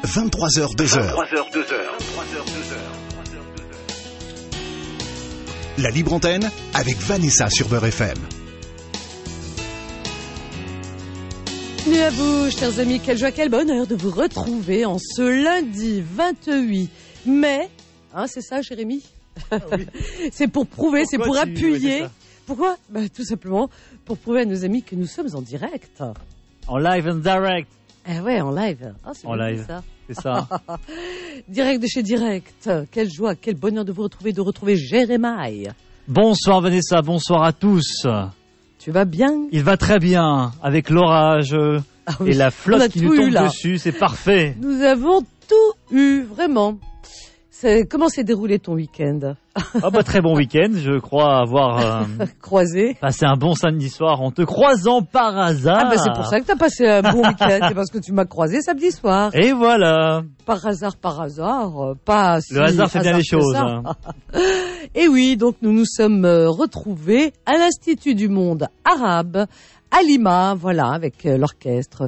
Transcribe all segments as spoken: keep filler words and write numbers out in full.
vingt-trois heures deux heures. vingt-trois heures deux heures. La libre antenne avec Vanessa sur Beurre F M. Bienvenue à vous, chers amis. Quelle joie, quel bonheur de vous retrouver en ce lundi vingt-huit mai. Hein, c'est ça, Jérémy? Ah oui. C'est pour prouver, Pourquoi c'est pour tu... appuyer. Oui, Pourquoi bah, tout simplement pour prouver à nos amis que nous sommes en direct. En live and direct. Eh ouais, en live. Ah, c'est en bien live, ça. C'est ça. Direct de chez Direct. Quelle joie, quel bonheur de vous retrouver, de retrouver Jérémy. Bonsoir Vanessa, bonsoir à tous. Tu vas bien? Il va très bien, avec l'orage ah oui. et la flotte qui nous tombe eu, dessus, c'est parfait. Nous avons tout eu, vraiment. C'est... Comment s'est déroulé ton week-end? Ah bah très bon week-end, je crois avoir euh, croisé. Passé un bon samedi soir en te croisant par hasard. Ah bah c'est pour ça que t'as passé un bon week-end, c'est parce que tu m'as croisé samedi soir. Et voilà. Par hasard, par hasard, pas si le hasard fait bien les choses. Hein. Et oui, donc nous nous sommes retrouvés à l'Institut du Monde Arabe à Lima, voilà, avec l'orchestre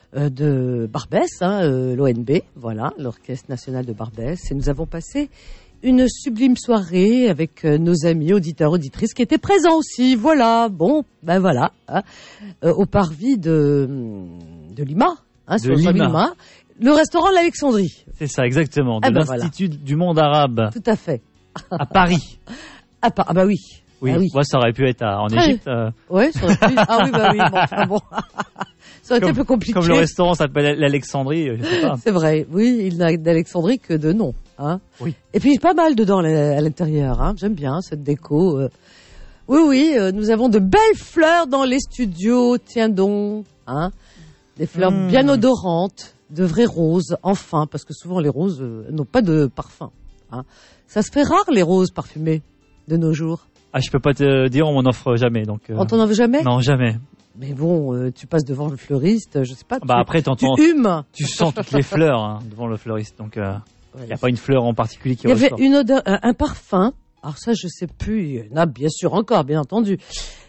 de Barbès, hein, euh, l'O N B, voilà, l'Orchestre National de Barbès. Et nous avons passé une sublime soirée avec euh, nos amis auditeurs, auditrices qui étaient présents aussi. Voilà, bon, ben voilà, hein, euh, au parvis de, de Lima, hein, de Lima. Lima, le restaurant de l'Alexandrie. C'est ça, exactement, de ah ben l'Institut voilà. du Monde Arabe. Tout à fait. À Paris. À Paris, ah bah oui. Oui, ah oui. Moi, ça aurait pu être à, en Très... Égypte. Euh... Oui, ça aurait pu. Ah oui, bah oui, bon, enfin bon. Ça aurait été un peu compliqué. Comme le restaurant s'appelle l'Alexandrie, je sais pas. C'est vrai, oui, il n'a d'Alexandrie que de nom. Hein. Oui. Et puis pas mal dedans à l'intérieur, hein. J'aime bien cette déco. Oui, oui, nous avons de belles fleurs dans les studios, tiens donc. Hein. Des fleurs mmh. bien odorantes, de vraies roses, enfin, parce que souvent les roses euh, n'ont pas de parfum. Hein. Ça se fait rare les roses parfumées de nos jours. Ah, je peux pas te dire, on m'en offre jamais. Donc, euh... On t'en offre jamais? Non, jamais. Mais bon, euh, tu passes devant le fleuriste, je sais pas. Bah tu, après, t'entends. Tu humes. Tu sens toutes les fleurs hein, devant le fleuriste, donc il euh, ouais, n'y a pas une fleur en particulier qui. Il y avait une odeur, un, un parfum. Alors ça, je sais plus. Il y en a bien sûr encore, bien entendu.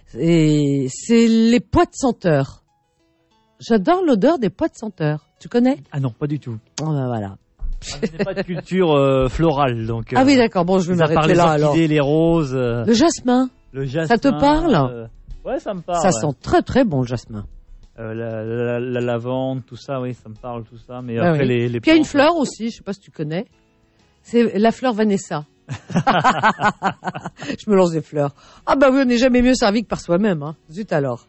Et c'est les pois de senteur. J'adore l'odeur des pois de senteur. Tu connais? Ah non, pas du tout. Oh ben voilà. Ah, je n'ai pas de culture euh, florale, donc. Euh, ah oui, d'accord. Bon, je vais m'arrêter là alors. Les orchidées, les roses. Euh, le jasmin. Le jasmin. Ça te parle? euh, Ouais, ça me parle. Ça ouais. sent très très bon le jasmin. Euh, la, la, la, la lavande, tout ça, oui, ça me parle, tout ça. Mais ah après, oui. les, les Puis il y a une fleur aussi, je sais pas si tu connais. C'est la fleur Vanessa. Je me lance des fleurs. Ah bah oui, on n'est jamais mieux servi que par soi-même. Hein. Zut alors.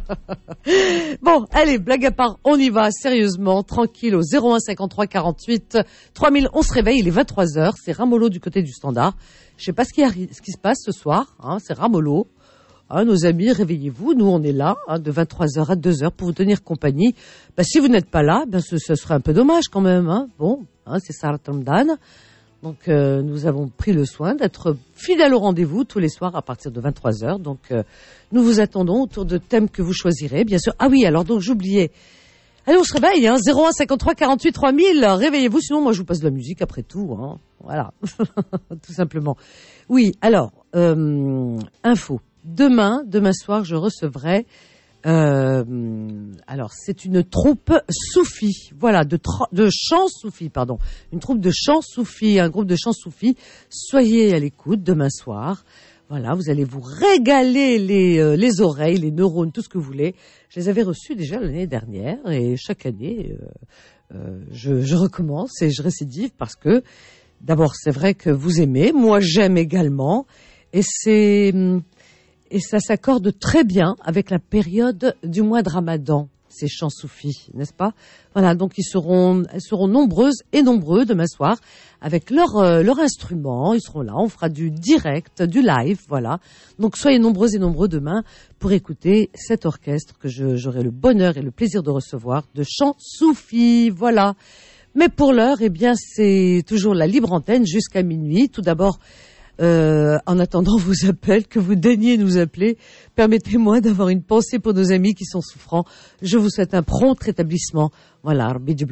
Bon, allez, blague à part, on y va sérieusement, tranquille, au zéro un cinquante-trois quarante-huit trois mille. On se réveille, il est vingt-trois heures, c'est Ramolo du côté du standard. Je sais pas ce qui, arrive, ce qui se passe ce soir, hein, c'est Ramolo. Hein, nos amis, réveillez-vous, nous on est là, hein, de vingt-trois heures à deux heures pour vous tenir compagnie. Bah, si vous n'êtes pas là, ben, ce, ce serait un peu dommage quand même. Hein. Bon, hein, c'est Sarah Tamdan. Donc euh, nous avons pris le soin d'être fidèles au rendez-vous tous les soirs à partir de vingt-trois heures. Donc euh, nous vous attendons autour de thèmes que vous choisirez, bien sûr. Ah oui, alors donc j'oubliais. Allez, on se réveille, hein, zéro un cinquante-trois quarante-huit trois mille. Réveillez-vous, sinon moi je vous passe de la musique après tout. Hein. Voilà, tout simplement. Oui, alors, euh, info. Demain, demain soir, je recevrai... Euh, alors, c'est une troupe soufie, voilà, de, tra- de chants soufis, pardon, une troupe de chants soufis, un groupe de chants soufis. Soyez à l'écoute demain soir. Voilà, vous allez vous régaler les, euh, les oreilles, les neurones, tout ce que vous voulez. Je les avais reçus déjà l'année dernière et chaque année, euh, euh, je, je recommence et je récidive parce que, d'abord, c'est vrai que vous aimez, moi j'aime également, et c'est... Et ça s'accorde très bien avec la période du mois de Ramadan, ces chants soufis, n'est-ce pas? Voilà, donc ils seront, elles seront nombreuses et nombreux demain soir avec leur euh, leur instrument. Ils seront là, on fera du direct, du live, voilà. Donc soyez nombreux et nombreux demain pour écouter cet orchestre que je, j'aurai le bonheur et le plaisir de recevoir de chants soufis, voilà. Mais pour l'heure, eh bien, c'est toujours la libre antenne jusqu'à minuit. Tout d'abord, Euh, en attendant vos appels, que vous daigniez nous appeler, permettez-moi d'avoir une pensée pour nos amis qui sont souffrants. Je vous souhaite un prompt rétablissement. Voilà,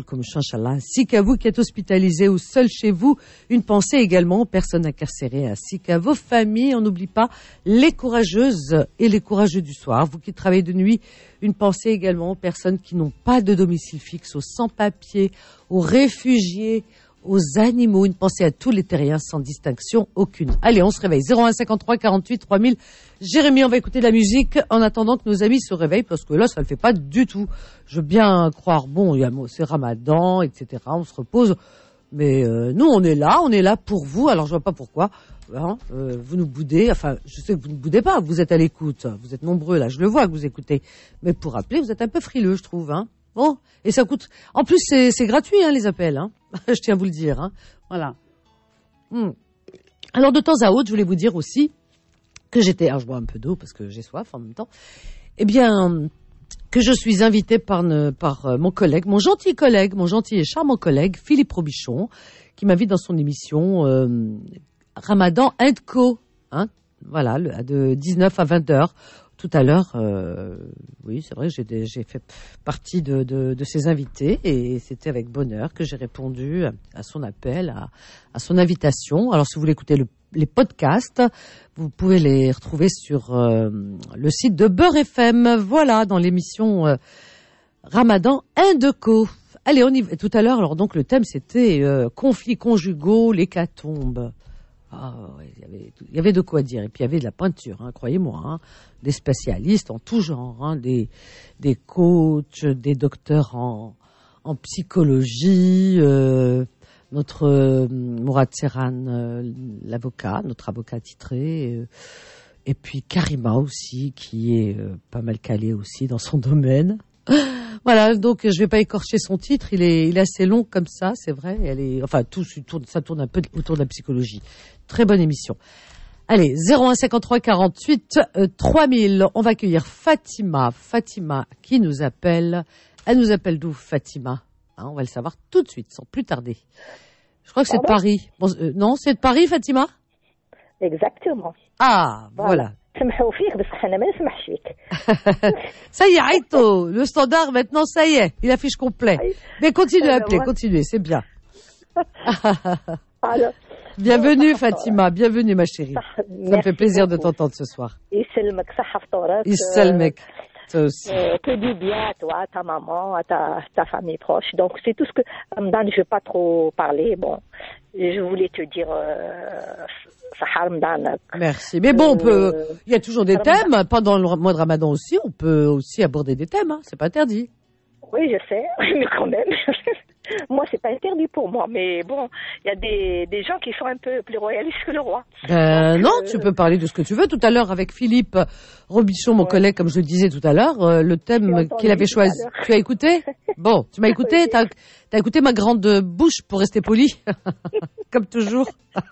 ainsi qu'à vous qui êtes hospitalisés ou seuls chez vous, une pensée également aux personnes incarcérées, ainsi qu'à vos familles. On n'oublie pas les courageuses et les courageux du soir. Vous qui travaillez de nuit, une pensée également aux personnes qui n'ont pas de domicile fixe, aux sans-papiers, aux réfugiés, aux animaux, une pensée à tous les terriens sans distinction aucune. Allez, on se réveille. zéro un cinquante-trois quarante-huit trois mille. Jérémy, on va écouter de la musique en attendant que nos amis se réveillent parce que là, ça ne le fait pas du tout. Je veux bien croire, bon, il y a, c'est Ramadan, et cetera. On se repose. Mais euh, nous, on est là, on est là pour vous. Alors, je vois pas pourquoi. Hein, euh, vous nous boudez. Enfin, je sais que vous ne boudez pas. Vous êtes à l'écoute. Vous êtes nombreux, là. Je le vois que vous écoutez. Mais pour appeler, vous êtes un peu frileux, je trouve. Hein. Bon, et ça coûte... En plus, c'est, c'est gratuit, hein, les appels. Hein. Je tiens à vous le dire. Hein. Voilà. Hum. Alors, de temps à autre, je voulais vous dire aussi que j'étais... Alors, je bois un peu d'eau parce que j'ai soif en même temps. Eh bien, que je suis invitée par, ne, par mon collègue, mon gentil collègue, mon gentil et charmant collègue, Philippe Robichon, qui m'invite dans son émission euh, Ramadan and Co. Hein, voilà, de dix-neuf à vingt heures. Tout à l'heure, euh, oui, c'est vrai, j'ai, j'ai fait partie de, de, de ses invités et c'était avec bonheur que j'ai répondu à, à son appel, à, à son invitation. Alors, si vous voulez écouter le, les podcasts, vous pouvez les retrouver sur euh, le site de Beurre F M. Voilà, dans l'émission euh, Ramadan and Co. Allez, on y va. Tout à l'heure, alors donc le thème c'était euh, conflits conjugaux, l'hécatombe. Ah, ouais, il y avait, il y avait de quoi dire. Et puis il y avait de la peinture, hein, croyez-moi, hein, des spécialistes en tout genre, hein, des, des coachs, des docteurs en, en psychologie, euh, notre euh, Mourad Serhan, euh, l'avocat, notre avocat titré, euh, et puis Karima aussi, qui est euh, pas mal calée aussi dans son domaine. Voilà, donc je vais pas écorcher son titre, il est, il est assez long comme ça, c'est vrai. Elle est, enfin, tout tourne, ça tourne un peu autour de la psychologie. Très bonne émission. Allez, zéro un cinquante-trois quarante-huit trois mille. On va accueillir Fatima. Fatima qui nous appelle. Elle nous appelle d'où, Fatima? Hein, on va le savoir tout de suite, sans plus tarder. Je crois que c'est de Paris. Bon, euh, non, c'est de Paris, Fatima? Exactement. Ah, voilà. Ça y est, Aïto, le standard maintenant, ça y est, il affiche complet. Mais continuez à appeler, continuez, c'est bien. Alors, bienvenue Fatima, bienvenue ma chérie. Ça me fait plaisir de t'entendre ce soir. Isselmek. Ça aussi. Que du bien à toi, à ta maman, à ta, ta famille proche. Donc c'est tout ce que Ramadan, je ne vais pas trop parler. Bon, je voulais te dire Ramadan. Merci. Mais bon, on peut. Il y a toujours des thèmes pendant le mois de Ramadan aussi. On peut aussi aborder des thèmes. Hein. C'est pas interdit. Oui, je sais, mais quand même. Moi, c'est pas interdit pour moi, mais bon, il y a des, des gens qui sont un peu plus royalistes que le roi. Euh, Donc, non, euh... tu peux parler de ce que tu veux. Tout à l'heure, avec Philippe Robichon, mon ouais. collègue, comme je le disais tout à l'heure, euh, le thème qu'il avait choisi. Tu as écouté? Bon, tu m'as écouté? Oui. T'as, t'as écouté ma grande bouche pour rester poli, comme toujours.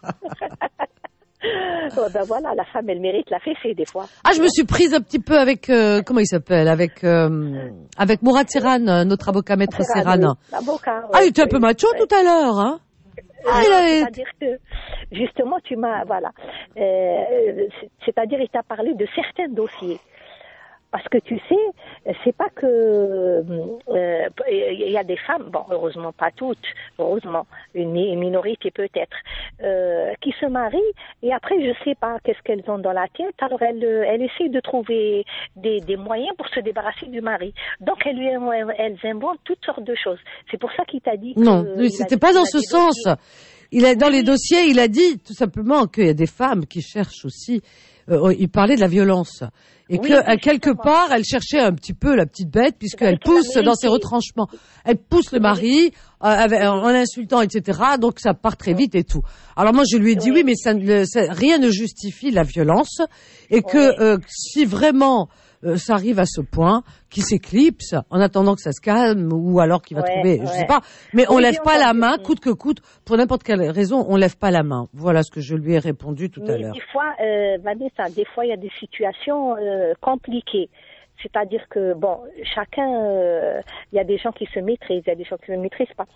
Oh ben voilà, la femme, elle mérite la fessée des fois. Ah, je me suis prise un petit peu avec, euh, comment il s'appelle, avec euh, avec Mourad Serhan, notre avocat, maître Serhan. L'avocat. Ah, il était un peu macho ouais. tout à l'heure, hein. Ah, non, avait... C'est-à-dire que, justement, tu m'as, voilà, euh, c'est-à-dire, il t'a parlé de certains dossiers. Parce que tu sais, c'est pas que il euh, y a des femmes, bon heureusement pas toutes, heureusement une, une minorité peut-être, euh, qui se marient et après je sais pas qu'est-ce qu'elles ont dans la tête. Alors elles, elles essaient de trouver des, des moyens pour se débarrasser du mari. Donc elles lui elles inventent toutes sortes de choses. C'est pour ça qu'il t'a dit. Que non, oui, c'était pas dans ce sens. Il a dans oui. les dossiers, il a dit tout simplement qu'il y a des femmes qui cherchent aussi. Euh, il parlait de la violence. Et oui, que, quelque part, elle cherchait un petit peu la petite bête, puisqu'elle pousse dans ses retranchements. Elle pousse le mari, euh, avec, en l'insultant, et cetera. Donc, ça part très vite et tout. Alors, moi, je lui ai dit, oui, oui mais ça, ça, rien ne justifie la violence. Et que, oui. euh, si vraiment, euh, ça arrive à ce point, qu'il s'éclipse, en attendant que ça se calme, ou alors qu'il va ouais, trouver, ouais. je sais pas. Mais on oui, lève pas la main, coûte que coûte, pour n'importe quelle raison, on lève pas la main. Voilà ce que je lui ai répondu tout mais à l'heure. Des fois, euh, Vanessa, des fois, il y a des situations euh, compliquées. C'est-à-dire que, bon, chacun, il euh, y a des gens qui se maîtrisent, il y a des gens qui ne se maîtrisent pas.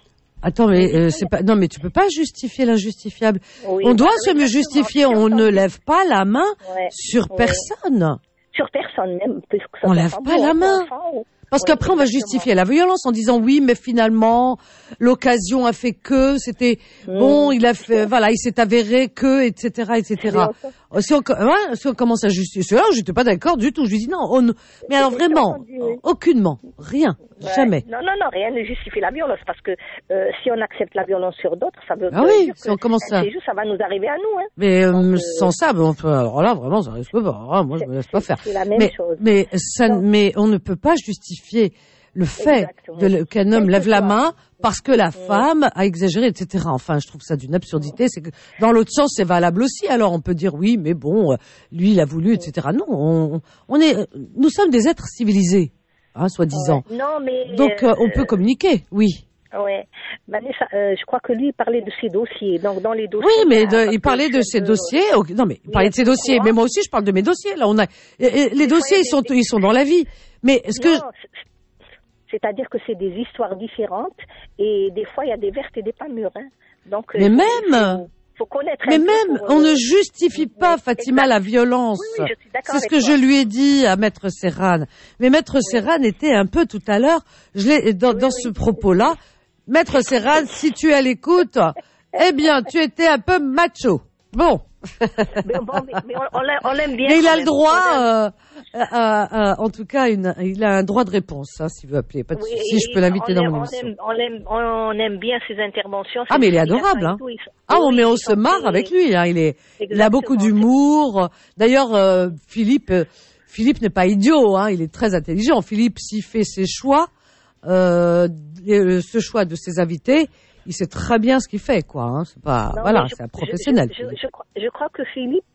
Attends, mais euh, c'est pas. Non, mais tu peux pas justifier l'injustifiable. Oui, on doit bah, se oui, justifier. On ne lève pas la main ouais, sur ouais. personne. Sur personne même. Puisque ça On lève pas la main. Enfant, Parce oui, qu'après, on va exactement. justifier la violence en disant oui, mais finalement, l'occasion a fait que c'était mmh. bon, il a fait, voilà, il s'est avéré que, et cetera, et cetera. Si on, ouais, si on commence à justifier, là, j'étais pas d'accord du tout. Je lui dis non, on, mais alors vraiment, entendu, oui. aucunement, rien, ouais. jamais. Non, non, non, rien ne justifie la violence parce que euh, si on accepte la violence sur d'autres, ça veut ah oui, dire si on commence à... juste, ça va nous arriver à nous. Hein. Mais euh, sans ça, on peut, alors là, vraiment, ça risque pas. Ah, moi, je me laisse pas faire. C'est la même mais, chose. Mais, ça, mais on ne peut pas justifier le fait de, qu'un homme lève la main parce que la oui. femme a exagéré, et cetera. Enfin, je trouve ça d'une absurdité. C'est que dans l'autre sens, c'est valable aussi. Alors, on peut dire oui, mais bon, lui, il a voulu, et cetera. Non, on, on est, nous sommes des êtres civilisés, hein, soi-disant. Ouais. Non, mais donc, euh, on peut communiquer, oui. Ouais, Vanessa, euh, je crois que lui il parlait de ses dossiers. Donc dans les dossiers. Oui, mais de, il parlait de ses de... dossiers. Non, mais il parlait de ses dossiers. Mais moi aussi, je parle de mes dossiers. Là, on a et, et, les dossiers, ils sont, ils sont dans la vie. Mais est-ce que non, c'est-à-dire que c'est des histoires différentes et des fois il y a des vertes et des pas mûres. Hein. Donc. Mais euh, même. Faut, faut connaître. Mais un même, peu pour, on euh... ne justifie pas, Fatima, exact. La violence. Oui, oui, je suis d'accord c'est ce avec que toi. je lui ai dit à Maître Serran. Mais Maître oui. Serran était un peu tout à l'heure, je l'ai dans, oui, dans oui. ce propos-là. Maître Serran, si tu es à l'écoute, eh bien, tu étais un peu macho. Bon. mais bon, mais, mais on, on l'aime bien. Mais il a le droit, euh, à, à, en tout cas, une, il a un droit de réponse, hein, s'il veut appeler. Pas de oui, souci, je peux l'inviter dans mon émission. On aime, on, aime, on aime bien ses interventions. Ah, mais il est adorable, hein. Ah, on, oui, mais on se marre avec lui, hein. Il est, exactement. Il a beaucoup d'humour. D'ailleurs, euh, Philippe, euh, Philippe n'est pas idiot, hein. Il est très intelligent. Philippe, s'il fait ses choix, euh, ce choix de ses invités, il sait très bien ce qu'il fait, quoi. Hein. C'est pas, non, voilà, c'est un professionnel. Je, je, je, je, crois, je crois que Philippe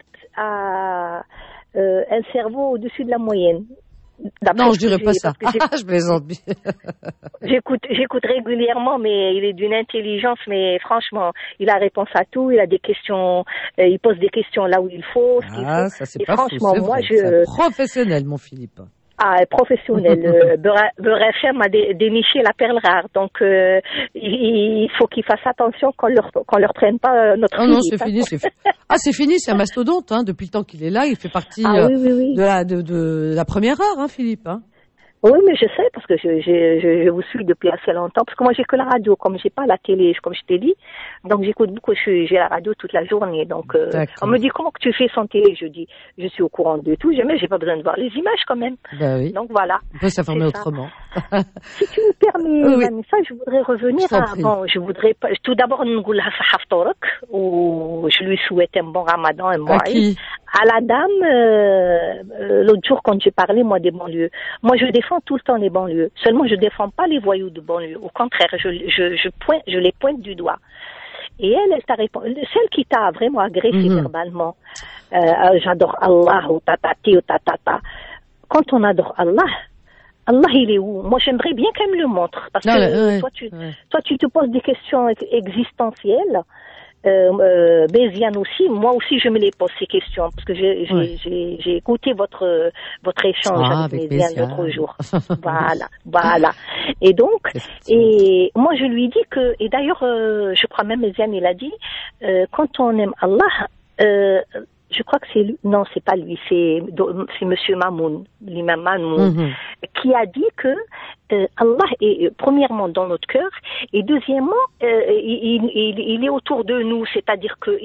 a euh, un cerveau au-dessus de la moyenne. Non, je dirais pas ça. Ah, je plaisante bien. J'écoute, j'écoute régulièrement, mais il est d'une intelligence, mais franchement, il a réponse à tout. Il a des questions, euh, il pose des questions là où il faut. Ce ah, faut. ça c'est Et pas franchement, fou, moi, vrai. je. C'est professionnel, mon Philippe. Ah, professionnel. euh, Beurre F M a dé, déniché la perle rare. Donc, euh, il, il faut qu'ils fassent attention qu'on leur, qu'on leur prenne pas notre Oh non, c'est fini, c'est fini. Ah, c'est fini, c'est un mastodonte, hein. Depuis le temps qu'il est là, il fait partie ah, oui, oui, oui. de la, de, de la première heure, hein, Philippe, hein. Oui, mais je sais, parce que je, je, je, je vous suis depuis assez longtemps, parce que moi j'ai que la radio, comme j'ai pas la télé, comme je t'ai dit, donc j'écoute beaucoup, j'ai la radio toute la journée, donc euh, on me dit comment que tu fais sans télé, je dis, je suis au courant de tout, jamais j'ai pas besoin de voir les images quand même. Ben oui. Donc voilà. On peut s'informer autrement. Si tu me permets, oui. Vanessa, je voudrais revenir je à, bon, je voudrais pas, tout d'abord, où je lui souhaite un bon ramadan, un bon à qui? À la dame, euh, l'autre jour quand j'ai parlé, moi, des banlieues. Moi, je défends tout le temps les banlieues. Seulement, je défends pas les voyous de banlieue. Au contraire, je, je, je pointe, je les pointe du doigt. Et elle, elle t'a répondu, celle qui t'a vraiment agressé mm-hmm. verbalement, euh, j'adore Allah, ou tatati, ou tatata. Quand on adore Allah, Allah, il est où? Moi, j'aimerais bien qu'elle me le montre. Parce non, que ouais, toi, tu, ouais. toi, tu te poses des questions existentielles. Euh, euh, Béziane aussi, moi aussi je me les pose ces questions parce que j'ai, j'ai, oui. j'ai, j'ai écouté votre votre échange ah, avec, avec Béziane l'autre jour. Voilà, voilà. Et donc, et moi je lui dis que, et d'ailleurs, euh, je crois même Béziane il a dit, euh, quand on aime Allah, euh, je crois que c'est lui, non, c'est pas lui, c'est, c'est Monsieur Mamoun, l'imam Mamoun, mm-hmm. qui a dit que euh, Allah est premièrement dans notre cœur et deuxièmement, euh, il, il, il est autour de nous, c'est-à-dire que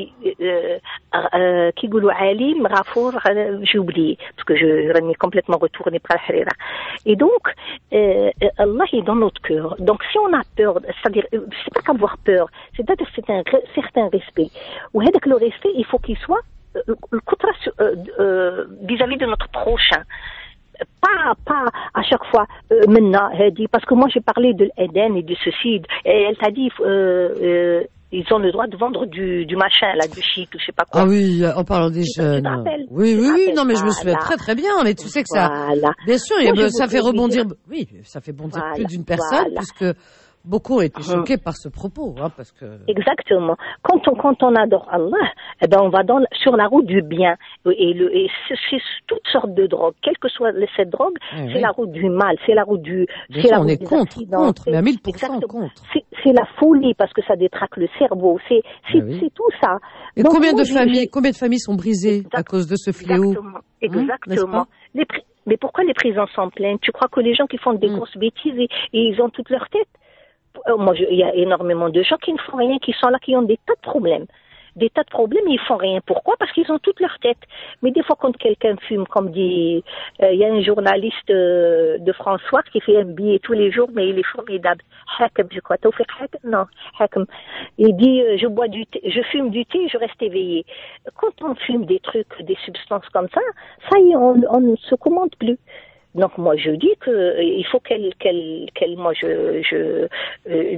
qui goulou alim, rafour, j'ai oublié parce que je suis complètement retourné par la harira. Et donc, euh, Allah est dans notre cœur. Donc, si on a peur, c'est-à-dire, c'est pas qu'avoir peur, c'est-à-dire c'est un certain respect. Ou avec le respect, il faut qu'il soit euh, euh, vis-à-vis de notre prochain. Pas, pas à chaque fois, euh, maintenant, parce que moi j'ai parlé de l'Éden et de ceci, et elle t'a dit, euh, euh, ils ont le droit de vendre du, du machin, là, du shit, ou je sais pas quoi. Ah oui, en parlant des tu jeunes. Oui, oui, oui, non, mais je me souviens très très bien, mais tu sais que ça, voilà. bien sûr, moi, ça fait rebondir, dire... oui, ça fait bondir voilà. plus d'une personne, voilà. puisque Beaucoup ont été choqués par ce propos, hein, parce que... Exactement. Quand on, quand on adore Allah, eh ben on va dans, sur la route du bien. Et, le, et c'est, c'est toutes sortes de drogues. Quelle que soit cette drogue, eh c'est oui. la route du mal, c'est la route du... Bien c'est sûr, la route on est contre, accidents, contre, mais à mille pour cent contre. C'est, c'est la folie, parce que ça détraque le cerveau. C'est, c'est, eh oui. c'est tout ça. Et Donc, combien, moi, de familles, combien de familles sont brisées exact, à cause de ce fléau? Exactement. Exactement. Hein, les pri- mais pourquoi les prisons sont pleines? Tu crois que les gens qui font des mmh. grosses bêtises, et, et ils ont toute leur tête? Moi, il y a énormément de gens qui ne font rien, qui sont là, qui ont des tas de problèmes. Des tas de problèmes, et ils font rien. Pourquoi? Parce qu'ils ont toute leur tête. Mais des fois, quand quelqu'un fume, comme dit, il euh, y a un journaliste euh, de François qui fait un billet tous les jours, mais il est formidable. Hakem, je crois. Tawfiq Hakem? Non, Hakem. Il dit, euh, je bois du thé, je fume du thé, je reste éveillé. Quand on fume des trucs, des substances comme ça, ça y est, on, on ne se commande plus. Donc moi je dis que euh, il faut qu'elle qu'elle qu'elle moi je je euh,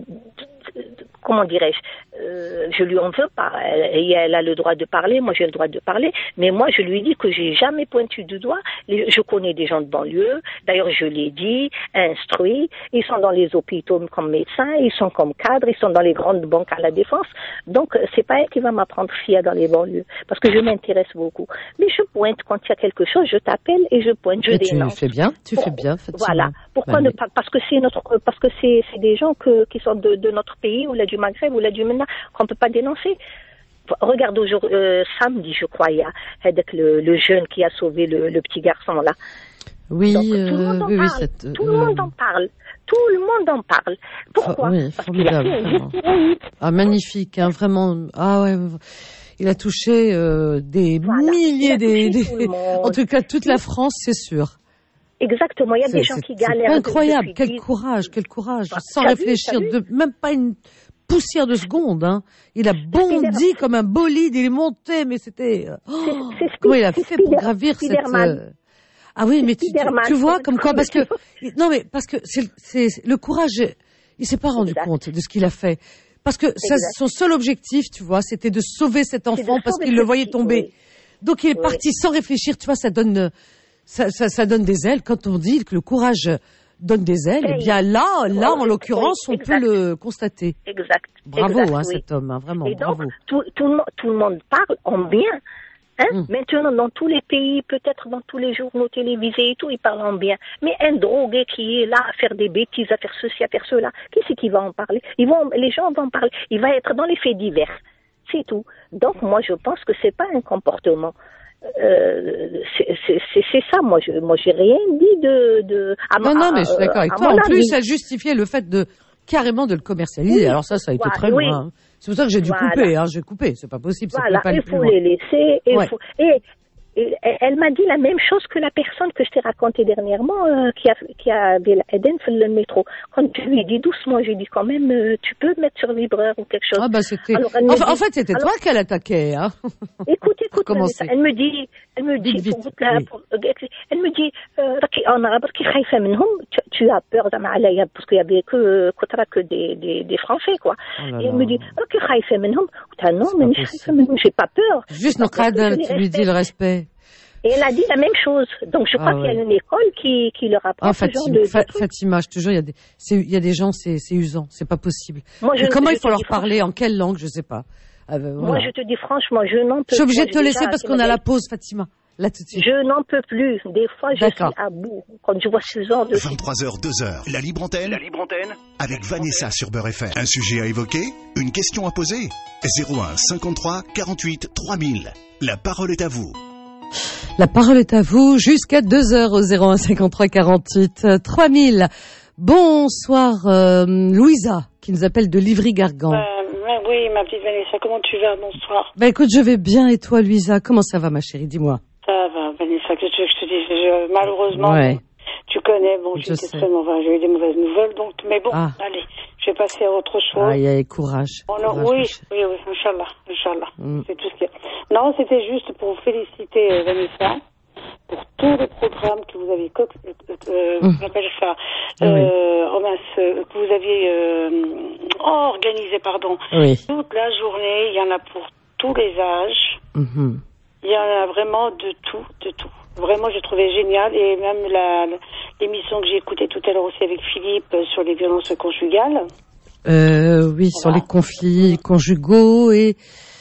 comment dirais-je euh, je lui en veux pas, elle, elle a le droit de parler, moi j'ai le droit de parler, mais moi je lui dis que j'ai jamais pointé du doigt. Les, je connais des gens de banlieue, d'ailleurs je l'ai dit, instruits, ils sont dans les hôpitaux comme médecins, ils sont comme cadres, ils sont dans les grandes banques à la défense, donc c'est pas elle qui va m'apprendre FIA dans les banlieues, parce que je m'intéresse beaucoup. Mais je pointe quand il y a quelque chose, je t'appelle et je pointe, je et dénonce. Tu fais bien, tu Pour, fais bien, Fatima. Voilà. Pourquoi bah, ne pas, parce que c'est notre, parce que c'est, c'est des gens que, qui sont de, de notre pays, ou là du Maghreb, ou là du Mena, qu'on peut pas dénoncer. Regarde aujourd'hui, euh, samedi, je crois, il y a avec le, le jeune qui a sauvé le, le petit garçon là. Oui, Donc, tout euh, le monde en oui, parle. oui, cette, tout euh... le monde en parle. Tout le monde en parle. Pourquoi? Oui, Parce formidable. qu'il a fait ah, magnifique, hein, vraiment. Ah ouais. Il a touché euh, des voilà. milliers, des, des... en tout cas toute la France, c'est sûr. Exactement, il y a c'est, des gens qui galèrent. C'est incroyable, quel dix... courage, quel courage, bah, sans réfléchir, vu, de, même pas une poussière de seconde. Hein. Il a bondi comme un bolide, il est monté, mais c'était... Oh, c'est, c'est comment il a fait Spider- pour gravir Spider-Man. cette... Ah oui, mais tu, tu, tu vois, comme quoi, parce que... Non, mais parce que c'est, c'est, le courage, il s'est pas rendu exact. compte de ce qu'il a fait. Parce que ça, son seul objectif, tu vois, c'était de sauver cet enfant parce qu'il le voyait tomber. Oui. Donc il est oui. parti sans réfléchir, tu vois, ça donne, ça, ça, ça donne des ailes. Quand on dit que le courage donne des ailes, eh bien là, là, en l'occurrence, on peut le constater. Exact. Bravo, exact, hein, oui. cet homme, hein, vraiment, Et donc, bravo. Tout, tout, le, tout le monde parle en bien. Hein? Mmh. Maintenant, dans tous les pays, peut-être dans tous les journaux télévisés et tout, ils parlent en bien. Mais un drogué qui est là à faire des bêtises, à faire ceci, à faire cela, qui c'est qui va en parler? Ils vont, les gens vont en parler. Il va être dans les faits divers. C'est tout. Donc, moi, je pense que c'est pas un comportement. Euh, c'est, c'est, c'est, c'est ça, moi, je, moi, j'ai rien dit de, de, à non, ma, non, mais je suis d'accord avec toi. En plus, ça justifiait le fait de, carrément de le commercialiser. Oui. Alors ça, ça a été voilà, très oui. loin. C'est pour ça que j'ai dû voilà. couper, hein, j'ai coupé, c'est pas possible. Voilà, pas il faut les laisser. Et, ouais. faut... et, et elle m'a dit la même chose que la personne que je t'ai racontée dernièrement, euh, qui a qui a Eden fait le métro. Quand tu lui dis doucement, j'ai dit quand même, euh, tu peux mettre sur vibreur ou quelque chose. Ah bah c'était. Alors, enfin, dit... En fait, c'était Alors... toi qu'elle attaquait, hein. Écoute, écoute, elle me dit, elle me dit, vite, vite. Là, oui. pour... elle me dit, en arabe, tu as peur d'Amalaya parce qu'il y avait que que des des des Français quoi. Oh là et elle me dit, non, mais j'ai pas peur. Juste nos cadres, tu lui dis le respect. Et elle a dit la même chose. Donc, je crois ah, ouais. qu'il y a une école qui, qui leur apprend ah, ce Fatima, genre de, de Fa- Fatima, je te jure, il y a des, c'est, il y a des gens, c'est, c'est usant, c'est pas possible. Moi, je, comment je il faut leur parler, en quelle langue, je sais pas. Euh, voilà. Moi, je te dis franchement, je n'en peux plus. Je suis obligée de te laisser parce qu'on a la pause, Fatima. Là, tout de suite. Je n'en peux plus. Des fois, je D'accord. suis à bout. Quand je vois ce genre de... vingt-trois heures, deux heures. La libre antenne. La libre antenne. Avec Vanessa sur Beurre F M. Un sujet à évoquer? Une question à poser? zéro un cinquante-trois quarante-huit trois mille. La parole est à vous. La parole est à vous jusqu'à deux heures au zéro un cinquante-trois quarante-huit trois mille. Bonsoir, euh, Louisa, qui nous appelle de Livry-Gargan. Euh, oui, ma petite Vanessa, comment tu vas? Bonsoir. Ben écoute, je vais bien, et toi, Louisa? Comment ça va, ma chérie? Dis-moi. Ça va, Vanessa, que tu veux que je te dise? Je, malheureusement, ouais. tu connais, bon, j'ai, été très mauvaise, j'ai eu des mauvaises nouvelles, donc, mais bon, ah. allez, je vais passer à autre chose. Aïe, aïe, courage. Oh, non, courage oui, oui, oui, Inch'Allah, Inch'Allah. Mm. C'est tout ce qu'il y a. Non, c'était juste pour vous féliciter, euh, Vanessa, pour tous les programmes que vous avez, co- euh, mm. comment appelle ça, euh, oui. oh mince, que vous aviez euh, oh, organisé, pardon. Oui. Toute la journée, il y en a pour tous les âges. Mm-hmm. Il y en a vraiment de tout, de tout. Vraiment, j'ai trouvé génial. Et même la, l'émission que j'ai écoutée tout à l'heure aussi avec Philippe sur les violences conjugales. Euh, oui, voilà. Sur les conflits conjugaux et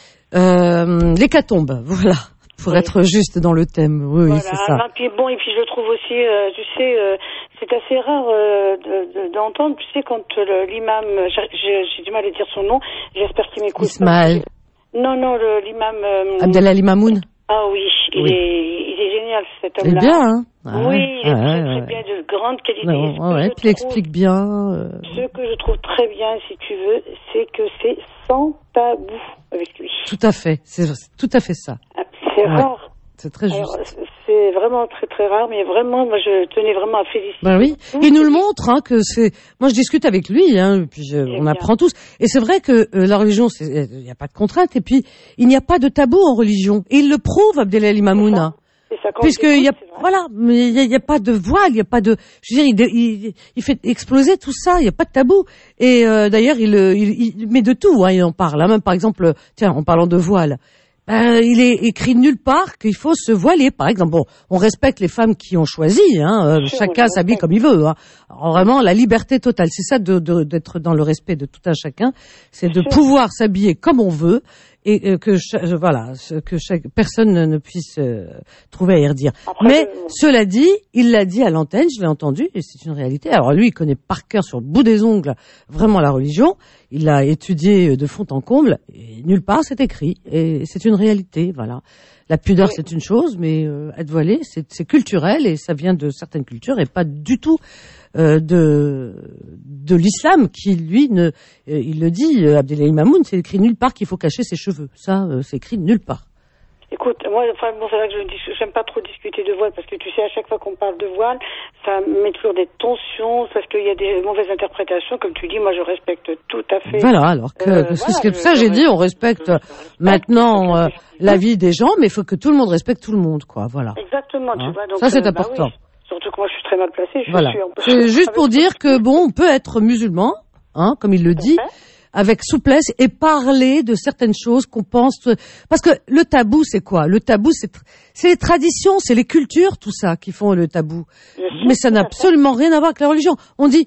euh, l'hécatombe, voilà, pour oui. être juste dans le thème. Oui, voilà. Oui, c'est ça. Et puis bon, et puis je trouve aussi, euh, tu sais, euh, c'est assez rare euh, de, de, d'entendre, tu sais, quand le, l'imam, j'ai, j'ai du mal à dire son nom, j'espère qu'il m'écoute. Ismaël. Non, non, le, l'imam. Euh, Abdallah Limamoun. Ah oui, il, oui. Est, il est génial cet homme-là. Il est bien, hein. Ah, oui, il est ah, très, très ouais. bien, de grande qualité. Non, ouais, puis il explique bien. Euh... Ce que je trouve très bien, si tu veux, c'est que c'est sans tabou avec lui. Tout à fait, c'est, c'est tout à fait ça. C'est ouais. rare. C'est très juste. Alors, c'est vraiment très très rare, mais vraiment, moi je tenais vraiment à féliciter. Ben oui, il nous le montre, hein, que c'est. Moi je discute avec lui, hein, et puis je... on bien. apprend tous. Et c'est vrai que euh, la religion, il n'y a pas de contrainte, et puis il n'y a pas de tabou en religion. Et il le prouve, Abdellah Limamouna. Puisqu'il y a, voilà, mais il n'y a, a pas de voile, il n'y a pas de, je veux dire, il, il, il fait exploser tout ça, il n'y a pas de tabou. Et euh, d'ailleurs, il, il, il met de tout, hein, il en parle. Hein, même par exemple, tiens, en parlant de voile. Ben, il est écrit nulle part qu'il faut se voiler, par exemple. Bon, on respecte les femmes qui ont choisi, hein, euh, chacun s'habille comme il veut. Hein. Alors, vraiment, la liberté totale, c'est ça de, de, d'être dans le respect de tout un chacun, c'est de pouvoir s'habiller comme on veut et euh, que euh, voilà, que chaque personne ne puisse euh, trouver à y redire. Après, mais euh... cela dit, il l'a dit à l'antenne, je l'ai entendu, et c'est une réalité. Alors lui, il connaît par cœur sur le bout des ongles vraiment la religion. Il l'a étudié de fond en comble, et nulle part c'est écrit, et c'est une réalité, voilà. La pudeur, oui. c'est une chose, mais euh, être voilé, c'est, c'est culturel, et ça vient de certaines cultures, et pas du tout euh, de de l'islam, qui lui, ne, euh, il le dit, euh, Abdellah Limamoun, c'est écrit nulle part qu'il faut cacher ses cheveux. Ça, euh, c'est écrit nulle part. Écoute, moi, enfin, bon, c'est vrai que je j'aime pas trop discuter de voile, parce que tu sais, à chaque fois qu'on parle de voile, ça met toujours des tensions, parce qu'il y a des mauvaises interprétations, comme tu dis, moi je respecte tout à fait. Voilà, alors que, euh, que voilà, c'est que ça, j'ai dit, on respecte, je, je respecte maintenant euh, la vie des gens, mais il faut que tout le monde respecte tout le monde, quoi, voilà. Exactement, hein? Tu vois. Donc, ça, c'est euh, important. Bah, oui. Surtout que moi, je suis très mal placée. Je voilà. suis c'est juste pour dire que, bon, on peut être musulman, hein, comme il le dit, avec souplesse et parler de certaines choses qu'on pense, parce que le tabou c'est quoi? Le tabou c'est c'est les traditions, c'est les cultures, tout ça qui font le tabou. Mais ça n'a absolument rien à voir avec la religion. On dit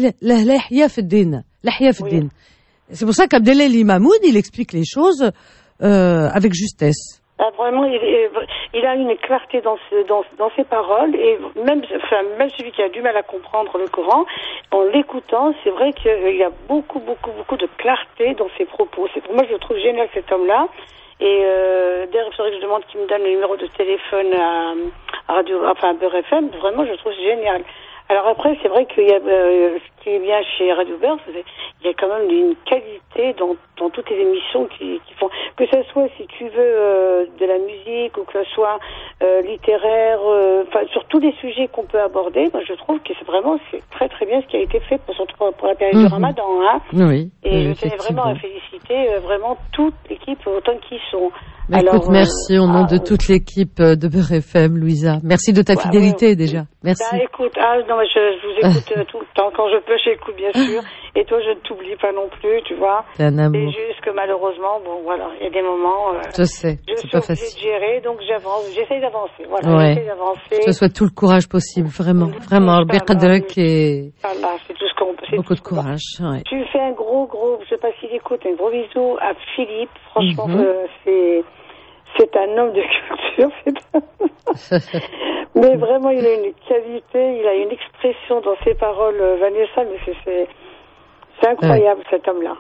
l'ahya fi din, l'ahya fi din. C'est pour ça qu'Abdellah Limamoun, il explique les choses euh, avec justesse. Ah, vraiment, il, est, il a une clarté dans, ce, dans, dans ses paroles, et même, enfin, même celui qui a du mal à comprendre le Coran, en l'écoutant, c'est vrai qu'il y a beaucoup, beaucoup, beaucoup de clarté dans ses propos. C'est, pour moi, je le trouve génial, cet homme-là. Et euh, d'ailleurs, il faudrait que je demande qu'il me donne le numéro de téléphone à, à Radio, enfin à Beurre F M. Vraiment, je le trouve génial. Alors après, c'est vrai qu'il y a euh, ce qui est bien chez Radio Beurre, il y a quand même une qualité dans, dans toutes les émissions qui, qui font, que ce soit, si tu veux, euh, de la musique ou que ce soit euh, littéraire, enfin euh, sur tous les sujets qu'on peut aborder. Moi, je trouve que c'est vraiment c'est très très bien ce qui a été fait, pour, surtout pour la période mmh. du Ramadan. Hein. Oui. Et oui, je tenais vraiment à féliciter euh, vraiment toute l'équipe autant qu'ils sont. Bah, Alors, écoute, merci euh, au nom ah, de toute l'équipe de Beurre F M, Louisa. Merci de ta bah, fidélité ouais, déjà. Merci. Bah, écoute, ah, non, je, je vous écoute euh, tout le temps. Quand je peux, j'écoute bien sûr. Et toi, je ne t'oublie pas non plus, tu vois. C'est un amour. C'est juste que malheureusement, bon, voilà, il y a des moments. Euh, je sais. Je c'est suis pas obligée facile. de gérer, donc j'avance. J'essaye d'avancer. Voilà, ouais. j'essaye d'avancer. Je te souhaite tout le courage possible, vraiment, vraiment. Le biqadrak et voilà, c'est tout ce qu'on peut. Beaucoup de courage. Ouais. Tu fais un gros, gros, je sais pas s'il écoute, un gros bisou à Philippe. Franchement, mm-hmm. euh, c'est. C'est un homme de culture, c'est un... mais vraiment il a une qualité, il a une expression dans ses paroles, Vanessa, mais c'est, c'est, c'est incroyable ouais. cet homme-là.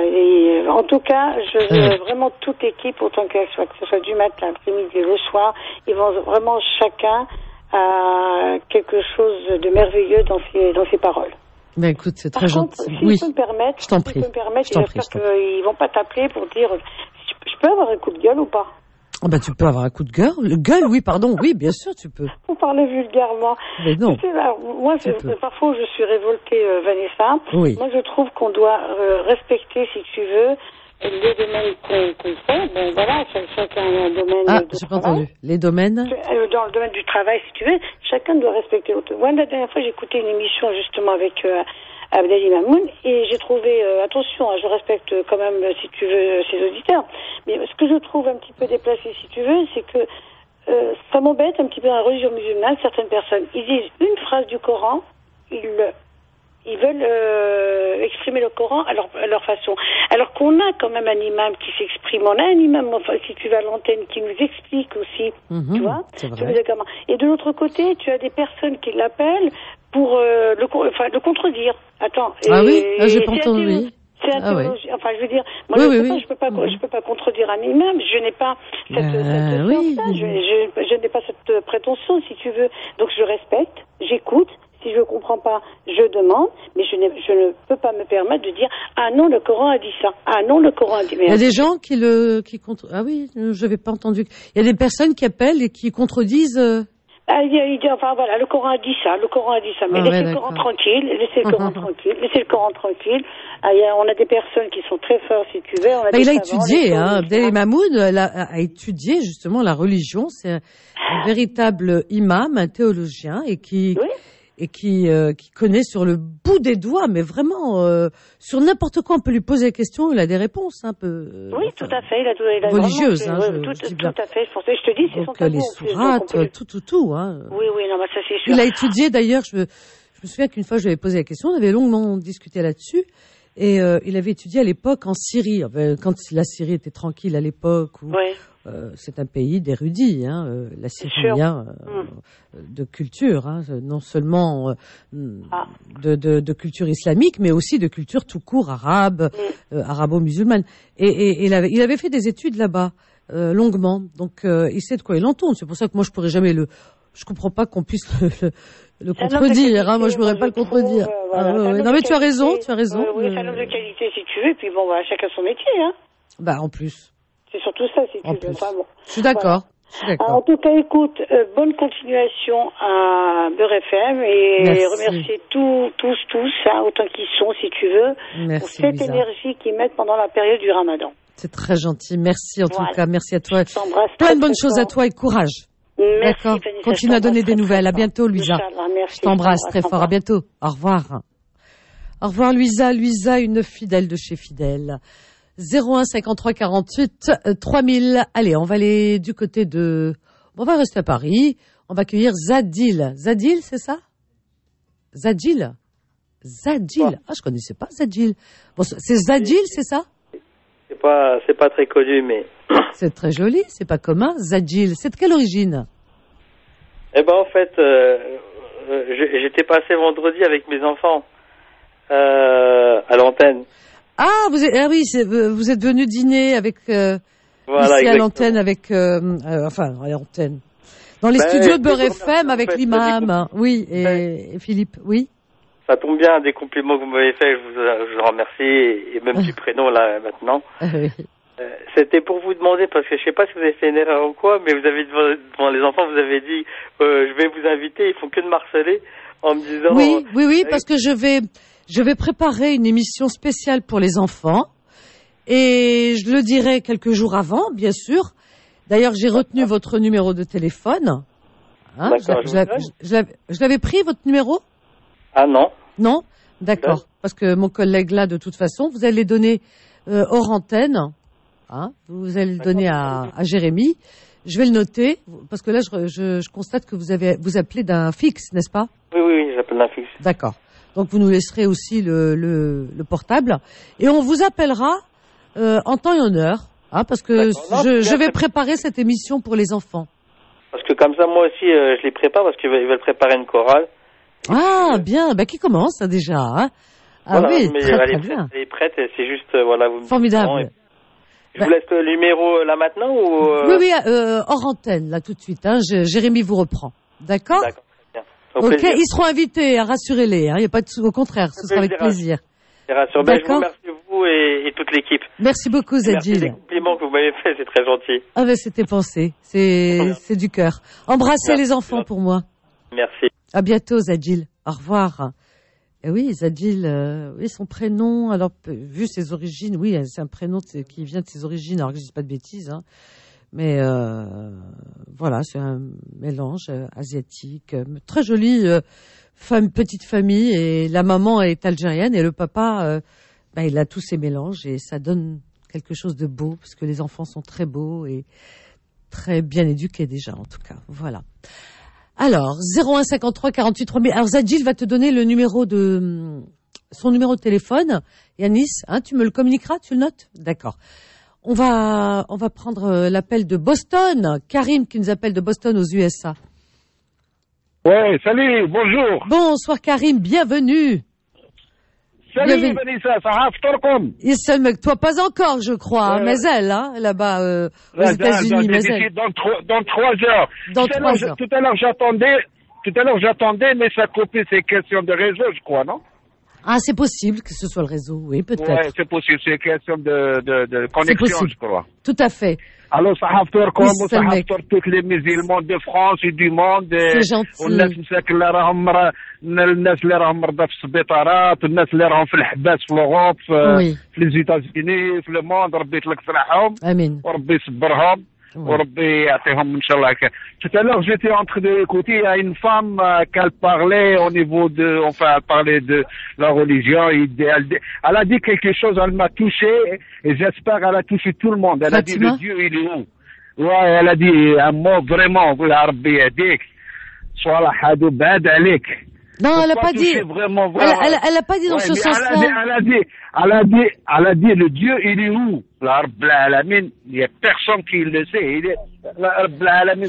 Et en tout cas, je veux ouais. vraiment toute l'équipe, autant qu'elle soit, que ce soit du matin, l'après-midi, le soir, ils vont vraiment chacun à quelque chose de merveilleux dans ses, dans ses paroles. Ben écoute, c'est très Par contre, gentil. Si oui. je peux me permettre, je t'en prie. Si je peux me permettre, je t'en prie, j'espère qu'ils vont pas t'appeler pour dire, je peux avoir un coup de gueule ou pas? Ah bah tu peux avoir un coup de gueule, le gueule, oui, pardon, oui, bien sûr, tu peux. Vous parlez vulgairement. Mais non. Tu sais, là, moi, je, parfois, je suis révoltée, euh, Vanessa. Oui. Moi, je trouve qu'on doit euh, respecter, si tu veux, les domaines qu'on, qu'on fait. Ben voilà, chacun a un domaine ah, de j'ai travail. pas entendu. Les domaines Dans le domaine du travail, si tu veux, chacun doit respecter l'autre. Moi, la dernière fois, j'ai écouté une émission, justement, avec... Euh, Abdellah Limamoun, et j'ai trouvé, euh, attention, hein, je respecte quand même, si tu veux, ses auditeurs, mais ce que je trouve un petit peu déplacé, si tu veux, c'est que euh, ça m'embête un petit peu dans la religion musulmane, certaines personnes, ils disent une phrase du Coran, ils Ils veulent euh, exprimer le Coran à leur, à leur façon. Alors qu'on a quand même un imam qui s'exprime. On a un imam, enfin, si tu vas à l'antenne, qui nous explique aussi. Mmh, tu vois c'est vrai. Et de l'autre côté, tu as des personnes qui l'appellent pour euh, le, enfin, le contredire. Attends. Ah et, oui, ah, j'ai pas entendu. C'est un ah ouais. Enfin, je veux dire, moi, oui, je, oui, pas, oui. je peux pas, mmh. je peux pas contredire un imam. Je n'ai pas cette, euh, cette oui. je, je, je n'ai pas cette prétention, si tu veux. Donc, je respecte, j'écoute. Si je ne comprends pas, je demande, mais je, je ne peux pas me permettre de dire « Ah non, le Coran a dit ça. Ah non, le Coran a dit... » Il y a des gens qui le... qui contre... Ah oui, je n'avais pas entendu. Il y a des personnes qui appellent et qui contredisent... Euh... Ah, il, il dit, enfin voilà, le Coran a dit ça, le Coran a dit ça, mais ah, laissez ouais, le Coran tranquille, laissez le Coran tranquille, laissez le Coran tranquille. Ah, y a, on a des personnes qui sont très fortes, si tu veux. On a bah, des il a savants, étudié, hein, Abdel Mahmoud a, a étudié justement la religion, c'est un, un véritable imam, un théologien, et qui... Oui. et qui, euh, qui connaît sur le bout des doigts, mais vraiment, euh, sur n'importe quoi, on peut lui poser la question, il a des réponses un peu... Euh, oui, enfin, tout à fait. Il a, il a religieuses, hein, ouais, je, tout, je dis tout bien. à fait. Je te dis, c'est son tabou. Les sourates, plus, tout, tout, tout. Hein. Oui, oui, non, mais ça c'est sûr. Il a étudié, d'ailleurs, je me, je me souviens qu'une fois, je lui avais posé la question, on avait longuement discuté là-dessus, et euh, il avait étudié à l'époque en Syrie, quand la Syrie était tranquille à l'époque, où... Oui. Euh, c'est un pays d'érudits, hein, euh, la Syrie, hein, euh, mm. de culture, hein, non seulement euh, ah. de, de, de culture islamique, mais aussi de culture tout court arabe, mm. euh, arabo-musulmane. Et, et, et il, avait, il avait fait des études là-bas, euh, longuement, donc euh, il sait de quoi il en tourne. C'est pour ça que moi je pourrais jamais le... Je comprends pas qu'on puisse le, le, le contredire, hein, moi je pourrais pas le contredire. Euh, voilà, ah, ouais, ouais. Non mais tu as raison, tu as raison. Euh, oui, c'est un homme de qualité si tu veux, puis bon, bah, chacun son métier. Hein. Bah en plus. C'est surtout ça, si tu veux. Enfin, bon. Je suis d'accord. Voilà. Alors, en tout cas, écoute, euh, bonne continuation à Beurre F M et Merci. remercier tous, tous, tous, hein, autant qu'ils sont, si tu veux, Merci, pour cette Lisa. énergie qu'ils mettent pendant la période du Ramadan. C'est très gentil. Merci en voilà. tout cas. Merci à toi. Plein de bonnes choses à toi et courage. Merci. D'accord. Continue à donner des nouvelles. À bientôt, Louisa. Merci. Je t'embrasse très fort. À bientôt. Au revoir. Au revoir, Louisa. Louisa, une fidèle de chez Fidèle. zéro un cinquante-trois quarante-huit trois mille. Allez, on va aller du côté de... On va rester à Paris. On va accueillir Zadil. Zadil, c'est ça? Zadil? Zadil. Ouais. Ah, je connaissais pas Zadil. Bon, c'est Zadil, c'est ça? C'est pas, c'est pas très connu, mais... C'est très joli, c'est pas commun. Zadil, c'est de quelle origine? Eh ben, en fait, euh, j'étais passé vendredi avec mes enfants euh, à l'antenne. Ah, vous êtes, ah oui, c'est, vous êtes venu dîner avec euh, voilà, ici exactement. à l'antenne avec, euh, euh, enfin à l'antenne, dans les ben, studios de Beurre F M avec en fait, l'imam, oui, et, ben, et Philippe, oui. Ça tombe bien, des compliments que vous m'avez fait, je vous, je vous remercie, et même du prénom là maintenant. Oui. Euh, c'était pour vous demander, parce que je sais pas si vous avez fait une erreur ou quoi, mais vous avez devant, devant les enfants, vous avez dit, euh, je vais vous inviter, ils font que de marceler, en me disant. Oui, euh, oui, oui, parce que je vais. Je vais préparer une émission spéciale pour les enfants et je le dirai quelques jours avant, bien sûr. D'ailleurs, j'ai retenu votre numéro de téléphone. Hein, D'accord. Je, je, je, l'avais, je l'avais pris, votre numéro? Ah non. Non? D'accord. Ouais. Parce que mon collègue là, de toute façon, vous allez donner euh, hors antenne. Hein, vous allez le donner à, à Jérémy. Je vais le noter parce que là, je, je, je constate que vous avez vous appelez d'un fixe, n'est-ce pas? Oui, oui, oui, j'appelle d'un fixe. D'accord. Donc vous nous laisserez aussi le, le, le portable et on vous appellera euh, en temps et en heure, hein, parce que non, je, je vais préparer cette émission pour les enfants. Parce que comme ça, moi aussi, euh, je les prépare parce qu'ils veulent, ils veulent préparer une chorale. Ah, puis, euh... bien, bah qui commence déjà, hein. Ah voilà, oui, mais très, elle très est bien. Prête, elle est prête, c'est juste, euh, voilà, vous me Formidable. Et... Je bah... vous laisse le numéro là maintenant ou euh... Oui, oui, euh, hors antenne là tout de suite. Hein, je, Jérémy vous reprend, d'accord? D'accord. Au ok, plaisir. Ils seront invités, hein, rassurez-les. Il hein, n'y a pas de au contraire, ce sera avec plaisir. D'accord. Ben, je vous remercie vous et, et toute l'équipe. Merci beaucoup, Zadil. Merci des compliments que vous m'avez fait, c'est très gentil. Ah ben c'était pensé, c'est c'est du cœur. Embrassez Merci. les enfants pour moi. Merci. À bientôt, Zadil. Au revoir. Et oui, Zadil, euh, oui, son prénom. Alors vu ses origines, oui, c'est un prénom qui vient de ses origines. Alors que je dis pas de bêtises, hein. Mais euh, voilà, c'est un mélange euh, asiatique, euh, très jolie euh, femme, petite famille, et la maman est algérienne et le papa, euh, bah, il a tous ces mélanges et ça donne quelque chose de beau parce que les enfants sont très beaux et très bien éduqués déjà en tout cas. Voilà. Alors, zéro un cinquante-trois quarante-huit trois mille. Alors, Zadjil va te donner le numéro de, son numéro de téléphone. Yanis, hein, tu me le communiqueras, tu le notes? D'accord. On va, on va prendre l'appel de Boston. Karim qui nous appelle de Boston aux U S A. Ouais, salut, bonjour. Bonsoir Karim, bienvenue. Salut Vanessa, ça va ftorkom. Yesselmek, toi pas encore, je crois, euh, mais elle, hein, là-bas euh, aux là, États-Unis, mais elle. Dans, dans trois heures. Dans tout trois heures. Tout à l'heure j'attendais, tout à l'heure j'attendais, mais ça coupait, c'est question de réseau, je crois, non? Ah, c'est possible que ce soit le réseau, oui, peut-être. Ouais, c'est possible, c'est question de, de, de connexion, je crois. Tout à fait. Alors, ça a fait comme ça a fait tous les musulmans de France et du monde. C'est gentil. والناس مساكن اللي راهم الناس اللي راهم مرضى في السبيطارات والناس اللي راهم في الحباس في لوروب في لي زيتازيني في الموند ربي يطلق سراحهم. امين. وربي يصبرهم. وربي يعطيهم ان شاء الله. Tout à l'heure, j'étais en train d'écouter, il y a une femme euh, qu'elle parlait au niveau de, enfin, elle parlait de la religion. Elle, elle, elle a dit quelque chose, elle m'a touché, et j'espère qu'elle a touché tout le monde. Elle Fatima? a dit, le Dieu, il est où? Ouais, elle a dit un mot vraiment, voilà, Rabbi yadik, soit la hadou bad alik. Non, elle a pas dit. Vraiment, vraiment. Elle, elle, elle a pas dit dans ouais, ce sens-là. Elle a dit, elle a dit, elle a dit, le Dieu, il est où? La Rabb al-Alamin, il y a personne qui le sait. Il est, la Rabb al-Alamin,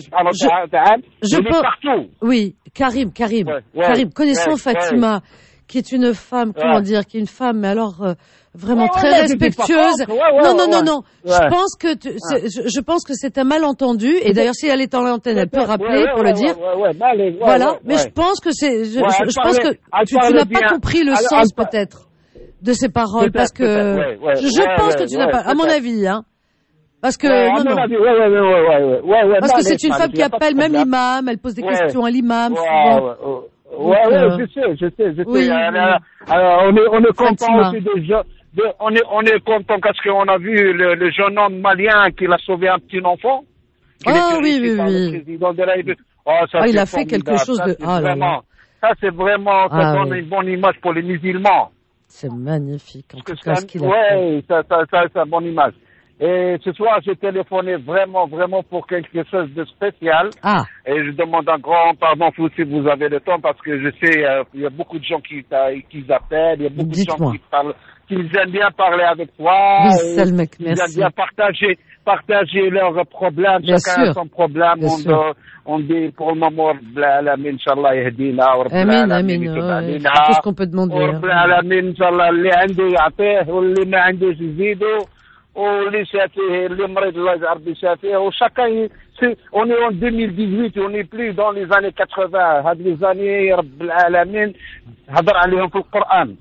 il est partout. Oui, Karim, Karim, ouais, ouais, Karim, connaissons ouais, Fatima, ouais. qui est une femme, comment ouais. dire, qui est une femme, mais alors, euh, vraiment ouais, très ouais, respectueuse. Ouais, ouais, non, non, non, non. Ouais. Je pense que tu, ouais. je, je pense que c'est un malentendu. Et d'ailleurs, si elle est en l'antenne, elle peut rappeler ouais, ouais, pour ouais, le dire. Ouais, ouais, ouais, ouais, voilà. Ouais, mais ouais. je pense que c'est, je, ouais, je, je pense parlait, que tu, tu n'as pas compris le elle, sens elle, peut-être de ces paroles, parce que ouais, ouais, je ouais, pense ouais, que tu ouais, n'as pas, à mon ouais. avis, hein. Parce que ouais, non, non. Avis, ouais, ouais, ouais, ouais, ouais, ouais, parce non, que c'est une non, femme qui appelle même l'imam, elle pose des ouais. questions à l'imam. Ouais, souvent. ouais, ouais, ouais, ouais euh... je sais, je sais, je sais. Oui, alors, oui. alors, on est, on est content Fatima. aussi de, de, on est, on est content parce qu'on a vu le, le jeune homme malien qui a sauvé un petit enfant. Ah oui, oui, oui. De oh, ça, ah, il a fait quelque chose ça, de, ah là là. Ça, c'est vraiment, ça ah, donne oui. une bonne image pour les musulmans. C'est magnifique, en tout cas, ce qu'il a ouais, fait. Oui, ça, ça, ça, c'est une bonne image. Et ce soir, j'ai téléphoné vraiment, vraiment pour quelque chose de spécial. Ah. Et je demande un grand pardon si vous avez le temps, parce que je sais, il euh, y a beaucoup de gens qui, qui appellent, il y a beaucoup de gens qui parlent, qui aiment bien parler avec toi. Oui, seul mec, ils merci. aiment bien partager, partager leurs problèmes, bien chacun sûr. a son problème. Bien on, sûr. on dit pour le moment, Amin, Inch'Allah, yahdina, wa Amin, Amin, ouais, c'est tout ce qu'on peut demander. Amin, Inch'Allah, اللي عنده يعطيه واللي ما عندوش يزيده. واللي شافيه اللي مريض الله يجعل ربي شافيه وشاكا on est en deux mille dix-huit on n'est plus dans les années quatre-vingts هاد les années رب العالمين هضر عليهم في القرآن.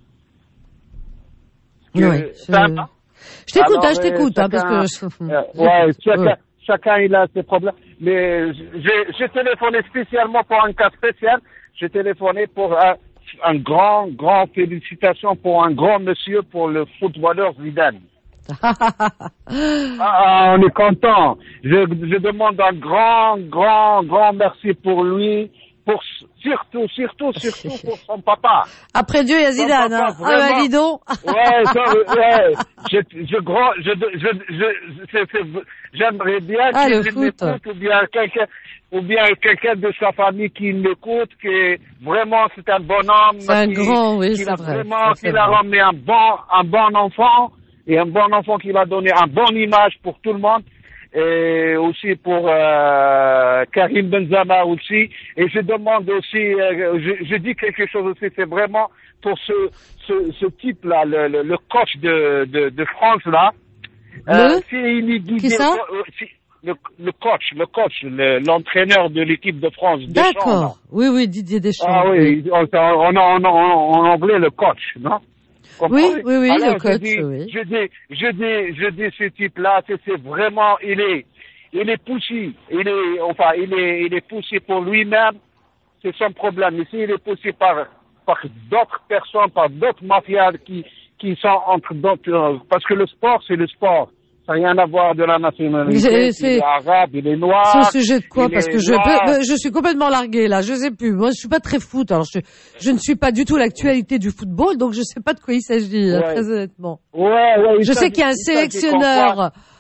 Oui, je... je t'écoute, hein, je t'écoute, hein, parce que ouais, chacun, chacun il a ses problèmes, mais j'ai, j'ai téléphoné spécialement pour un cas spécial. J'ai téléphoné pour un, un grand, grand félicitations pour un grand monsieur, pour le footballeur Zidane. Ah, on est content. Je, je demande un grand, grand, grand merci pour lui, pour surtout, surtout, surtout pour son papa. Après Dieu, il y a Zidane, hein. Ah bah dis donc. Ouais, ça, ouais. Je, je, grand, je, je, je, c'est, c'est, j'aimerais bien ah, qu'il m'écoute, ou bien quelqu'un, ou bien quelqu'un de sa famille qui m'écoute, que vraiment c'est un bon homme. C'est un qui, grand, oui, qui c'est a vrai. Vraiment, c'est qu'il vrai. a ramené un bon, un bon enfant. Et un bon enfant qui va donner une bonne image pour tout le monde, et aussi pour euh, Karim Benzema aussi. Et je demande aussi, euh, je, je dis quelque chose aussi, c'est vraiment pour ce, ce, ce type-là, le, le, le coach de, de, de France là. Le euh, si il est guidé, Qui ça euh, si, le, le coach, le coach, le, l'entraîneur de l'équipe de France. D'accord. Oui, oui, Didier Deschamps. Ah oui, en, en, en, en anglais le coach, non? Oui, oui, oui, alors, le coach, je dis, oui. Je dis, je dis, je dis, ce type-là, c'est, c'est vraiment, il est, il est poussé, il est, enfin, il est, il est poussé pour lui-même, c'est son problème. Mais s'il est poussé par, par d'autres personnes, par d'autres mafias qui, qui sont entre d'autres, parce que le sport, c'est le sport. Ça n'a rien à voir de la nationalité. C'est, c'est, il est arabe, il est noir. C'est au sujet de quoi? Parce que je, noir. je suis complètement larguée, là. Je sais plus. Moi, je suis pas très foot. Alors, je, je ne suis pas du tout l'actualité du football, donc je sais pas de quoi il s'agit, ouais. Très honnêtement. Ouais, ouais. Je sais qu'il y a un sélectionneur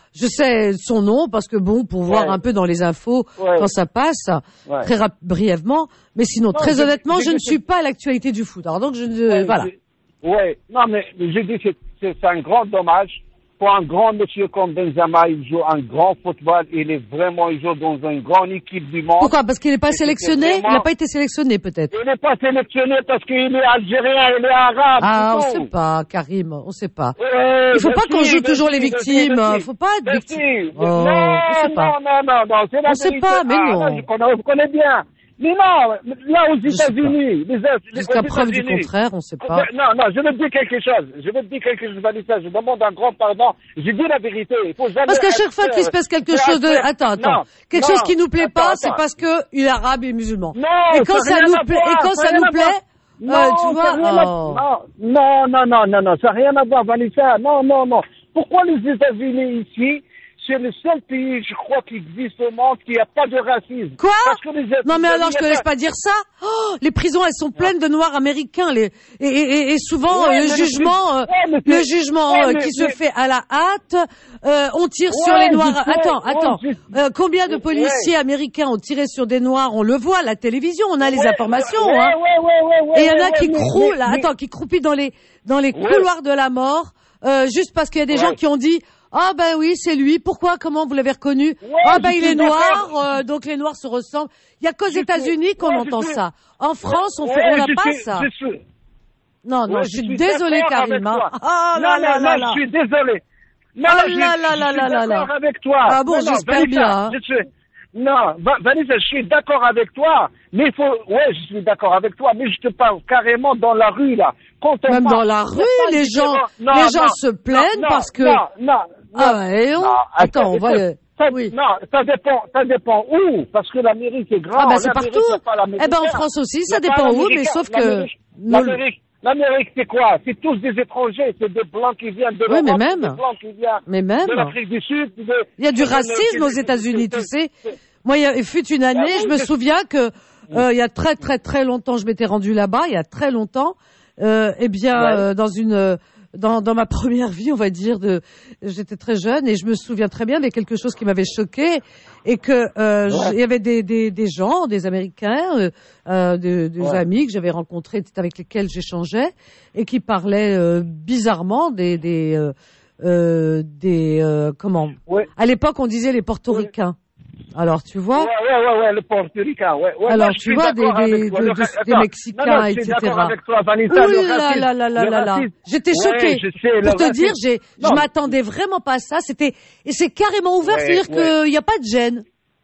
je sais son nom parce que bon, pour voir ouais. un peu dans les infos ouais. quand ça passe, ouais. très rap- brièvement. Mais sinon, non, très honnêtement, je, je, je ne suis pas à l'actualité du foot. Alors donc, je ne, ouais, voilà. Ouais, non, mais je dis que c'est, c'est un grand dommage. Pour un grand monsieur comme Benzema, il joue un grand football. Il est vraiment, il joue dans une grande équipe du monde. Pourquoi? Parce qu'il n'est pas sélectionné? Vraiment... Il n'a pas été sélectionné, peut-être. Il n'est pas sélectionné parce qu'il est algérien, il est arabe. Ah, on sait pas, Karim, on sait pas. Euh, il faut pas si, qu'on joue toujours si, les victimes. Il faut pas être victime. Si. Oh, non, on sait pas. non, non, non, non, c'est la on sait pas, mais ah, non. Là, je connais, je connais bien. Mais non, là aux États-Unis, les, les, jusqu'à preuve du contraire, on ne sait pas. Non, non, je veux te dire quelque chose. Je veux te dire quelque chose, Vanessa. Je demande un grand pardon. Je dis la vérité. Il faut jamais. Parce qu'à chaque fois qu'il se passe quelque chose de, attends, attends, non, quelque non, chose qui nous plaît attends, pas, attends. C'est parce que il est arabe et musulman. Non, et quand ça, ça nous plaît, et quand ça, ça nous plaît, non, euh, tu vois, oh. non, non, non, non, non, ça n'a rien à voir, Vanessa. Non, non, non. Pourquoi les États-Unis ici? C'est le seul pays, je crois, qui existe au monde qui n'a pas de racisme. Quoi? Parce que les Non mais alors je te laisse pas dire ça. Oh, les prisons elles sont pleines de noirs américains. Les, et, et, et souvent ouais, le, jugement, euh, ouais, le jugement, ouais, euh, qui mais, se fait à la hâte. Euh, on tire ouais, sur les noirs. Sais, attends, ouais, attends. Euh, combien de policiers ouais. américains ont tiré sur des noirs? On le voit à la télévision. On a les ouais, informations. Ouais, hein. ouais, ouais, ouais, et il y en a ouais, qui ouais, croulent. Mais, attends, qui croupissent dans les dans les couloirs de la mort euh, juste parce qu'il y a des gens qui ont dit. Ah ben oui, c'est lui. Pourquoi? Comment vous l'avez reconnu? Ouais, ah ben il est noir, euh, donc les noirs se ressemblent. Il y a qu'aux États-Unis qu'on ouais, entend ça. En France, on ouais, fait, on n'a pas suis, ça. Je suis... Non, non, ouais, je suis, suis désolée, Karim. Ah non, non, non, je suis désolée. Non, oh non, là je, là je là suis là là d'accord là. avec toi. Ah bon, non, j'espère non, bien. Hein. Je suis... Non, Vanessa, je suis d'accord avec toi, mais il faut, ouais, je suis d'accord avec toi, mais je te parle carrément dans la rue, là. Quand on Même parle, dans la rue, les gens, non, les gens non, se plaignent non, parce que... Non, non, ah ouais, on... non, attends, on va le... Ça, oui. Non, ça dépend, ça dépend où, parce que l'Amérique est grande. Ah ben c'est partout. Eh ben en France aussi, ça dépend où, mais sauf que... L'Amérique, l'Amérique c'est quoi? C'est tous des étrangers, c'est des blancs qui viennent de l'Europe, oui, mais même. des blancs qui viennent mais même. de l'Afrique du Sud. De, il y a du racisme aux États-Unis, tu sais. Moi, il y a, il fut une année, je me souviens que euh, il y a très très très longtemps, je m'étais rendue là-bas, il y a très longtemps. Euh, eh bien, ouais. euh, dans une dans dans ma première vie, on va dire, de j'étais très jeune et je me souviens très bien de quelque chose qui m'avait choquée et que euh, ouais. il y avait des des des gens, des Américains, euh, euh, des, des ouais. amis que j'avais rencontrés, avec lesquels j'échangeais et qui parlaient euh, bizarrement des des euh, euh, des euh, comment ouais. À l'époque, on disait les Portoricains. Alors, tu vois. Ouais, ouais, ouais, ouais, le portoricain, ouais, ouais. Alors, moi, tu vois, des, des, de, de, des Mexicains, non, non, et cetera. Avec toi, Vanessa, Ouh là là là là là là. J'étais choquée. Ouais, sais, Pour te racisme. dire, j'ai, non. je m'attendais vraiment pas à ça. C'était, et c'est carrément ouvert, ouais, c'est-à-dire ouais. qu'il n'y a pas de gêne.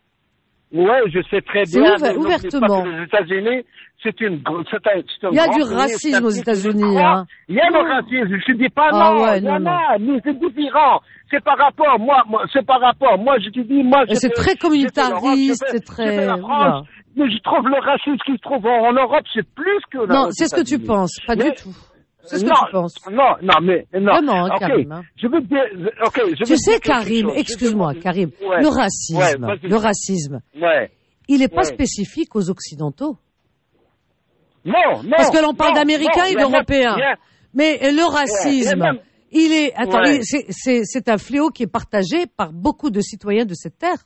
Ouais, je sais très bien. C'est ouvert, ouvertement. Les États-Unis, c'est une, c'est un, c'est un Il y a du racisme aux États-Unis, hein. Il y a le racisme, je dis pas ah non. Ouais, il y non, en non. a, mais c'est différent. C'est par rapport, moi, moi c'est par rapport, moi je te dis, moi je c'est très communautariste, c'est très... La France, mais je trouve le racisme qui se trouve en Europe, c'est plus que... Non, c'est ce que tu penses, pas mais, du tout. C'est ce non, que tu penses. Non, non, mais... Non. Vraiment, hein, okay. Karim. Hein. Je veux dire... Okay, je tu veux sais, dire Karim, excuse-moi, Karim, ouais. le racisme, ouais, le racisme, ouais. il n'est pas ouais. spécifique aux Occidentaux. Non, non. Parce que l'on parle d'Américains et d'Européens. A... Mais le racisme... Ouais, Il est, attends, ouais. c'est, c'est, c'est un fléau qui est partagé par beaucoup de citoyens de cette terre.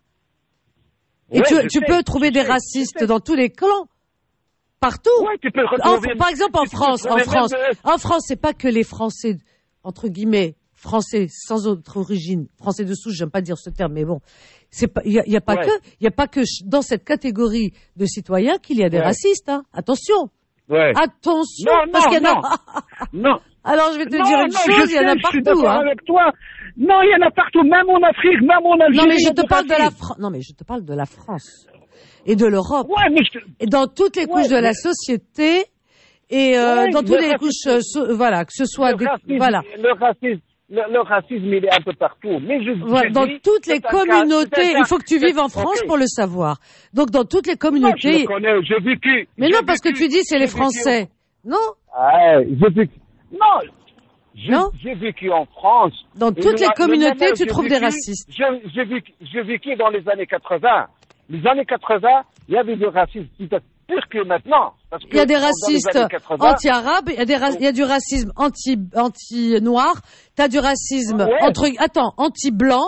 Et ouais, tu, tu sais, peux trouver des sais, racistes dans tous les clans. Partout. Ouais, tu peux en, par exemple, en France, en France, de... en France, c'est pas que les Français, entre guillemets, Français sans autre origine, Français de souche, j'aime pas dire ce terme, mais bon, c'est pas, il y a, y a pas ouais. que, il y a pas que dans cette catégorie de citoyens qu'il y a des ouais. racistes, hein. Attention. Ouais. Attention, non, parce non, qu'il y en a. Non. Alors, je vais te non, dire une non, chose, il y en a sais, partout, je suis hein. avec toi. Non, il y en a partout, même en Afrique, même en Algérie. Non, mais je te parle de la France. Non, mais je te parle de la France. Et de l'Europe. Ouais, mais je te... Et dans toutes les couches ouais, de mais... la société. Et, euh, ouais, dans toutes les couches, euh, so, voilà, que ce soit le des, racisme, voilà. Le racisme. Le, le racisme, il est un peu partout. Mais je, voilà, je dans dis, toutes les communautés, cas, il faut que tu vives en France okay. pour le savoir. Donc, dans toutes les communautés. Non, je le connais, j'ai vécu. Mais j'ai non, parce vécu, que tu dis c'est les Français. Vécu. Non? Ah, j'ai vécu. Non. J'ai, non j'ai vécu en France. Dans toutes les communautés, tu trouves vécu, des racistes. J'ai, j'ai, vécu, j'ai vécu dans les années quatre-vingts. Les années quatre-vingts, il y avait du racisme peut-être plus que maintenant. Parce que il y a des racistes anti-arabes, il y a des ra- il y a du racisme anti, anti-noir, t'as du racisme ouais. entre, attends, anti-blanc,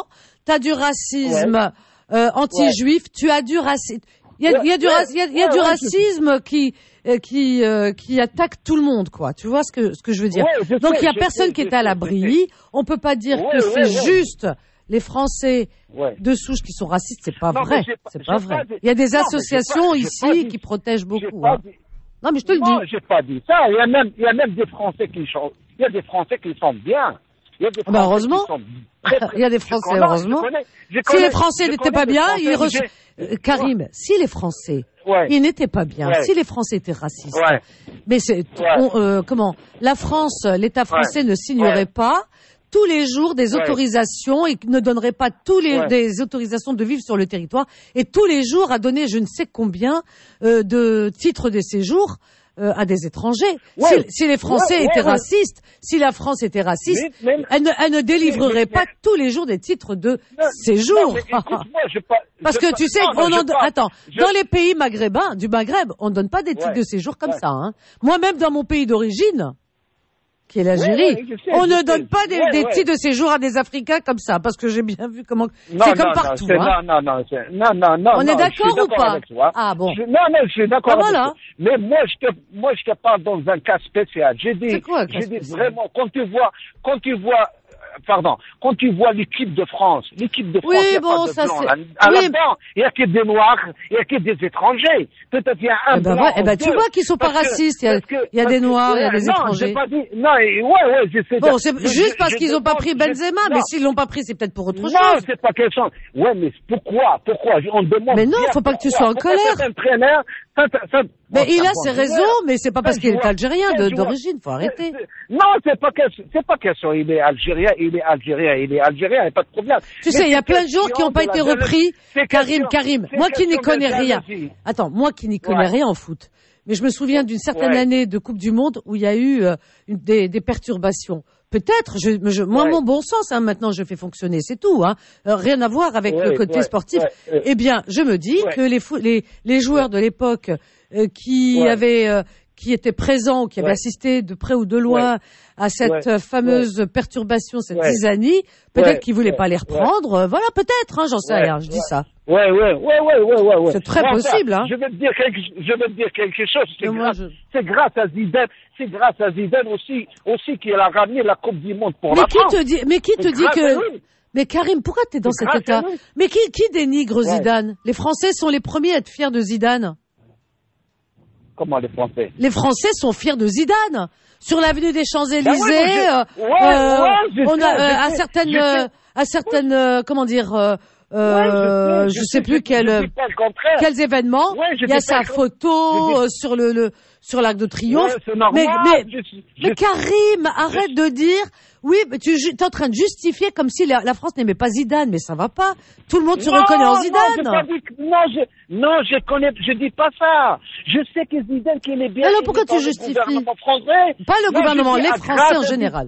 t'as du racisme ouais. euh, anti-juif, ouais. tu as du racisme. Il y a, ouais, il y a du, ouais, il y a, il y a ouais, du ouais, racisme qui euh, qui euh, qui attaque tout le monde, quoi. Tu vois ce que ce que je veux dire. Ouais, je Donc il y a personne sais, qui est à l'abri. On peut pas dire ouais, que ouais, c'est ouais. juste les Français ouais. de souche qui sont racistes. C'est pas non, vrai. Pas, c'est pas vrai. Pas, il y a des non, associations pas, ici qui protègent beaucoup. Hein. Non, mais je te le non, dis. j'ai pas dit ça. Il y a même il y a même des Français qui sont il y a des Français qui sont bien. Il y a des Français bah heureusement. Qui sont très, très, il y a des Français, connais, heureusement. Je connais, je connais, si les Français n'étaient pas bien, ils reço... euh, Karim, ouais. si les Français, ouais. ils n'étaient pas bien, ouais. si les Français étaient racistes, ouais. mais c'est, ouais. on, euh, comment, la France, l'État français ouais. ne signerait ouais. pas tous les jours des autorisations ouais. et ne donnerait pas tous les ouais. des autorisations de vivre sur le territoire et tous les jours à donner je ne sais combien euh, de titres de séjour. Euh, à des étrangers. Ouais. Si, si les Français ouais, étaient ouais, racistes, ouais. si la France était raciste, mais, mais, elle, ne, elle ne délivrerait mais, mais, pas mais, tous les jours des titres de non, séjour. Non, mais, écoute, moi, je pas, Parce je que pas, tu sais, non, on en, pas, attends, je... dans les pays maghrébins, du Maghreb, on ne donne pas des titres ouais. de séjour comme ouais. ça. Hein. Moi-même, dans mon pays d'origine, qui est l'Algérie, ouais, ouais, sais, on ne sais. donne pas des, ouais, des ouais. titres de séjour à des Africains comme ça, parce que j'ai bien vu comment non, c'est comme non, partout. Non, hein. non, non, non, non, non, non. On non, est d'accord ou pas? Ah bon. Je, non, non, je suis d'accord. Ah, voilà. Mais moi, je te, moi, je te parle dans un cas spécial. J'ai dit, quoi, j'ai dit vraiment, quand tu vois, quand tu vois. Pardon, quand tu vois l'équipe de France, l'équipe de France, il oui, n'y a bon, pas de ça blanc. c'est... À, à oui, là-dedans, il n'y a que des Noirs, il n'y a que des étrangers. Peut-être il y a un eh ben, blanc. Ouais, eh ben, tu vois qu'ils sont pas racistes. Il y a, que, il y a des Noirs, il y a des non, étrangers. J'ai pas dit, non, et, ouais, ouais, je sais. Bon, c'est je, juste je, parce je, qu'ils n'ont pas pris Benzema, mais s'ils l'ont pas pris, c'est peut-être pour autre non, chose. Non, c'est pas question. Ouais, mais pourquoi, pourquoi? On demande. Mais non, faut pas que tu sois en colère. C'est un entraîneur. Ça, ça, ça, mais il a ses raisons, mais c'est pas parce qu'il est algérien d'origine, faut arrêter. Non, c'est pas question, c'est pas question, il est algérien, il est algérien, il est algérien, il n'y a pas de problème. Tu sais, il y a plein de jours qui n'ont pas été repris. Karim, Karim, moi qui n'y connais rien. Attends, moi qui n'y connais rien en foot. Mais je me souviens d'une certaine année de Coupe du Monde où il y a eu des, des perturbations. Peut-être, je, je, moi, ouais. mon bon sens, hein, maintenant, je fais fonctionner, c'est tout, hein, euh, rien à voir avec ouais, le côté ouais, sportif. Ouais, ouais. Eh bien, je me dis ouais. que les, fou- les, les joueurs de l'époque euh, qui ouais. avaient, euh, qui étaient présents, ou qui avaient ouais. assisté de près ou de loin ouais. à cette ouais. fameuse ouais. perturbation, cette ouais. zizanie, peut-être ouais. qu'ils voulaient ouais. pas les reprendre. Ouais. Voilà, peut-être, hein, j'en sais ouais. rien, je dis ouais. ça. Ouais, ouais, ouais, ouais, ouais, ouais, ouais. C'est très enfin, possible, hein. Je vais te dire quelque, je vais te dire quelque chose. C'est, grâce, je... c'est grâce à Zidane, c'est grâce à Zidane aussi, aussi qu'il a ramené la Coupe du Monde pour mais la qui France. Te dit, mais qui te dit que, mais Karim, pourquoi t'es dans c'est cet état? Mais qui, qui dénigre ouais. Zidane? Les Français sont les premiers à être fiers de Zidane. Comment les Français? Les Français sont fiers de Zidane. Sur l'avenue des Champs-Élysées, ben ouais, euh, ouais, euh, ouais, on sais, a euh, à sais, certaines, euh, à certaines, euh, comment dire, euh, Euh, ouais, je, sais, je sais plus quel, quels événements. Ouais, il y a sa photo euh, sur le, le sur l'Arc de Triomphe. Ouais, normal, mais mais, je, je, mais Karim, arrête je, de dire. Oui, mais tu es en train de justifier comme si la, la France n'aimait pas Zidane, mais ça va pas. Tout le monde se non, reconnaît en Zidane. Non, pas dit, non, je, non, je connais, je dis pas ça. Je sais que Zidane qu'il est bien. Alors pourquoi tu justifies? Pas le non, gouvernement, les Français en général.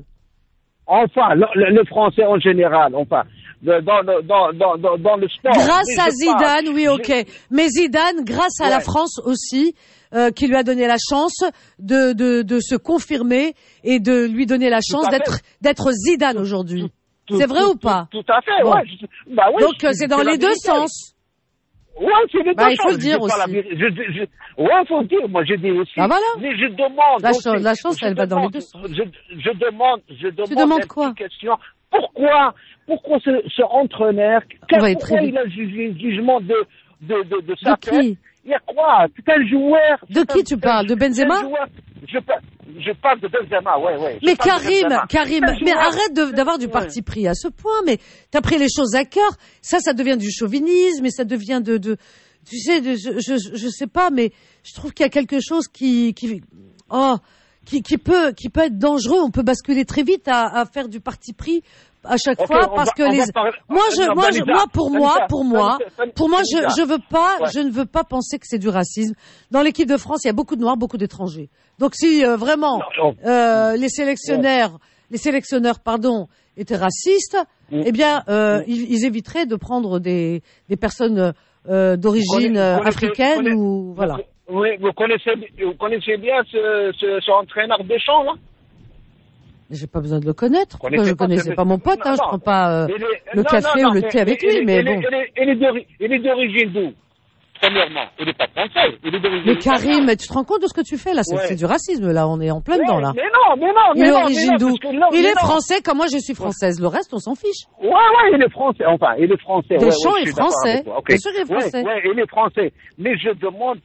Enfin, le, le, le Français en général, enfin. Dans, dans, dans, dans, dans le sport. Grâce à Zidane, oui, ok. Je... Mais Zidane, grâce à ouais. la France aussi, euh, qui lui a donné la chance de, de, de se confirmer et de lui donner la chance d'être, d'être Zidane aujourd'hui. C'est vrai tout, ou pas? Tout, tout à fait, bon. ouais. Je, bah oui. Donc, je, c'est dans les deux sens. Ouais, c'est les deux bah, sens. Il faut le dire aussi. Je, je, ouais, il faut le dire. Moi, j'ai dit aussi. Ah, voilà. Mais je demande. La, aussi, chance, la chance, elle demande, va dans les deux sens. Je, je demande, je demande. Tu demandes quoi? Une question. Pourquoi, pourquoi ce, ce entraîneur, pourquoi il a un jugement de, de, de, de sa tête? Il y a quoi? C'est un joueur. De qui tu parles? De Benzema? Je, je parle de Benzema, ouais, ouais. Mais Karim, Karim, mais arrête de, d'avoir du parti pris à ce point, mais t'as pris les choses à cœur. Ça, ça devient du chauvinisme et ça devient de, de, tu sais, de, je, je, je sais pas, mais je trouve qu'il y a quelque chose qui, qui, oh, Qui, qui peut, qui peut être dangereux. On peut basculer très vite à, à faire du parti pris à chaque okay, fois parce va, que les. Parler... Moi, je, non, moi, je, moi, pour Vanessa, moi, pour moi, Vanessa, pour moi, je, je veux pas, ouais. je ne veux pas penser que c'est du racisme. Dans l'équipe de France, il y a beaucoup de Noirs, beaucoup d'étrangers. Donc, si euh, vraiment non, non. Euh, les sélectionnaires, ouais. les sélectionneurs, pardon, étaient racistes, mm. eh bien, euh, mm. ils, ils éviteraient de prendre des, des personnes euh, d'origine euh, africaine connaissez, ou voilà. Oui, vous connaissez, vous connaissez bien ce, ce, ce entraîneur Deschamps, là? J'ai pas besoin de le connaître. Pourquoi je connais, c'est pas mon pote, hein, non, je prends pas euh, les, le non, café non, non, ou le thé avec lui, mais bon. Il est d'origine d'où? Premièrement, il n'est pas français. Il est d'origine. Mais Karim, mais tu te rends compte de ce que tu fais là? C'est, ouais. c'est du racisme là, on est en plein ouais, dedans là. Mais non, mais non, mais il est non, d'origine d'où? Il mais est non. français comme moi je suis française. Le reste, on s'en fiche. Ouais, ouais, il est français. Enfin, il est français. Deschamps ouais, ouais, est français. Okay. Bien sûr, il est français. Ouais, ouais, il est français. Mais je demande.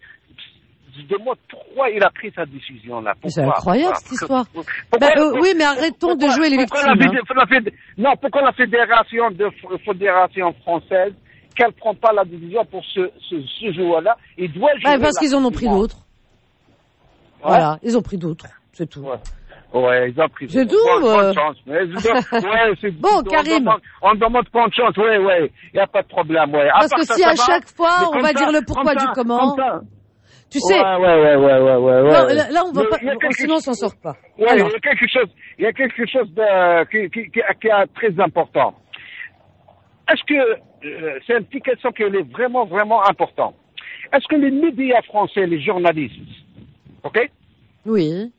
Je demande pourquoi il a pris sa décision là. C'est incroyable cette histoire. Pourquoi, bah, euh, oui, mais arrêtons pourquoi, de jouer les victimes. La, hein. la, la, non, pourquoi la fédération de fédération française qu'elle prend pas la décision pour ce ce, ce joueur-là? Il doit jouer. Bah, parce qu'ils en ont pris d'autres. Ouais. Voilà, ils ont pris d'autres, c'est tout. Ouais. Ouais, ils ont pris. C'est tout. Bonne, euh... bonne chance. Mais, ouais, c'est, bon, Karim. On demande, on demande bonne chance. Ouais, ouais. Il y a pas de problème. Ouais. Parce que ça, si ça à va, chaque fois on va ça, dire le pourquoi du ça, comment. Tu sais. Ouais, ouais, ouais, ouais, ouais, ouais. Non, là, là, on va mais, pas. Sinon, on s'en sort pas. Ouais, alors. il y a quelque chose. Il y a quelque chose de qui, qui, qui, qui est très important. Est-ce que euh, c'est une petite question qui est vraiment, vraiment importante. Est-ce que les médias français, les journalistes, ok? Oui.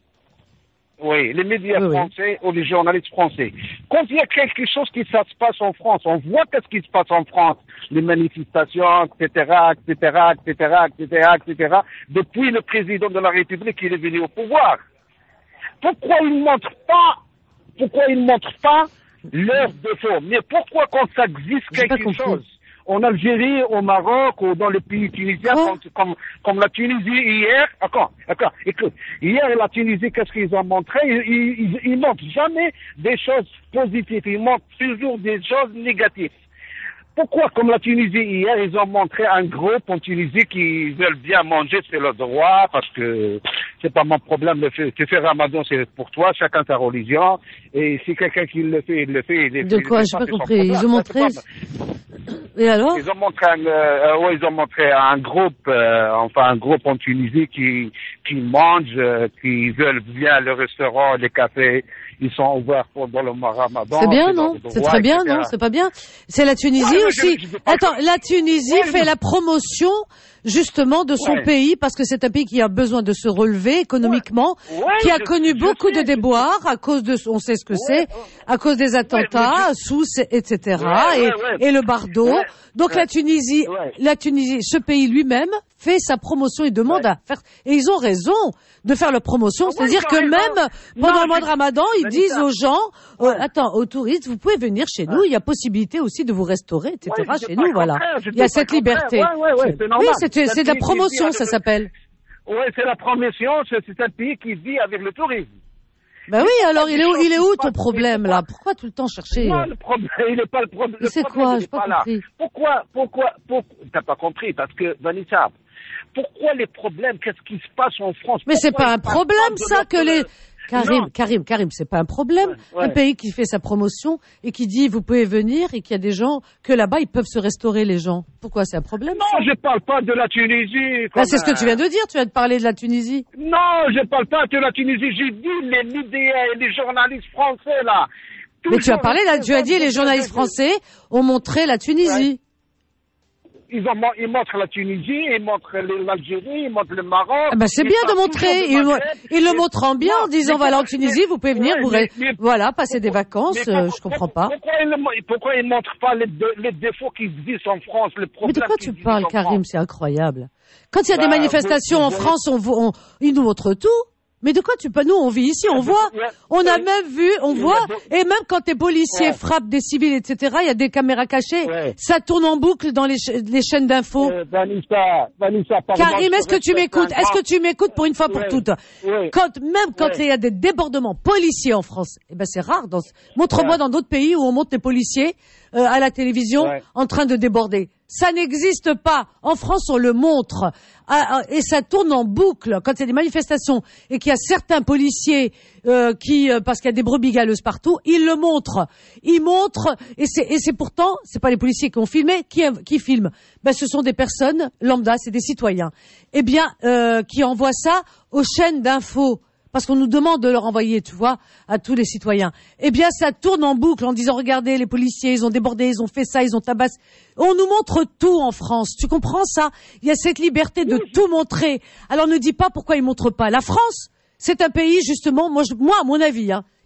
Oui, les médias oui, français oui. ou les journalistes français. Quand il y a quelque chose qui se passe en France, on voit qu'est-ce qui se passe en France, les manifestations, et cetera, et cetera, et cetera, et cetera, et cetera, depuis le président de la République qui est venu au pouvoir. Pourquoi ils ne montrent pas, pourquoi ils ne montrent pas leurs défauts? Mais pourquoi quand ça existe quelque chose? En Algérie, au Maroc, ou dans les pays tunisiens, oh. comme, comme, comme la Tunisie hier, d'accord, d'accord, écoute, hier, la Tunisie, qu'est-ce qu'ils ont montré? Ils, ils, ils montrent jamais des choses positives, ils montrent toujours des choses négatives. Pourquoi, comme la Tunisie hier, ils ont montré un groupe en Tunisie qui veulent bien manger, c'est leur droit, parce que c'est pas mon problème, le fait, tu fais Ramadan, c'est pour toi, chacun sa religion, et si quelqu'un qui le fait, il le fait, il le fait. De quoi, j'ai pas compris, ils ont montré... Et alors? Ils ont montré un, euh, ouais, ils ont montré un groupe, euh, enfin un groupe en Tunisie qui qui mange, euh, qui veulent bien le restaurant, les cafés, ils sont ouverts pendant le Ramadan. C'est bien, non? C'est très bien, non? C'est pas bien? C'est la Tunisie ouais, aussi. Je, je Attends, la Tunisie ouais, fait je... la promotion justement de son ouais. pays parce que c'est un pays qui a besoin de se relever économiquement, ouais. Ouais, qui a je, connu je beaucoup sais, de déboires à cause de, on sait ce que ouais. c'est, à cause des attentats, ouais, Sousse, et cetera. Ouais, et, ouais, ouais. et le Bardo. Ouais. Donc ouais. la Tunisie, ouais. la Tunisie, ce pays lui-même fait sa promotion et demande ouais. à faire, et ils ont raison de faire leur promotion, oh, c'est-à-dire que même non, pendant non, le mois de Ramadan, ils disent aux gens, ouais. euh, attends, aux touristes, vous pouvez venir chez nous, il y a possibilité aussi de vous restaurer, et cetera. Ouais, chez nous, voilà. Il y a cette liberté. Ouais, ouais, ouais, c'est normal. Oui, c'est, c'est de la promotion, ça s'appelle. Oui, c'est la promotion, c'est un pays qui vit avec le tourisme. Ben oui, alors il est où, il est où ton problème là? Pourquoi tout le temps chercher? Non, le problème, il n'est pas le problème. C'est quoi? J'ai pas compris. Pourquoi, pourquoi, pourquoi, t'as pas compris? Parce que, Vanessa, pourquoi les problèmes? Qu'est-ce qui se passe en France? Mais c'est pas un problème ça que les... Karim, non. Karim, Karim, c'est pas un problème. Ouais, ouais. Un pays qui fait sa promotion et qui dit vous pouvez venir et qu'il y a des gens que là-bas ils peuvent se restaurer les gens. Pourquoi c'est un problème? Non, ça? Je parle pas de la Tunisie. Bah, c'est ce que tu viens de dire. Tu viens de parler de la Tunisie. Non, je parle pas de la Tunisie. J'ai dit les médias et les journalistes français là. Mais tu as parlé là. Tu as dit les journalistes français ont montré la Tunisie. Ouais. Ils, ont, ils montrent la Tunisie, ils montrent l'Algérie, ils montrent le Maroc. Ah ben c'est bien de montrer. Ils, ils le montrent en bien en disant voilà en Tunisie vous pouvez venir, ouais, vous mais, mais, voilà passer pourquoi, des vacances. Pourquoi, euh, je comprends pas. Pourquoi ils, pourquoi ils montrent pas les, les défauts qui existent en France, le problème? Mais de quoi tu parles, Karim? C'est incroyable. Quand il y a bah, des manifestations vous, vous, en France, on, on, ils nous montrent tout. Mais de quoi tu peux? Nous, on vit ici, on voit. On a même vu, on voit. Et même quand les policiers ouais. frappent des civils, et cetera, il y a des caméras cachées. Ouais. Ça tourne en boucle dans les, ch- les chaînes d'infos. Euh, Vanessa, Vanessa, Karim, est-ce que tu m'écoutes? Est-ce que tu m'écoutes pour une fois pour ouais. toutes? Ouais. Quand, même quand ouais. il y a des débordements policiers en France, eh ben, c'est rare. Dans... Montre-moi ouais. dans d'autres pays où on montre les policiers, euh, à la télévision, ouais. en train de déborder. Ça n'existe pas. En France, on le montre. Ah, et ça tourne en boucle. Quand il y a des manifestations et qu'il y a certains policiers euh, qui, euh, parce qu'il y a des brebis galeuses partout, ils le montrent. Ils montrent, et c'est, et c'est pourtant, c'est pas les policiers qui ont filmé, qui, qui filment. Ben, ce sont des personnes lambda, c'est des citoyens. Eh bien, euh, qui envoient ça aux chaînes d'infos. Parce qu'on nous demande de leur envoyer, tu vois, à tous les citoyens. Eh bien, ça tourne en boucle en disant, regardez, les policiers, ils ont débordé, ils ont fait ça, ils ont tabassé. On nous montre tout en France. Tu comprends ça? Il y a cette liberté de tout montrer. Alors ne dis pas pourquoi ils montrent pas. La France, c'est un pays, justement, moi, je, moi à mon avis, hein,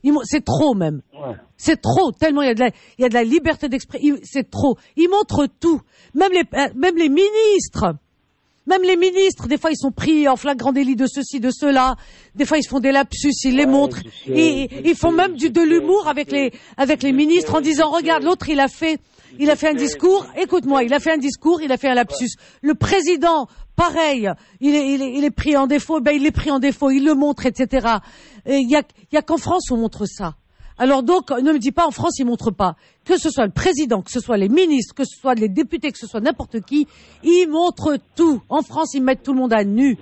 C'est trop même. Ouais. C'est trop, tellement il y a de la, il y a de la liberté d'expression. C'est trop. Ils montrent tout. Même les, même les ministres. Même les ministres, des fois, ils sont pris en flagrant délit de ceci, de cela. Des fois, ils se font des lapsus, ils les ouais, montrent. Sais, ils, ils font même du, de l'humour avec les, avec les ministres en disant, regarde, l'autre, il a fait, il a fait un discours. Écoute-moi, il a fait un discours, il a fait un lapsus. Le président, pareil, il est, il est, il est pris en défaut, ben, il est pris en défaut, il le montre, et cetera. Il y a, il y a qu'en France, on montre ça. Alors donc, ne me dis pas en France, ils montrent pas. Que ce soit le président, que ce soit les ministres, que ce soit les députés, que ce soit n'importe qui, ils montrent tout. En France, ils mettent tout le monde à nu.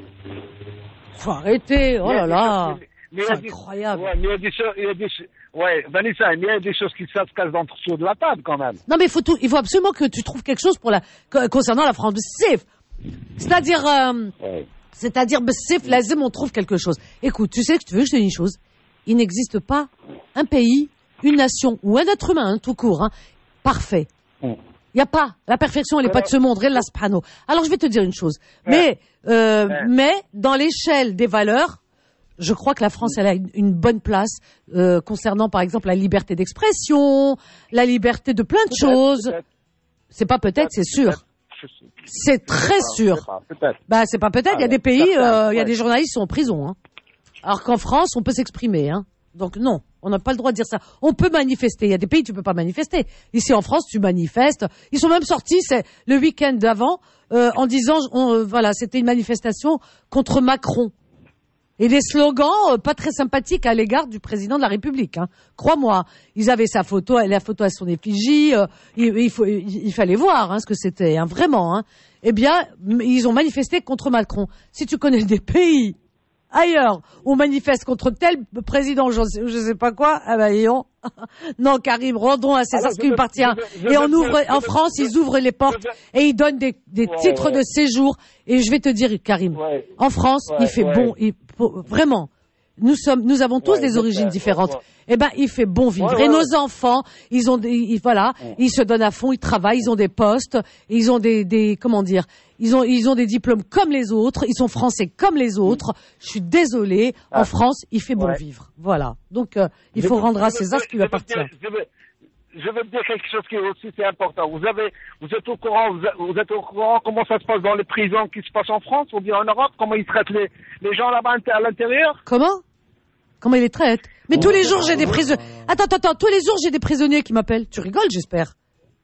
Faut arrêter, oh là là. C'est incroyable. Ouais, mais il y a des choses, il y a des choses, ouais, Vanessa, mais il y a des choses qui se cachent dans le dessous de la table quand même. Non mais il faut tout, il faut absolument que tu trouves quelque chose pour la, concernant la France. C'est-à-dire, euh, ouais. c'est-à-dire, c'est lazim, on trouve quelque chose. Écoute, tu sais que tu veux que je te dise une chose? Il n'existe pas un pays, une nation ou un être humain, hein, tout court, hein, parfait. Il mm. n'y a pas. La perfection, elle n'est ouais. pas de ce monde. Alors, je vais te dire une chose. Ouais. Mais, euh, ouais. mais dans l'échelle des valeurs, je crois que la France, elle a une, une bonne place euh, concernant, par exemple, la liberté d'expression, la liberté de plein de peut-être, choses. Peut-être. C'est pas peut-être, peut-être c'est sûr. Peut-être. C'est très pas, sûr. Pas, peut-être. Bah, c'est pas peut-être. Il ah, y a des pays, il euh, y a des journalistes qui sont en prison, hein. Alors qu'en France, on peut s'exprimer, hein. Donc non, on n'a pas le droit de dire ça. On peut manifester. Il y a des pays où tu peux pas manifester. Ici en France, tu manifestes. Ils sont même sortis, c'est le week-end d'avant, euh, en disant, on, euh, voilà, c'était une manifestation contre Macron. Et des slogans euh, pas très sympathiques à l'égard du président de la République. Hein. Crois-moi, ils avaient sa photo, la photo à son effigie. Euh, il, il, faut, il, il fallait voir hein, ce que c'était, hein, vraiment. Hein. Eh bien, ils ont manifesté contre Macron. Si tu connais des pays ailleurs, on manifeste contre tel président, je sais, je sais pas quoi, ah ben, ayons. Non, Karim, rendons à César ce qui lui appartient. Et on ouvre, en France, ils ouvrent les portes et ils donnent des, des ouais, titres ouais. de séjour. Et je vais te dire, Karim, ouais. en France, ouais, il fait ouais. bon, il, vraiment. Nous sommes, nous avons tous ouais, des origines différentes. Ouais, ouais. Eh ben, il fait bon vivre. Ouais, et ouais, nos ouais. enfants, ils ont des, ils, voilà, ouais. ils se donnent à fond, ils travaillent, ils ont des postes, ils ont des, des, comment dire, ils ont, ils ont des diplômes comme les autres, ils sont français comme les autres. Je suis désolée, ah. en France, il fait bon ouais. vivre. Voilà. Donc, euh, il je faut veux, rendre à César ce qui lui appartient. Je veux, je veux dire quelque chose qui est aussi c'est important. Vous avez, vous êtes au courant, vous êtes au courant comment ça se passe dans les prisons qui se passent en France ou bien en Europe, comment ils traitent les, les gens là-bas à l'intérieur? Comment? Comment ils les traitent? Mais tous les jours j'ai des prisonniers. Attends, attends, attends, tous les jours j'ai des prisonniers qui m'appellent. Tu rigoles, j'espère.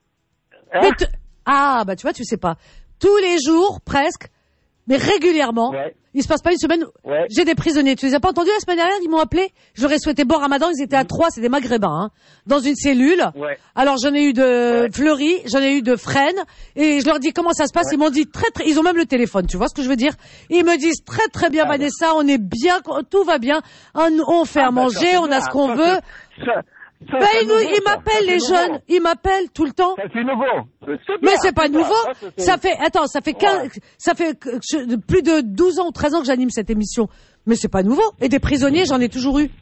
Hein? T... Ah, bah tu vois, tu sais pas. Tous les jours, presque, mais régulièrement, ouais. il se passe pas une semaine, ouais. j'ai des prisonniers. Tu les as pas entendus la semaine dernière? Ils m'ont appelé. Je leur ai souhaité bon ramadan, ils étaient à trois, c'est des maghrébins, hein, dans une cellule. Ouais. Alors j'en ai eu de ouais. Fleury, j'en ai eu de Fresnes, et je leur dis comment ça se passe. Ouais. Ils m'ont dit très très, ils ont même le téléphone, tu vois ce que je veux dire? Ils me disent très très bien, ah, Vanessa, on est bien, tout va bien, on, on fait ah, à manger, on a ce qu'on veut. Ça, Ça, ben, ils, nouveau, ils m'appellent, les nouveau. jeunes. Ils m'appellent tout le temps. Ça, c'est nouveau. C'est mais c'est pas c'est nouveau. Ça, ça fait, attends, ça fait quinze, ouais. ça fait je, plus de douze ans ou treize ans que j'anime cette émission. Mais c'est pas nouveau. Et des prisonniers, j'en ai toujours eu.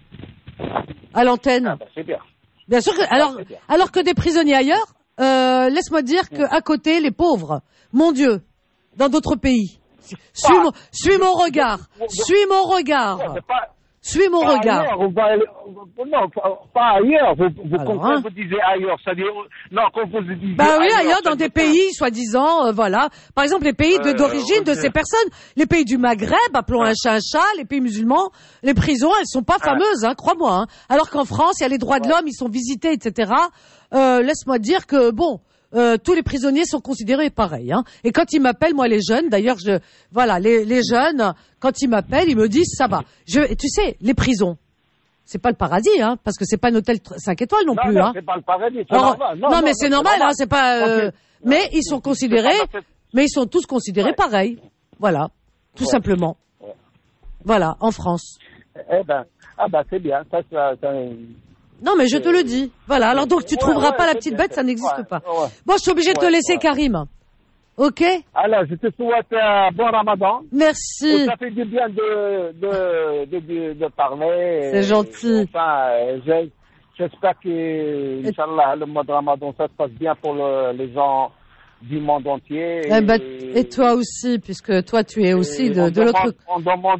À l'antenne. Ah, bah, c'est bien. Bien sûr que, alors, bien. alors que des prisonniers ailleurs, euh, laisse-moi dire que, à côté, les pauvres, mon Dieu, dans d'autres pays. Suis mon, suis mon regard. Suis mon regard. Suis mon pas regard. Ailleurs, on va, non, pas ailleurs. Vous, vous, Alors, quand hein. vous disiez ailleurs, c'est-à-dire, non, quand vous disiez bah oui, ailleurs, ailleurs dans des pays, soi-disant, euh, voilà. Par exemple, les pays de, euh, d'origine okay. de ces personnes, les pays du Maghreb, appelons ouais. un chat un chat, les pays musulmans, les prisons, elles sont pas fameuses, hein, crois-moi. Hein. Alors qu'en France, il y a les droits de l'homme, ils sont visités, et cetera. Euh, laisse-moi dire que, bon, Euh, tous les prisonniers sont considérés pareils. Hein. Et quand ils m'appellent, moi les jeunes, d'ailleurs, je, voilà, les, les jeunes, quand ils m'appellent, ils me disent ça va. Je, tu sais, les prisons, c'est pas le paradis, hein, parce que c'est pas un hôtel cinq étoiles non, non plus. Non, hein. c'est pas le paradis. C'est Alors, normal. Non, non, mais non, c'est normal, normal. Hein, c'est pas. Euh, okay. Mais non, ils sont considérés, mais ils sont tous considérés ouais. pareils. Voilà, tout ouais. simplement. Ouais. Voilà, en France. Eh ben, ah ben c'est bien. Ça, ça, ça... Non, mais je te le dis. Voilà. Alors donc, tu ouais, trouveras ouais, pas la petite bête, ça n'existe ouais, pas. Ouais. Bon, je suis obligée de te laisser, ouais. Karim. Ok? Alors, je te souhaite un bon ramadan. Merci. Et ça fait du bien de, de, de, de, de parler. C'est gentil. Enfin, je, j'espère que, Inch'Allah, le mois de ramadan, ça se passe bien pour le, les gens du monde entier. Eh ben, et, et toi aussi, puisque toi, tu es aussi de, de l'autre... On demande...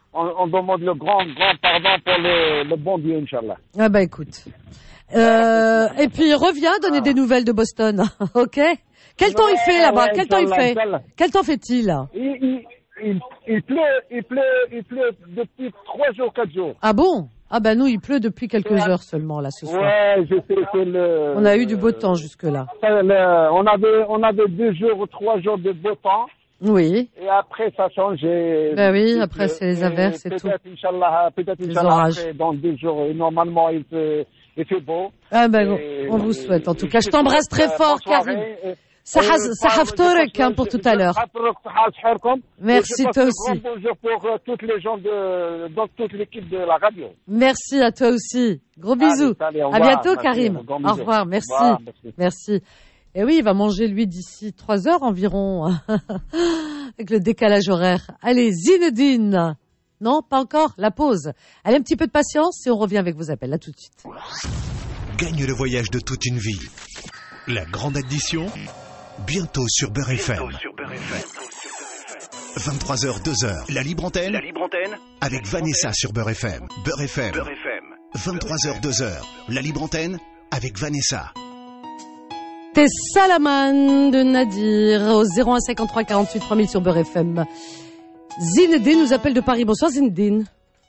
on, on demande le grand, grand pardon pour le, le bon Dieu, Inch'Allah. Ah bah écoute. Euh, et puis reviens donner ah. des nouvelles de Boston, ok? Quel ouais, temps il fait là-bas? Ouais, Quel temps il fait? Quel temps fait-il? il, il, il, il pleut, il pleut, il pleut depuis trois jours, quatre jours. Ah bon? Ah ben nous, il pleut depuis quelques ouais. heures seulement là ce soir. Ouais, je sais que le. On a eu du beau temps jusque-là. Le, on avait, on avait deux jours ou trois jours de beau temps. Oui. Et après ça change. Ben oui, après c'est les averses et, et tout. Peut-être Inch'Allah, peut-être Inch'Allah après, dans deux jours. Normalement, il fait, il fait beau. Ah ben et, on vous souhaite. En tout cas, je t'embrasse très fort, Karim. Ça haftorek hein, pour tout à l'heure. Merci toi aussi. Bonjour pour toutes les gens de dans toute l'équipe de la radio. Merci à toi aussi. Gros bisous. Allez, allez, à bientôt, Karim. Au revoir. Merci. Revoir, merci. Merci. Et oui, il va manger lui d'ici trois heures environ, avec le décalage horaire. Allez, Zinedine. Non, pas encore. La pause. Allez, un petit peu de patience et on revient avec vos appels. À tout de suite. Gagne le voyage de toute une vie. La grande addition. Bientôt sur Beurre F M. vingt-trois heures, deux heures. La libre antenne. La libre antenne. Avec Vanessa sur Beurre F M. Beurre F M. Beurre F M. vingt-trois heures, deux heures. La libre antenne. Avec Vanessa. T'es Salaman de Nadir au zéro un cinquante-trois quarante-huit trois mille sur Beurre F M. Zinedine nous appelle de Paris. Bonsoir Zinedine.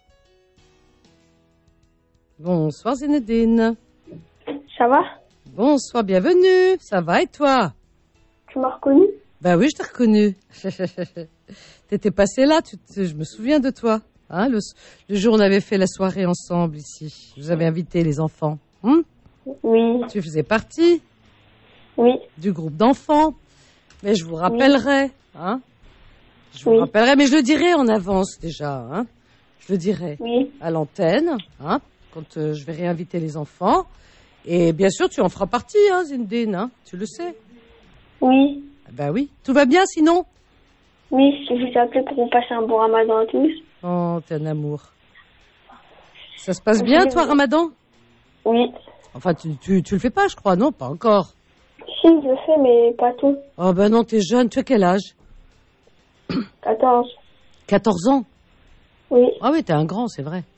Bonsoir Zinedine. Ça va? Bonsoir, bienvenue. Ça va et toi? Tu m'as reconnu? Ben oui, je t'ai reconnu. T'étais passé là, tu te, je me souviens de toi. Hein, le, le jour où on avait fait la soirée ensemble ici. Je vous avais invité les enfants. Hum? Oui. Tu faisais partie? Oui. Du groupe d'enfants. Mais je vous rappellerai. Oui. Hein? Je vous oui. rappellerai, mais je le dirai en avance déjà. Hein? Je le dirai oui. à l'antenne, hein, quand euh, je vais réinviter les enfants. Et bien sûr, tu en feras partie, hein, Zinedine, hein, tu le sais. Oui. Ben oui. Tout va bien sinon? Oui, je vous ai appelé pour vous passer un bon ramadan à tous. Oh, t'es un amour. Ça se passe bien, toi, Ramadan? Oui. Enfin, tu, tu, tu le fais pas, je crois, non? Pas encore. Si, je le fais, mais pas tout. Oh ben non, t'es jeune. Tu as quel âge? quatorze. quatorze ans? Oui. Ah oui, t'es un grand, c'est vrai.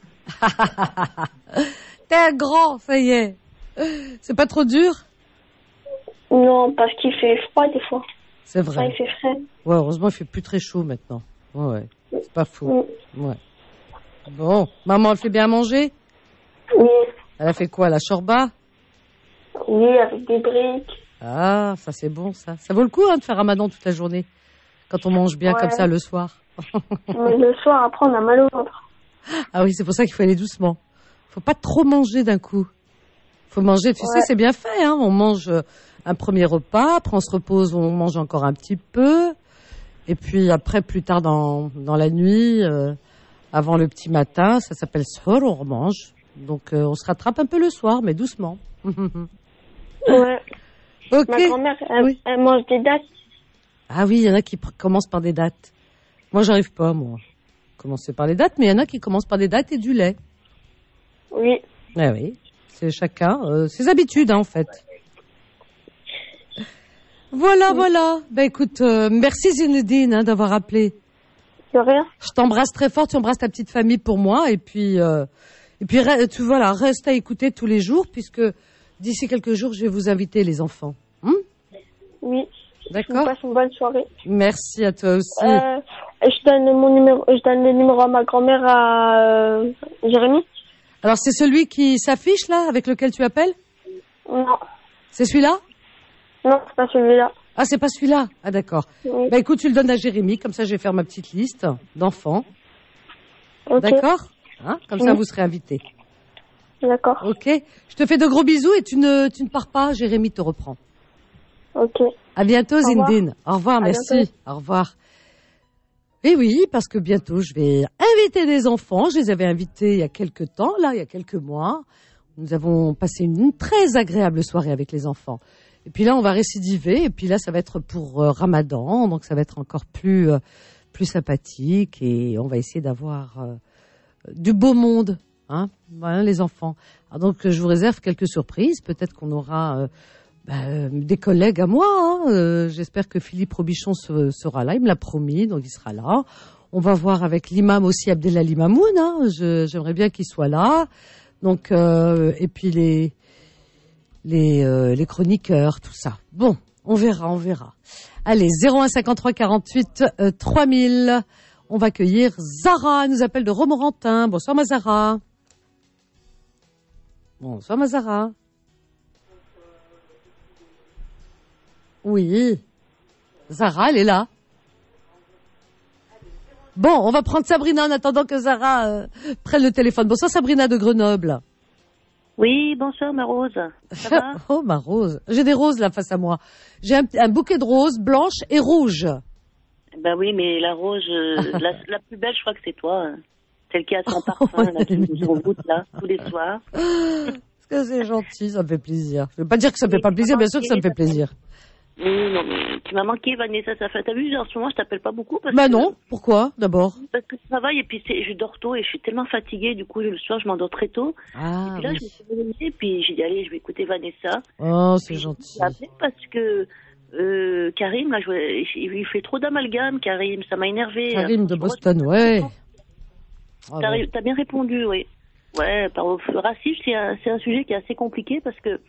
T'es un grand, ça y est. C'est pas trop dur? Non, parce qu'il fait froid des fois. C'est vrai. Enfin, il fait frais. Ouais, heureusement, il fait plus très chaud maintenant. Ouais, ouais. C'est pas fou. Oui. Ouais. Bon, maman, elle fait bien manger? Oui. Elle a fait quoi, la shorba? Oui, avec des briques. Ah, ça c'est bon, ça. Ça vaut le coup, hein, de faire ramadan toute la journée. Quand on mange bien ouais. comme ça le soir. Mais le soir, après, on a mal au ventre. Ah oui, c'est pour ça qu'il faut aller doucement. Faut pas trop manger d'un coup. Faut manger, tu ouais. sais, c'est bien fait, hein. On mange un premier repas, après on se repose, on mange encore un petit peu. Et puis après, plus tard dans, dans la nuit, euh, avant le petit matin, ça s'appelle sahur, on remange. Donc euh, on se rattrape un peu le soir, mais doucement. Ouais. Ok. Ma grand-mère, elle, oui. elle mange des dattes. Ah oui, il y en a qui pr- commencent par des dattes. Moi, j'arrive pas, moi. Commencer par les dattes, mais il y en a qui commencent par des dattes et du lait. Oui. Ah oui, c'est chacun, euh, ses habitudes, hein, en fait. Voilà, oui. voilà. Ben écoute, euh, merci Zinedine hein, d'avoir appelé. De rien. Je t'embrasse très fort, tu embrasses ta petite famille pour moi, et puis, euh, et puis, tu voilà, reste à écouter tous les jours, puisque d'ici quelques jours, je vais vous inviter les enfants. Hum? Oui. D'accord. Je vous passe une bonne soirée. Merci à toi aussi. Euh, je donne mon numéro, je donne le numéro à ma grand-mère à euh, Jérémy. Alors c'est celui qui s'affiche là, avec lequel tu appelles? Non. C'est celui-là? Non, c'est pas celui-là. Ah, c'est pas celui-là? Ah d'accord. Oui. Bah écoute, tu le donnes à Jérémy, comme ça je vais faire ma petite liste d'enfants. Okay. D'accord? Hein? Comme oui. ça vous serez invités. D'accord. Ok. Je te fais de gros bisous et tu ne, tu ne pars pas, Jérémy te reprend. Ok. À bientôt, Au Zinedine. Au revoir, à merci. Bientôt. Au revoir. Et oui, parce que bientôt, je vais inviter des enfants. Je les avais invités il y a quelques temps, là, il y a quelques mois. Nous avons passé une très agréable soirée avec les enfants. Et puis là, on va récidiver. Et puis là, ça va être pour euh, Ramadan. Donc, ça va être encore plus, euh, plus sympathique. Et on va essayer d'avoir euh, du beau monde, hein, voilà, les enfants. Alors, donc, je vous réserve quelques surprises. Peut-être qu'on aura... Euh, Ben, des collègues à moi, hein. euh, j'espère que Philippe Robichon se, sera là, il me l'a promis, donc il sera là. On va voir avec l'imam aussi, Abdelali Mamoun. Hein. Je, j'aimerais bien qu'il soit là. Donc, euh, et puis les les euh, les chroniqueurs, tout ça. Bon, on verra, on verra. Allez, zéro un cinquante-trois quarante-huit euh, trois mille. On va accueillir Zara. Elle nous appelle de Romorantin. Bonsoir, ma Zara. Bonsoir, ma Zara. Oui. Zara, elle est là. Bon, on va prendre Sabrina en attendant que Zara euh, prenne le téléphone. Bonsoir, Sabrina de Grenoble. Oui, bonsoir, ma Rose. Ça va? Oh, ma Rose. J'ai des roses là face à moi. J'ai un, un bouquet de roses blanches et rouges. Ben oui, mais la rose, euh, la, la plus belle, je crois que c'est toi. Hein. Celle qui a son parfum, oh, là, qui nous envoûte, là, tous les soirs. Est-ce que c'est gentil, ça me fait plaisir. Je ne veux pas dire que ça me fait pas plaisir, bien sûr que ça me fait plaisir. Oui, non, mais tu m'as manqué, Vanessa, ça fait. T'as vu, en ce moment, je t'appelle pas beaucoup parce bah que... non, pourquoi, d'abord? Parce que je travaille et puis c'est, je dors tôt et je suis tellement fatiguée, du coup, le soir, je m'endors très tôt. Ah, et puis là, oui. je me suis réveillée et puis j'ai dit, allez, je vais écouter Vanessa. Oh, c'est puis, gentil. Je appelé parce que euh, Karim, là, je, il fait trop d'amalgame, Karim, ça m'a énervé. Karim de Boston, ouais. T'as, t'as bien répondu, oui. Ouais, par le racisme, c'est un, c'est un sujet qui est assez compliqué parce que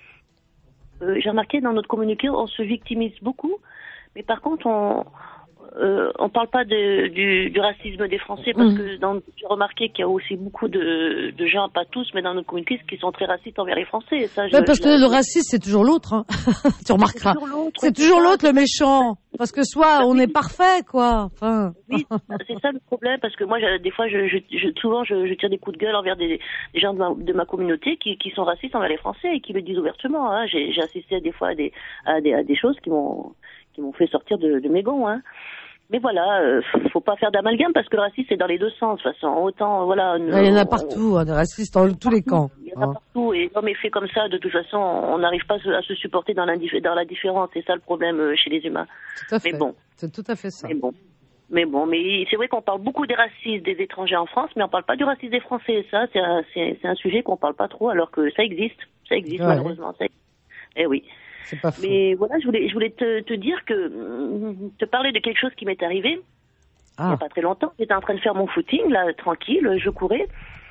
euh, j'ai remarqué dans notre communiqué, on se victimise beaucoup. Mais par contre, on euh, on parle pas de, du, du racisme des Français parce mmh. que dans, j'ai remarqué qu'il y a aussi beaucoup de, de gens, pas tous, mais dans notre communauté, qui sont très racistes envers les Français. Et ça, je, ouais, parce je, que je, le racisme, c'est toujours l'autre. Hein. Tu remarqueras. C'est toujours l'autre, c'est toujours l'autre le méchant. Parce que soit on est parfait, quoi. Enfin. Oui, c'est ça le problème, parce que moi, je, des fois, je, je, je, souvent, je, je tire des coups de gueule envers des, des gens de ma, de ma communauté qui, qui sont racistes envers les Français et qui le disent ouvertement. Hein. J'ai, j'ai assisté des fois à des, à des, à des choses qui m'ont qui m'ont fait sortir de, de mes gonds, hein. Mais voilà, euh, faut pas faire d'amalgame parce que le racisme c'est dans les deux sens. De toute façon, autant voilà. Il y en a partout, hein, des racistes dans tous les camps. Il y en a hein. partout et comme est fait comme ça, de toute façon, on n'arrive pas à se supporter dans, dans la différence. C'est ça le problème chez les humains. Tout à fait. Mais bon, c'est tout à fait ça. Mais bon, mais bon, mais c'est vrai qu'on parle beaucoup des racistes des étrangers en France, mais on parle pas du racisme des Français. Et ça, c'est un, c'est, c'est un sujet qu'on parle pas trop, alors que ça existe, ça existe ouais. malheureusement. Ça existe. Eh oui. C'est pas faux. Mais voilà, je voulais, je voulais te, te dire que, te parler de quelque chose qui m'est arrivé ah. il n'y a pas très longtemps. J'étais en train de faire mon footing, là, tranquille, je courais.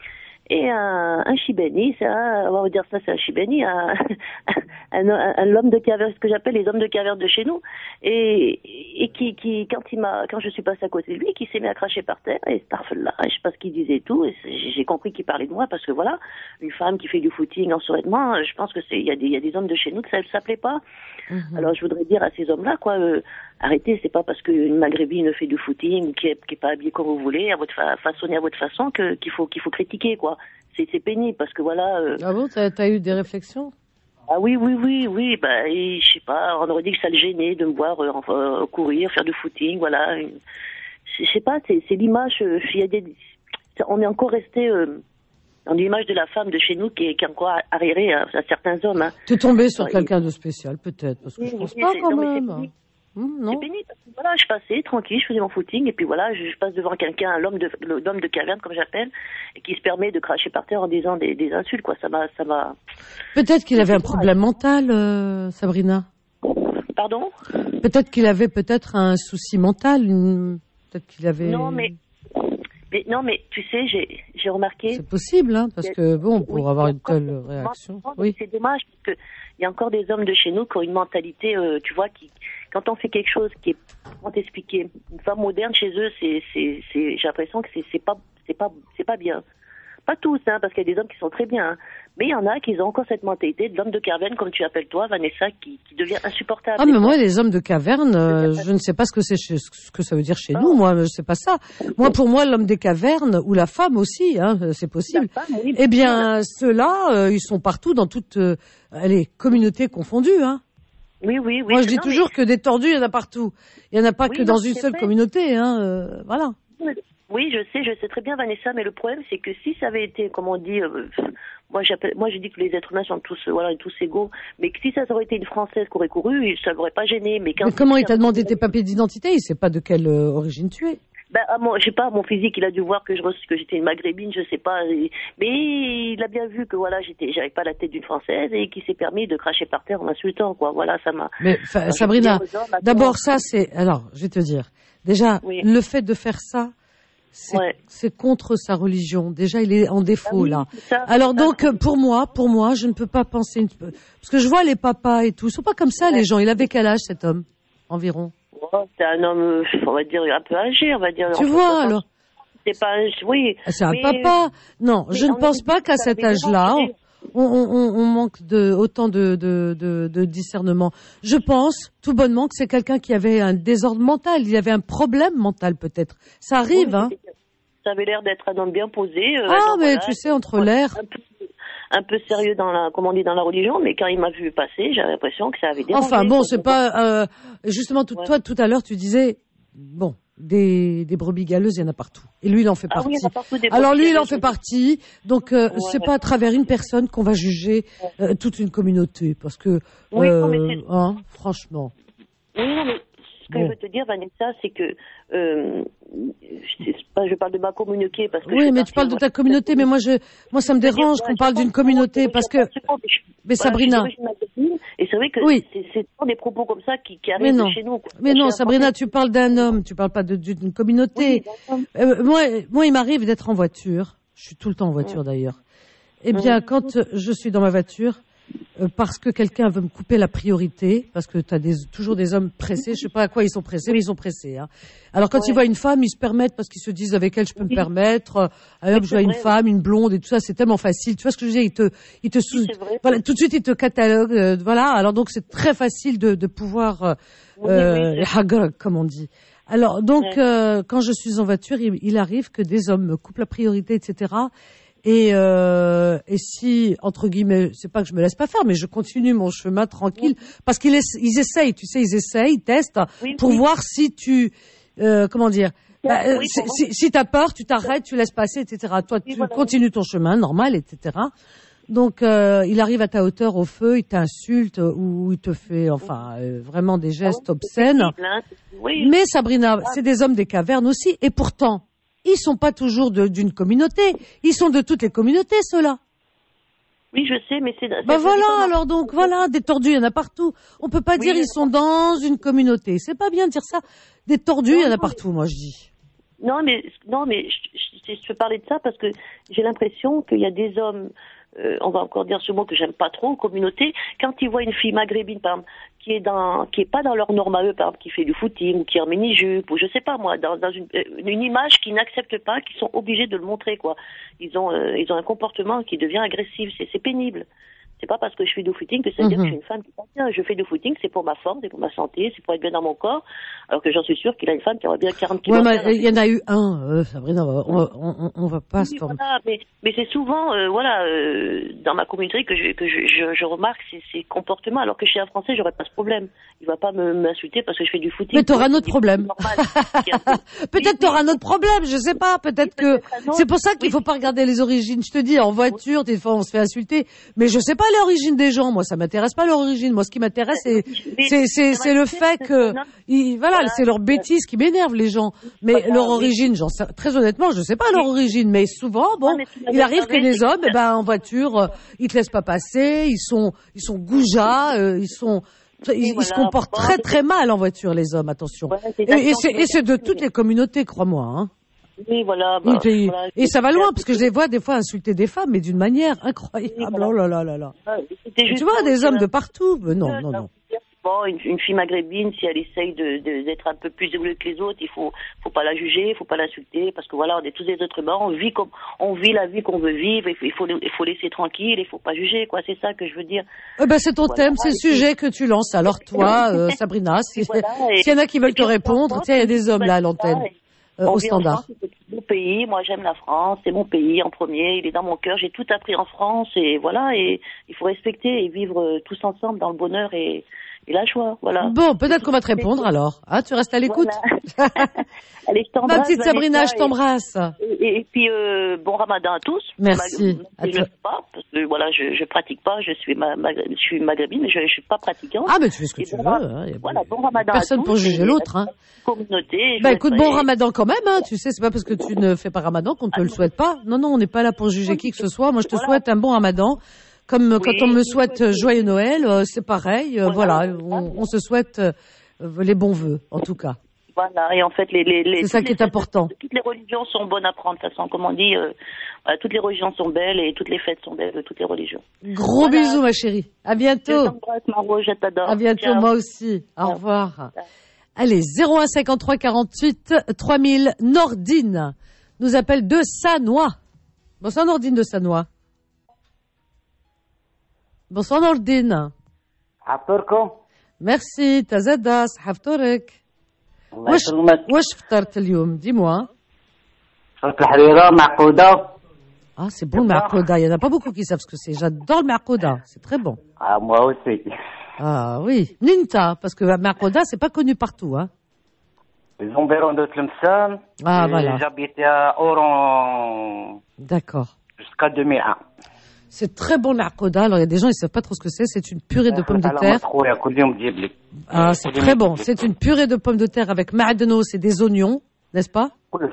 Et un, un Chibani, ça, on va dire ça, c'est un Chibani, un, un, un, un homme de caverne, ce que j'appelle les hommes de caverne de chez nous, et, et qui, qui, quand il m'a, quand je suis passée à côté de lui, qui s'est mis à cracher par terre, et starfel-là, je sais pas ce qu'il disait et tout, et j'ai compris qu'il parlait de moi, parce que voilà, une femme qui fait du footing en survêtement, je pense que c'est, il y a des, il y a des hommes de chez nous que ça ne s'appelait pas. Mm-hmm. Alors je voudrais dire à ces hommes-là, quoi, euh, arrêtez, c'est pas parce qu'une maghrébine fait du footing, qui est, qui est pas habillée comme vous voulez, à votre fa- façonnée à votre façon, que, qu'il faut, qu'il faut critiquer, quoi. C'est, c'est pénible parce que voilà. Euh... Ah bon, t'as, t'as eu des réflexions? Ah oui, oui, oui, oui. Bah, et, je sais pas. On aurait dit que ça le gênait de me voir euh, euh, courir, faire du footing, voilà. Une... Je sais pas. C'est, c'est l'image. Euh, y a des... On est encore resté euh, dans l'image de la femme de chez nous qui est, qui est encore arriérée à, à certains hommes. Hein. T'es tombé sur ouais, quelqu'un et... de spécial, peut-être, parce que oui, je pense oui, pas quand non, même. Mmh, non. C'est pénible parce que voilà, je passais tranquille, je faisais mon footing et puis voilà, je, je passe devant quelqu'un, l'homme de l'homme de caverne comme j'appelle, et qui se permet de cracher par terre en disant des, des insultes quoi. Ça m'a, ça m'a. Peut-être qu'il avait un problème mental, euh, Sabrina. Pardon? Peut-être qu'il avait peut-être un souci mental, une... peut-être qu'il avait. Non mais. Mais non, mais tu sais, j'ai, j'ai remarqué. C'est possible, hein, parce que bon, pour oui, avoir une telle réaction. Oui. C'est dommage parce que il y a encore des hommes de chez nous qui ont une mentalité, euh, tu vois, qui, quand on fait quelque chose qui est, comment t'expliquer, une femme moderne chez eux, c'est, c'est, c'est, j'ai l'impression que c'est, c'est pas, c'est pas, c'est pas bien. Pas tous, hein, parce qu'il y a des hommes qui sont très bien, hein. Mais il y en a qui ont encore cette mentalité de l'homme de caverne, comme tu appelles toi, Vanessa, qui, qui devient insupportable. Ah, mais moi, les hommes de caverne, euh, je ne sais pas ce que c'est, ce que ça veut dire chez oh. nous, moi, je sais pas ça. Moi, pour moi, l'homme des cavernes, ou la femme aussi, hein, c'est possible. Femme, oui, eh bien, oui. Ceux-là, euh, ils sont partout dans toutes, euh, les communautés confondues, hein. Oui, oui, oui. Moi, je dis non, toujours mais... que des tordus, il y en a partout. Il y en a pas oui, que dans non, une seule vrai. communauté, hein, euh, voilà. Oui, je sais, je sais très bien, Vanessa, mais le problème, c'est que si ça avait été, comme on dit, euh, moi, j'appelle, moi, je dis que les êtres humains sont tous, euh, voilà, tous égaux, mais que si ça aurait été une Française qui aurait couru, ça l'aurait pas gêné. Mais, quand mais comment il t'a demandé tes papiers d'identité? Il sait pas de quelle euh, origine tu es. Ben, à mon, je sais pas, mon physique, il a dû voir que je que j'étais une maghrébine, je sais pas, et, mais il a bien vu que voilà, j'étais, j'avais pas la tête d'une Française et qu'il s'est permis de cracher par terre en m'insultant, quoi. Voilà, ça m'a. Mais fa, Sabrina, d'abord ça, c'est, alors, je vais te dire, déjà, oui. Le fait de faire ça, c'est, ouais. c'est contre sa religion. Déjà, il est en défaut, ah oui, là. Ça, Alors donc, ça. pour moi, pour moi, je ne peux pas penser... Une... Parce que je vois les papas et tout, ils sont pas comme ça, ouais. les gens. Il avait quel âge, cet homme, environ? oh, C'est un homme, on va dire, un peu âgé, on va dire. Tu vois, alors C'est pas... Oui. C'est un mais... papa. Non, mais je ne pense pas qu'à cet âge-là... On, on, on manque de autant de, de, de, de discernement. Je pense tout bonnement que c'est quelqu'un qui avait un désordre mental, il y avait un problème mental peut-être. Ça arrive, oui, hein. Ça avait l'air d'être un homme bien posé. Euh, ah, mais voilà, tu sais, entre l'air. Un peu, un peu sérieux dans la, comment on dit, dans la religion, mais quand il m'a vu passer, j'avais l'impression que ça avait dérangé. Enfin bon, c'est pas, euh, justement, tout, ouais. toi, tout à l'heure, tu disais, bon, des, des brebis galeuses, il y en a partout. Et lui, il en fait ah, partie. Oui, il y en a partout des Alors lui, il en fait partie. Donc, euh, ouais, c'est ouais. pas à travers une personne qu'on va juger euh, toute une communauté, parce que, oui, euh, non, mais hein, franchement. Oui, non, mais ce que bon. je veux te dire, Vanessa, c'est que, euh, je, pas, je parle de ma communauté parce que. Oui, mais tu parles de ta communauté, mais moi, je, moi, ça me dérange qu'on parle d'une communauté parce que. Mais Sabrina. Et c'est vrai que oui. c'est, c'est des propos comme ça qui, qui arrivent chez nous. Quoi. Mais non, Sabrina, tu parles d'un homme, tu parles pas de, d'une communauté. Oui, euh, moi, moi, il m'arrive d'être en voiture. Je suis tout le temps en voiture, mmh. d'ailleurs. Eh bien, mmh. quand je suis dans ma voiture, euh, parce que quelqu'un veut me couper la priorité, parce que tu as des, toujours des hommes pressés, je sais pas à quoi ils sont pressés, mais ils sont pressés. Hein. Alors quand ouais. ils voient une femme, ils se permettent, parce qu'ils se disent avec elle je peux oui. me permettre, euh, alors je vois une femme, une blonde et tout ça, c'est tellement facile. Tu vois ce que je veux dire, ils te, ils te sous, oui, voilà, tout de suite ils te cataloguent, euh, voilà. Alors donc c'est très facile de, de pouvoir, euh, oui, euh, oui, comme on dit. Alors donc ouais. euh, quand je suis en voiture, il, il arrive que des hommes me coupent la priorité, et cetera. Et, euh, et si, entre guillemets, c'est pas que je me laisse pas faire, mais je continue mon chemin tranquille, oui. parce qu'ils ils essayent, tu sais, ils essayent, ils testent, oui, pour oui. voir si tu, euh, comment dire, bah, oui, si, si, si t'as peur, tu t'arrêtes, tu laisses passer, et cetera. Toi, tu voilà. continues ton chemin normal, et cetera. Donc, euh, il arrive à ta hauteur au feu, il t'insulte ou il te fait, enfin, euh, vraiment des gestes ah, obscènes. Oui. Mais Sabrina, ah. c'est des hommes des cavernes aussi, et pourtant, ils sont pas toujours de, d'une communauté. Ils sont de toutes les communautés, ceux-là. Oui, je sais, mais c'est... c'est bah voilà, alors donc, voilà, des tordus, il y en a partout. On peut pas oui, dire ils sont dans une communauté. C'est pas bien de dire ça. Des tordus, il y en a partout, moi, je dis. Non, mais, non, mais je, je, je parlais de ça parce que j'ai l'impression qu'il y a des hommes, euh, on va encore dire ce mot que j'aime pas trop, communauté, quand ils voient une fille maghrébine, par exemple, qui est dans, qui est pas dans leur norme à eux, par exemple, qui fait du footing, ou qui est en mini-jupe, ou je sais pas moi, dans, dans une, une image qu'ils n'acceptent pas, qu'ils sont obligés de le montrer, quoi. Ils ont, euh, ils ont un comportement qui devient agressif, c'est, c'est pénible. C'est pas parce que je fais du footing que ça veut dire mm-hmm. que je suis une femme qui bien. Je fais du footing, c'est pour ma forme, c'est pour ma santé, c'est pour être bien dans mon corps. Alors que j'en suis sûre qu'il a une femme qui aurait bien quarante kilos. Ouais, mais il y en a eu un, euh, Sabrina, on, on, on, on va pas oui, se voilà, mais, mais c'est souvent, euh, voilà, euh, dans ma communauté que je, que je, je, je remarque ces, ces comportements. Alors que chez un Français, j'aurais pas ce problème. Il va pas me, m'insulter parce que je fais du footing. Mais t'auras un autre problème. Peut-être t'auras un autre problème, je sais pas. Peut-être que c'est pour ça qu'il oui. faut pas regarder les origines. Je te dis, en voiture, des fois on se fait insulter, mais je sais pas l'origine des gens. Moi, ça m'intéresse pas l'origine. Moi, ce qui m'intéresse, c'est c'est c'est, c'est le fait que ils, voilà, voilà, c'est leur bêtise qui m'énerve les gens. Mais voilà, leur origine, j'en sais, très honnêtement, je sais pas leur origine, mais souvent, bon, il arrive que les hommes, eh ben, en voiture, ils te laissent pas passer, ils sont ils sont goujats, euh, ils sont Ils, ils voilà, se comportent très très mal en voiture, les hommes, attention. Ouais, et, et, c'est, et c'est de toutes les communautés, crois-moi. Hein. Oui, voilà. Bah, et, voilà et ça va loin, parce que je les vois des fois insulter des femmes, mais d'une manière incroyable. Oui, voilà. Oh là là là là. Ouais, tu vois, des hommes de partout. Mais non, non, non. Bon, une, une fille maghrébine, si elle essaye de, de, d'être un peu plus évoluée que les autres, il faut, faut pas la juger, il faut pas l'insulter, parce que voilà, on est tous des êtres humains, on vit comme, on vit la vie qu'on veut vivre, il faut, il faut, il faut laisser tranquille, il faut pas juger, quoi, c'est ça que je veux dire. Eh ben, c'est ton voilà, thème, c'est le sujet que tu lances. Alors toi, euh, Sabrina, si, voilà, et, s'il y en a qui veulent te répondre, tiens, il y a des hommes là à l'antenne, euh, au standard. France, c'est mon pays, moi j'aime la France, c'est mon pays en premier, il est dans mon cœur, j'ai tout appris en France, et voilà, et il faut respecter et vivre tous ensemble dans le bonheur et, et la joie, voilà. Bon, peut-être qu'on va te répondre alors. Ah, tu restes à l'écoute. Voilà. Allez, je t'embrasse. Ma petite Sabrina, je t'embrasse. Et, et, et puis euh, bon Ramadan à tous. Merci. Je ne sais pas parce que voilà, je je pratique pas. Je suis ma, ma je suis maghrébine, mais je, je suis pas pratiquante. Ah, mais tu fais ce que et tu bon, veux. Hein, y a voilà, bon Ramadan. Personne à tous, pour juger l'autre. Hein. Communauté. Bah écoute, bon Ramadan quand même. Hein. Tu sais, c'est pas parce que tu ne fais pas Ramadan qu'on te ah, le souhaite pas. Non, non, on n'est pas là pour juger qui que ce soit. Moi, je te voilà. souhaite un bon Ramadan. Comme oui, quand on me souhaite oui. joyeux Noël, euh, c'est pareil. Euh, voilà, voilà. On, on se souhaite euh, les bons vœux, en tout cas. Voilà, et en fait, les, les, les c'est ça qui est important. De, toutes les religions sont bonnes à prendre, de toute façon, comme on dit, euh, voilà, toutes les religions sont belles et toutes les fêtes sont belles de toutes les religions. Gros voilà. Bisous, ma chérie. À bientôt. Je t'embrasse, Maro, je t'adore. À bientôt, ciao. Moi aussi. Au ciao. Revoir. Ciao. Allez, zéro un cinquante-trois quarante-huit trois mille, Nordine nous appelle de Sanois. Bonsoir, Nordine de Sanois. Bonsoir, Nordine. عفطركم. Merci, تزادا صحة فطورك. واش واش فطرت اليوم؟ Dis-moi. فطرت الحريرة معقودة. Ah, c'est bon le marcouda. Il y en a pas beaucoup qui savent ce que c'est. J'adore le marcouda. C'est très bon. Ah, moi aussi. Ah oui. Ninta, parce que le marcouda, c'est pas connu partout, hein. Les Ombérons de Tlemcen. Ah, voilà. J'habitais à Oran. D'accord. Jusqu'à deux mille un. C'est très bon le marcouda. Alors, il y a des gens, ils savent pas trop ce que c'est. C'est une purée de pommes de terre. Ah, c'est très bon. C'est une purée de pommes de terre avec ma'adnos et des oignons, n'est-ce pas?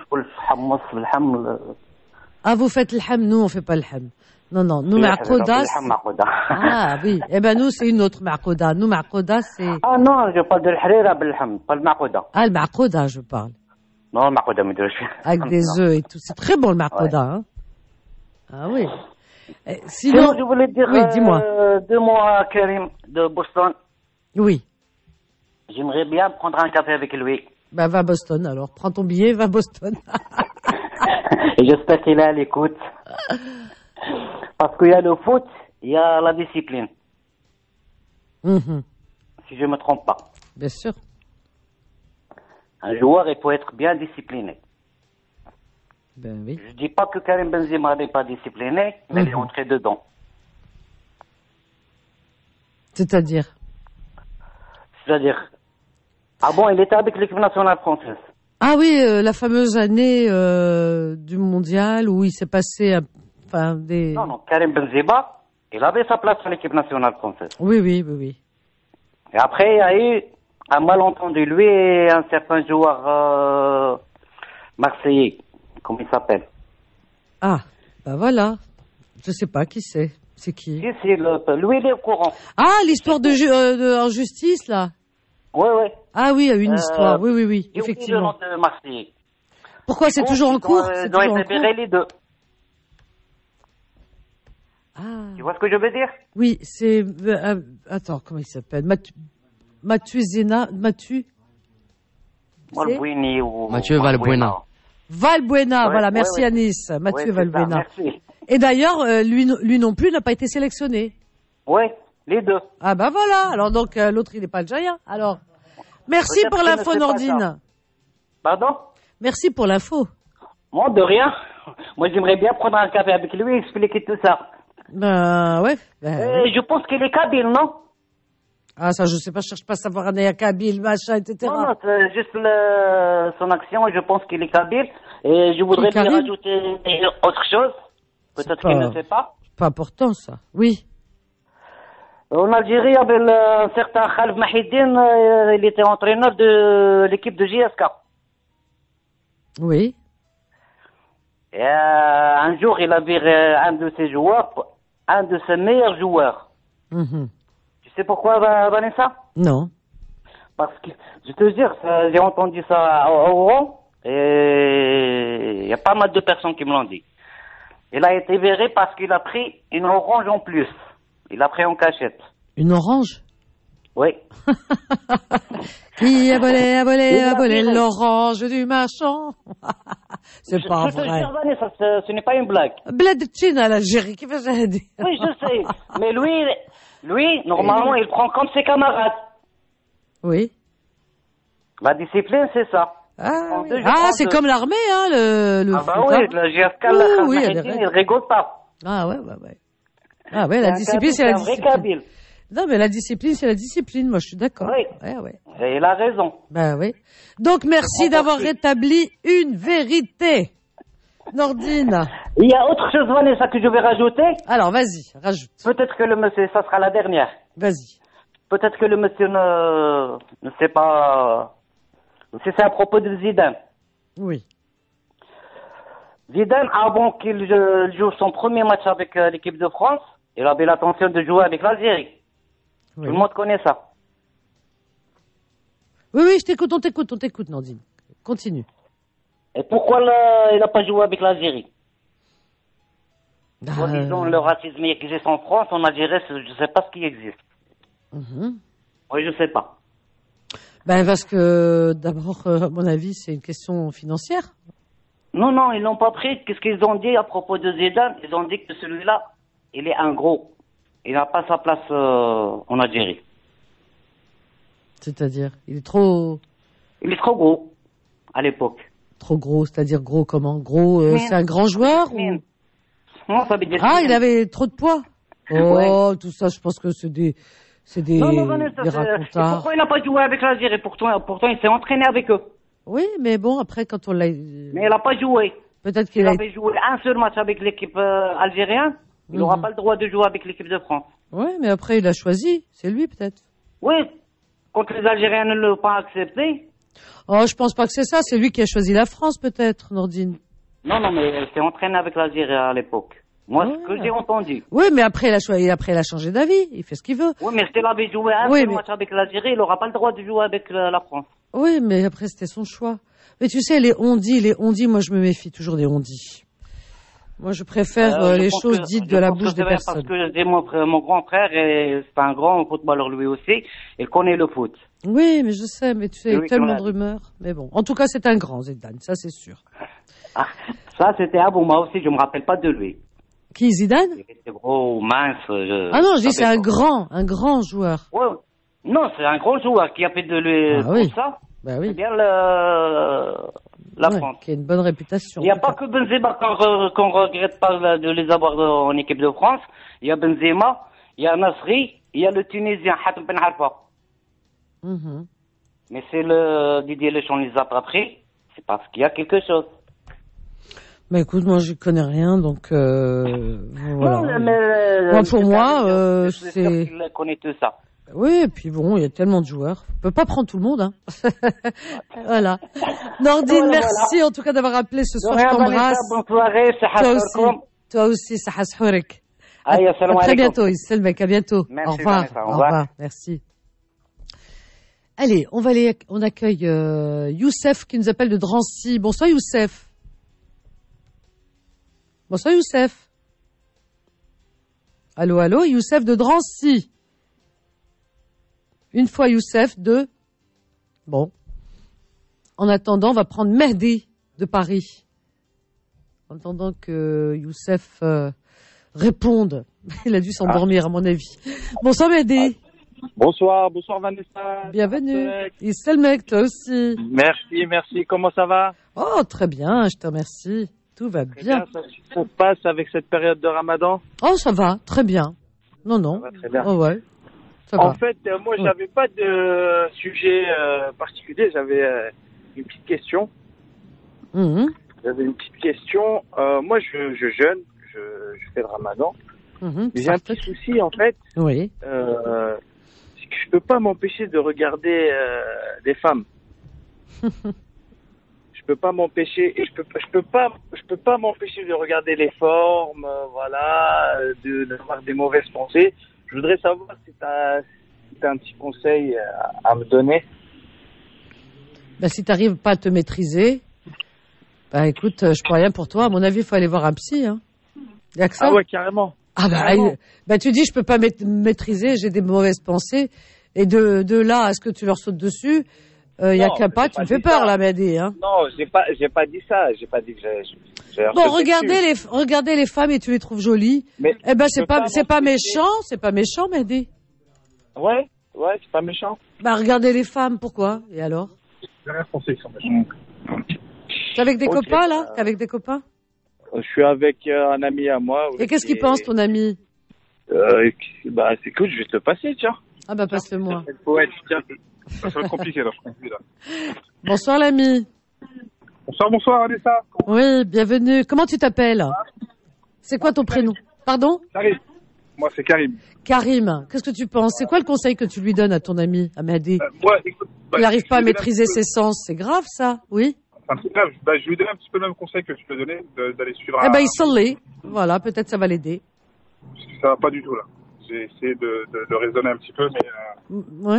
Ah, vous faites le ham, nous on fait pas le ham. Non, non, nous ma'kouda. Ah oui, eh ben nous c'est une autre ma'kouda. Nous ma'kouda c'est... Ah non, je parle de l'harira باللحم, pas le ma'kouda. Ah, le ma'kouda je parle. Non, le ma'kouda me dérange. Avec des œufs et tout, c'est très bon le ma'kouda. Hein. Ah oui. Et sinon, je voulais dire oui, dis-moi. Euh, deux mots à Karim de Boston. Oui. J'aimerais bien prendre un café avec lui. Ben va à Boston alors, prends ton billet, va à Boston. Et j'espère qu'il est à l'écoute. Parce qu'il y a le foot, il y a la discipline. Mm-hmm. Si je ne me trompe pas. Bien sûr. Un joueur, il faut être bien discipliné. Ben oui. Je ne dis pas que Karim Benzema n'est pas discipliné, mais mm-hmm. il est entré dedans. C'est-à-dire C'est-à-dire... Ah bon, il était avec l'équipe nationale française. Ah oui, euh, la fameuse année euh, du mondial où il s'est passé, euh, enfin des. Non non, Karim Benzema, il avait sa place à l'équipe nationale française. Oui oui oui oui. Et après il y a eu un malentendu lui et un certain joueur euh, marseillais, comment il s'appelle? Ah bah voilà, je sais pas qui c'est, c'est qui? Si si, le, lui il est au courant. Ah l'histoire de, euh, de en justice là. Oui, oui. Ah oui, une histoire, euh, oui, oui, oui, j'ai effectivement. Le nom de Marseille. Pourquoi c'est toujours en cours? Ils doivent libérer les deux. Ah. Tu vois ce que je veux dire? Oui, c'est... Euh, attends, comment il s'appelle? Mathieu... Mathieu Zena... Mathieu... Valbuena ou... Mathieu Valbuena. Valbuena, ouais, voilà, merci ouais, ouais. Anis. Mathieu ouais, Valbuena. Ça, merci. Et d'ailleurs, euh, lui, lui non plus n'a pas été sélectionné. Oui. Les deux. Ah bah voilà, alors donc euh, l'autre il n'est pas algérien. Alors, merci pour l'info Nordine. Pardon? Merci pour l'info. Moi de rien. Moi j'aimerais bien prendre un café avec lui et expliquer tout ça. Ben ouais. Ben, euh, oui. Je pense qu'il est kabyle, non? Ah ça je sais pas, je cherche pas à savoir un est kabyle, machin, et cetera. Non, non, c'est juste le, son action, je pense qu'il est kabyle. Et je voudrais lui rajouter autre chose. Peut-être qu'il ne sait pas. C'est pas important ça, oui. En Algérie, il y avait un certain Khalif Mahidine, euh, il était entraîneur de l'équipe de J S K. Oui. Et, euh, un jour, il a viré un de ses joueurs, un de ses meilleurs joueurs. Mm-hmm. Tu sais pourquoi, Vanessa? Non. Parce que, je te jure, j'ai entendu ça au Oran, et il y a pas mal de personnes qui me l'ont dit. Il a été viré parce qu'il a pris une orange en plus. Il a pris en cachette. Une orange? Oui. Qui a volé, a volé, a volé l'orange du marchand. C'est pas je, je vrai. Je te jure, ça, ce, ce n'est pas une blague. Bled Chine à l'Algérie, qui va ça dire? Oui, je sais. Mais lui, lui, normalement, il prend comme ses camarades. Oui. La discipline, c'est ça. Ah, oui. ah c'est comme l'armée, hein, le, le Ah bah oui, le G S K, oui, oui, il rigole pas. Ah ouais, ouais, ouais. Ah ouais, la discipline, c'est la discipline. Non, mais la discipline, c'est la discipline. Moi, je suis d'accord. Oui. Ouais, ouais. Et il a raison. Ben oui. Donc, merci d'avoir rétabli une vérité. Nordine. Il y a autre chose, Vanessa, que je vais rajouter. Alors, vas-y, rajoute. Peut-être que le monsieur, ça sera la dernière. Vas-y. Peut-être que le monsieur ne, ne sait pas, si c'est à propos de Zidane. Oui. Zidane, avant qu'il joue son premier match avec euh, l'équipe de France, il avait l'intention de jouer avec l'Algérie. Oui. Tout le monde connaît ça. Oui, oui, je t'écoute, on t'écoute, on t'écoute, Nordine. Continue. Et pourquoi le, il n'a pas joué avec l'Algérie? Ah, Soit disons le racisme qui existe en France, en Algérie, je ne sais pas ce qui existe. Mm-hmm. Oui, je ne sais pas. Ben parce que d'abord, euh, à mon avis, c'est une question financière. Non, non, ils l'ont pas pris. Qu'est-ce qu'ils ont dit à propos de Zidane? Ils ont dit que celui-là, il est un gros. Il n'a pas sa place euh, en Algérie. C'est-à-dire, il est trop... Il est trop gros, à l'époque. Trop gros, c'est-à-dire gros comment? Gros, euh, c'est un grand joueur ou... Non, ça veut dire... Ah, il avait trop de poids. Oh, ouais. Tout ça, je pense que c'est des... C'est des, non, non, Vanessa, des racontars. Pourquoi il n'a pas joué avec l'Algérie? Pourtant, pourtant, il s'est entraîné avec eux. Oui, mais bon, après, quand on l'a... Mais il n'a pas joué. Peut-être qu'il il a... avait joué un seul match avec l'équipe euh, algérienne. Il n'aura mm-hmm. pas le droit de jouer avec l'équipe de France. Oui, mais après, il a choisi. C'est lui, peut-être. Oui, quand les Algériens ne l'ont pas accepté. Oh, je pense pas que c'est ça. C'est lui qui a choisi la France, peut-être, Nordine. Non, non, mais il s'est entraîné avec l'Algérie à l'époque. Moi, ouais. ce que j'ai entendu. Oui, mais après, il a choisi, après, il a changé d'avis. Il fait ce qu'il veut. Oui, mais s'il avait joué un oui, seul mais... match avec l'Algérie, il n'aura pas le droit de jouer avec la France. Oui, mais après, c'était son choix. Mais tu sais, les on-dit, les on-dit, moi, je me méfie toujours des on-dit. Moi, je préfère euh, les choses que, dites de la bouche des personnes. Parce que j'ai mon, mon grand frère, et c'est un grand footballeur lui aussi, il connaît le foot. Oui, mais je sais, mais tu sais, il y a tellement de rumeurs. Mais bon, en tout cas, c'est un grand, Zidane, ça c'est sûr. Ah, ça, c'était un bon, moi aussi, je me rappelle pas de lui. Qui, Zidane? Il était gros, mince. Je, ah non, je dis c'est un grand, un grand joueur. Ouais. Non, c'est un grand joueur qui a fait de lui ah, oui. ça. Bah oui. C'est bien le... la ouais, France. Qui a une bonne réputation. Il n'y a pas cas. que Benzema qu'on re, qu'on regrette pas de les avoir en équipe de France. Il y a Benzema, il y a Nasri, il y a le Tunisien Hatem Ben Arfa. Mm-hmm. Mais c'est le Didier Deschamps les a pas pris. C'est parce qu'il y a quelque chose. Bah écoute, moi je connais rien, donc euh, voilà. Non, mais, moi, pour moi, euh, c'est. Il connaît tout ça. Oui, et puis bon, il y a tellement de joueurs. On peut pas prendre tout le monde, hein. Voilà. Nordine, voilà, merci voilà. en tout cas d'avoir appelé ce soir. Je t'embrasse. Bonne soirée, toi aussi. Toi aussi, Sahas Hourek. À, à très bientôt, Isselmek, à bientôt. Merci, au revoir. Vanessa, au revoir. Au revoir. Merci. Allez, on va aller, on accueille euh, Youssef qui nous appelle de Drancy. Bonsoir Youssef. Bonsoir Youssef. Allô, allô, Youssef de Drancy. Une fois Youssef, deux. Bon. En attendant, on va prendre Mehdi de Paris. En attendant que Youssef euh, réponde. Il a dû s'endormir, ah. à mon avis. Bonsoir Mehdi. Bonsoir, bonsoir Vanessa. Bienvenue. Isselmek, toi aussi. Merci, merci. Comment ça va? Oh, très bien, je te remercie. Tout va très bien. bien. Ça, ça se passe avec cette période de Ramadan? Oh, ça va, très bien. Non, non. Ça va très bien. Oh, ouais. Ça en va. fait, euh, moi, ouais. j'avais pas de sujet euh, particulier. J'avais euh, une petite question. Mmh. J'avais une petite question. Euh, moi, je, je jeûne, je, je fais le Ramadan. Mmh. J'ai un petit souci, en fait. Oui. Euh, c'est que je peux pas m'empêcher de regarder euh, des femmes. Je peux pas m'empêcher, et je peux, je peux pas, je peux pas m'empêcher de regarder les formes, euh, voilà, de, de avoir des mauvaises pensées. Je voudrais savoir si tu as si un petit conseil à, à me donner. Ben, si tu n'arrives pas à te maîtriser, ben, écoute, je peux rien pour toi. À mon avis, il faut aller voir un psy. Hein. Y a que ça. Ah ouais, carrément. Ah ben, carrément. Ben, tu dis, je peux pas maîtriser, j'ai des mauvaises pensées. Et de, de là à ce que tu leur sautes dessus, il euh, y a qu'un pas, tu me fais peur, ça. Là, Mehdi. Hein. Non, j'ai pas, j'ai pas dit ça. J'ai pas dit que j'ai. j'ai bon, regardez les, regardez les femmes et tu les trouves jolies. Mais eh ben, c'est pas, c'est pas méchant, c'est pas méchant, Mehdi. Ouais, ouais, c'est pas méchant. Bah, regardez les femmes, pourquoi? Et alors? J'ai rien pensé qu'ils sont méchants. T'es avec des okay, copains, là? euh... T'es avec des copains? Je suis avec euh, un ami à moi. Et qu'est-ce qu'il pense, ton ami? Euh, bah, écoute, je vais te le passer, tiens. Ah bah, passe-le-moi. Ouais, tiens. Ça va être compliqué, là, je comprends, là. Bonsoir, l'ami. Bonsoir, bonsoir, Vanessa. Oui, bienvenue. Comment tu t'appelles? C'est quoi ton prénom? Pardon? Karim. Moi, c'est Karim. Karim, qu'est-ce que tu penses? C'est quoi le conseil que tu lui donnes à ton ami, à Mehdi? euh, moi, écoute, bah, il n'arrive pas à maîtriser ses sens. C'est grave, ça? Oui? Enfin, c'est grave. Bah, je lui donne un petit peu le même conseil que tu peux donner, d'aller suivre Eh un... ben, il s'en l'est. Voilà, peut-être ça va l'aider. Ça va pas du tout, là. J'ai essayé de, de, de raisonner un petit peu, mais... Euh... Ouais.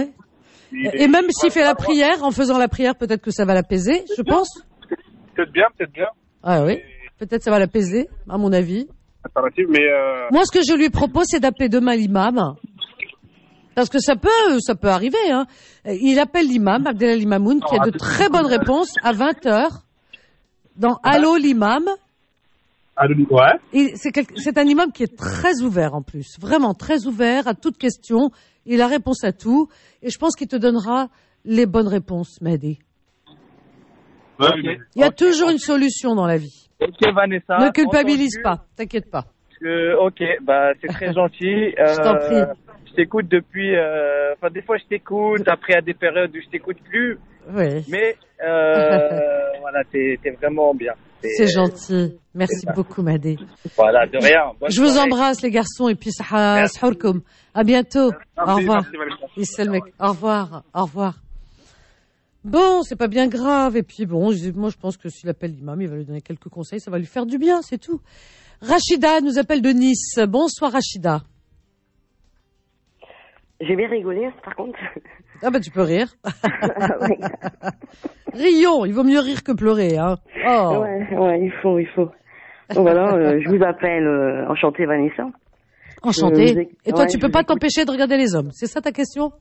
Et même s'il fait la prière, en faisant la prière, peut-être que ça va l'apaiser, je pense. Peut-être bien, peut-être bien. Ah oui, peut-être ça va l'apaiser, à mon avis. Mais euh... Moi, ce que je lui propose, c'est d'appeler demain l'imam. Parce que ça peut, ça peut arriver, hein. Il appelle l'imam, Abdelali Mamoun, qui a de très bonnes réponses à vingt heures dans Allô l'imam. Allô, ouais. C'est, quel... c'est un imam qui est très ouvert en plus, vraiment très ouvert à toute question. Il a réponse à tout et je pense qu'il te donnera les bonnes réponses, Mehdi. Okay. Il y a okay. toujours une solution dans la vie. Ok, Vanessa. Ne culpabilise entendu. Pas, t'inquiète pas. Euh, ok, bah c'est très gentil. Euh, je t'en prie. Je t'écoute depuis. Euh... Enfin, des fois je t'écoute. Après, à des périodes où je t'écoute plus. Oui. Mais euh... voilà, t'es, t'es vraiment bien. C'est, c'est gentil. Merci c'est beaucoup, Mehdi. Voilà, de rien. Bonne je soirée. vous embrasse, les garçons, et puis sahourkoum. À bientôt. Merci, au revoir. Merci, au revoir. Au revoir. Bon, c'est pas bien grave. Et puis bon, je, moi je pense que s'il appelle l'imam, il va lui donner quelques conseils, ça va lui faire du bien, c'est tout. Rachida nous appelle de Nice. Bonsoir, Rachida. J'ai bien rigolé, par contre. Ah bah tu peux rire. Rions, il vaut mieux rire que pleurer, hein. Oh. Ouais, ouais, il faut, il faut. Donc voilà, euh, je vous appelle euh, enchantée Vanessa. Enchantée. Euh, Et toi, ouais, tu peux pas écoute. t'empêcher de regarder les hommes. C'est ça ta question?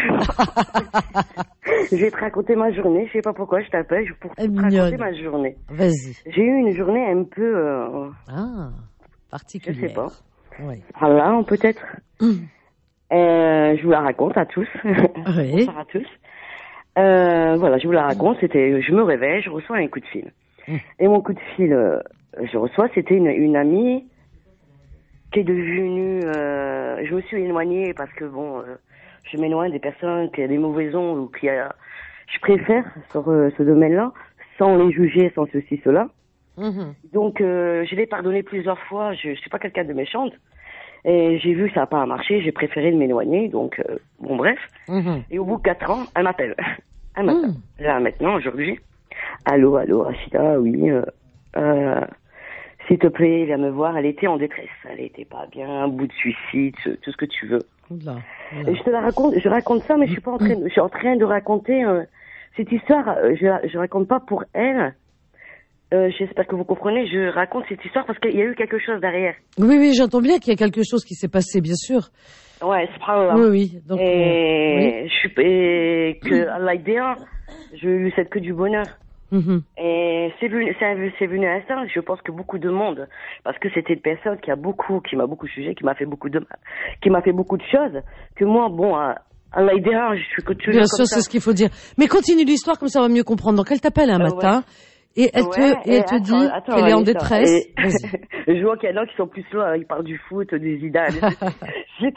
Je vais te raconter ma journée. Je sais pas pourquoi je t'appelle. Je pour te raconter ma journée. Vas-y. J'ai eu une journée un peu. Euh, ah, particulière. Je sais pas. Oui. Voilà, peut-être. Mmh. Euh, je vous la raconte à tous. Oui. Bonsoir à tous. Euh, voilà, je vous la raconte. C'était, je me réveille, je reçois un coup de fil. Mmh. Et mon coup de fil, euh, je reçois, c'était une, une amie qui est devenue. Euh, je me suis éloignée parce que bon. Euh, je m'éloigne des personnes qui ont des mauvaises ondes ou qui a... Je préfère sur euh, ce domaine-là, sans les juger, sans ceci, cela. Mmh. Donc, euh, je l'ai pardonné plusieurs fois. Je ne suis pas quelqu'un de méchante. Et j'ai vu que ça n'a pas marché. J'ai préféré m'éloigner. Donc, euh, bon, bref. Mmh. Et au bout de quatre ans, elle m'appelle. Elle m'appelle. Mmh. Là, maintenant, aujourd'hui. Allô, allô, Rachida, oui. Euh, euh, s'il te plaît, viens me voir. Elle était en détresse. Elle était pas bien, un bout de suicide, tout ce que tu veux. Oula, oula. Je te la raconte, je raconte ça, mais je suis pas en train, de, je suis en train de raconter euh, cette histoire. Euh, je, je raconte pas pour elle. Euh, j'espère que vous comprenez. Je raconte cette histoire parce qu'il y a eu quelque chose derrière. Oui, oui, j'entends bien qu'il y a quelque chose qui s'est passé, bien sûr. Ouais, c'est pas grave. Oui, oui. Donc, et euh, oui. je suis et que Allah aide, je lui souhaite que du bonheur. Mmh. Et c'est venu, c'est, c'est venu à ça. Je pense que beaucoup de monde, parce que c'était une personne qui a beaucoup, qui m'a beaucoup jugé, qui m'a fait beaucoup de mal, qui m'a fait beaucoup de choses. Que moi, bon, à, à l'idée, je suis que tu. Bien sûr, c'est ce qu'il faut dire. Mais continue l'histoire comme ça, on va mieux comprendre. Donc elle t'appelle un euh, matin ouais. et elle te, ouais, et elle te attends, dit attends, qu'elle est en détresse. Et... je vois qu'il y en a qui sont plus là, ils parlent du foot, du Zidane. te...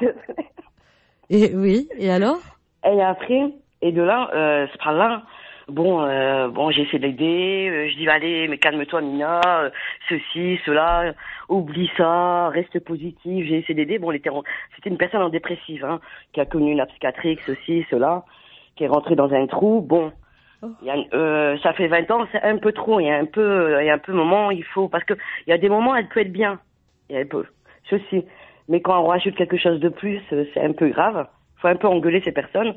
Et oui. Et alors? Et après, et de là, euh, c'est pas là. Bon, euh, bon, j'ai essayé d'aider. Euh, je dis, allez, mais calme-toi, Mina. Euh, ceci, cela, oublie ça, reste positif. J'ai essayé d'aider. Bon, était en... c'était une personne en dépressive, hein, qui a connu la psychiatrie, ceci, cela, qui est rentrée dans un trou. Bon, oh. y a, euh, ça fait vingt ans, c'est un peu trop. Il y a un peu, il y a un peu moment, il faut, parce que il y a des moments, elle peut être bien. Elle peut, ceci. Mais quand on rajoute quelque chose de plus, c'est un peu grave. Il faut un peu engueuler ces personnes.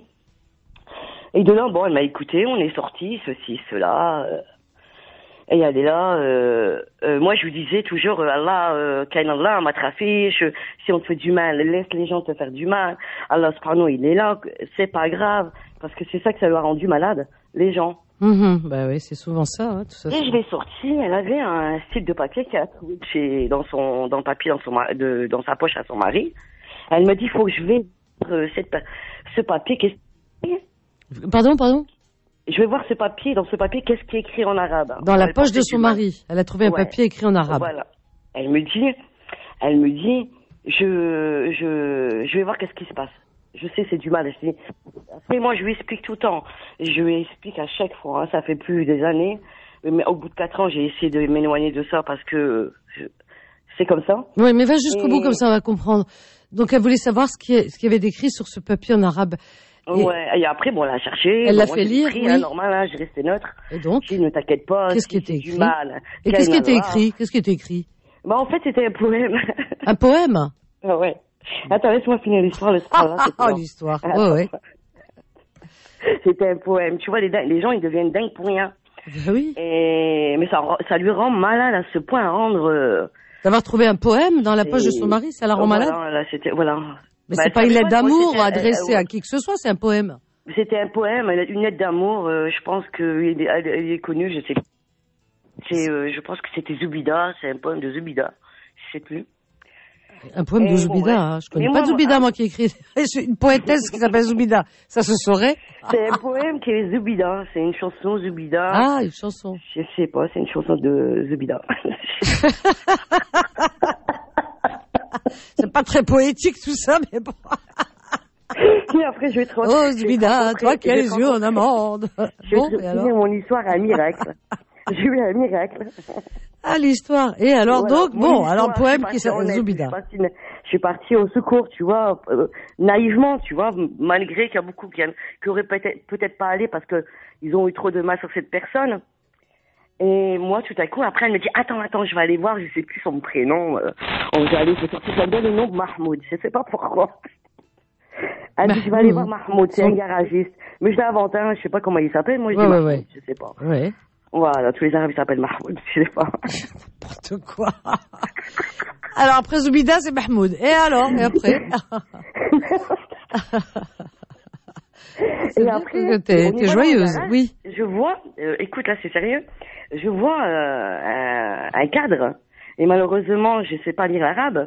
Et de là, bon, elle m'a écouté, on est sortis, ceci, cela. Euh, et elle est là. Euh, euh, moi, je lui disais toujours, Allah, euh, Kain Allah, matrafi, si on te fait du mal, laisse les gens te faire du mal. Allah, subhanahu, il est là, c'est pas grave. Parce que c'est ça que ça lui a rendu malade, les gens. Mmh, bah oui, c'est souvent ça. Hein, tout ça et je l'ai sortie, elle avait un style de papier qu'elle a trouvé chez, dans son, dans le papier, dans son, de, dans sa poche à son mari. Elle me dit, il faut que je vais, euh, cette, ce papier, qu'est-ce que Pardon, pardon Je vais voir ce papier, dans ce papier, qu'est-ce qui est écrit en arabe. Dans la poche de son mari. Elle a trouvé un ouais. papier écrit en arabe. Voilà. Elle me dit, elle me dit, je, je, je vais voir qu'est-ce qui se passe. Je sais, c'est du mal. Je dis, après, moi, je lui explique tout le temps. Je lui explique à chaque fois. Hein, ça fait plus des années. Mais au bout de quatre ans, j'ai essayé de m'éloigner de ça parce que je, c'est comme ça. Oui, mais va jusqu'au Et... bout, comme ça, on va comprendre. Donc, elle voulait savoir ce qui, est, ce qui avait décrit sur ce papier en arabe. Et ouais, et après, bon, elle a cherché. Elle bon, l'a moi, fait lire, pris, oui. Hein, normal, hein, j'ai resté neutre. Et donc? J'ai dit, ne t'inquiète pas. Qu'est-ce qui si était écrit? Du mal. Et qu'est-ce qui était écrit? Qu'est-ce qui était écrit? Bah, en fait, c'était un poème. Un poème? Ah ouais. Attends, laisse-moi finir l'histoire, l'histoire, là. Ah, l'histoire. Ouais, ouais. C'était un poème. Tu vois, les, les gens, ils deviennent dingues pour rien. Oui. Et, mais ça, ça lui rend malade à ce point à rendre... Euh, D'avoir trouvé un poème dans la poche de son mari, ça la rend voilà, malade là, c'était, voilà. Mais bah, c'est pas une lettre d'amour moi, adressée euh, à qui que ce soit, c'est un poème. C'était un poème, une lettre d'amour. Euh, je pense qu'il est, elle est connu, je sais pas. C'est, euh, je pense que c'était Zoubida, c'est un poème de Zoubida. Je sais plus. Un poème et de Zoubida, bon, ouais. hein. Je connais mais pas moi, Zoubida, moi, moi qui écris. Une poétesse qui s'appelle Zoubida. Ça se saurait. C'est un poème qui est Zoubida. C'est une chanson Zoubida. Ah, une chanson. Je sais pas, c'est une chanson de Zoubida. C'est pas très poétique tout ça, mais bon. Et après, je vais te Oh, Zoubida, toi qui as les yeux en amande. Je Bon, vais te et alors? dire mon histoire un miracle. J'ai eu un miracle. Ah, l'histoire. Et alors, Voilà, donc, mon bon, histoire, alors, le poème je qui suis partie s'appelle en Zoubida. Je suis, partie, je suis partie au secours, tu vois, euh, naïvement, tu vois, malgré qu'il y a beaucoup qui, qui auraient peut-être, peut-être pas allé parce que ils ont eu trop de mal sur cette personne. Et moi, tout à coup, après, elle me dit, attends, attends, je vais aller voir, je sais plus son prénom. Euh, on va aller, c'est sorti, ça me donne le nom de Mahmoud. Je sais pas pourquoi. Elle dit, je vais aller voir Mahmoud, c'est un garagiste. Mais je l'invente, hein, je sais pas comment il s'appelle, moi je dis Ouais, ouais, Mahmoud, ouais. je sais pas. Ouais. Voilà, tous les Arabes ils s'appellent Mahmoud, je sais pas. N'importe quoi. Alors, après Zoubida, c'est Mahmoud. Et alors? Et après? Et après, t'es, t'es joyeuse, garage, oui. Je vois, euh, écoute là c'est sérieux, je vois euh, un, un cadre, et malheureusement je sais pas lire l'arabe,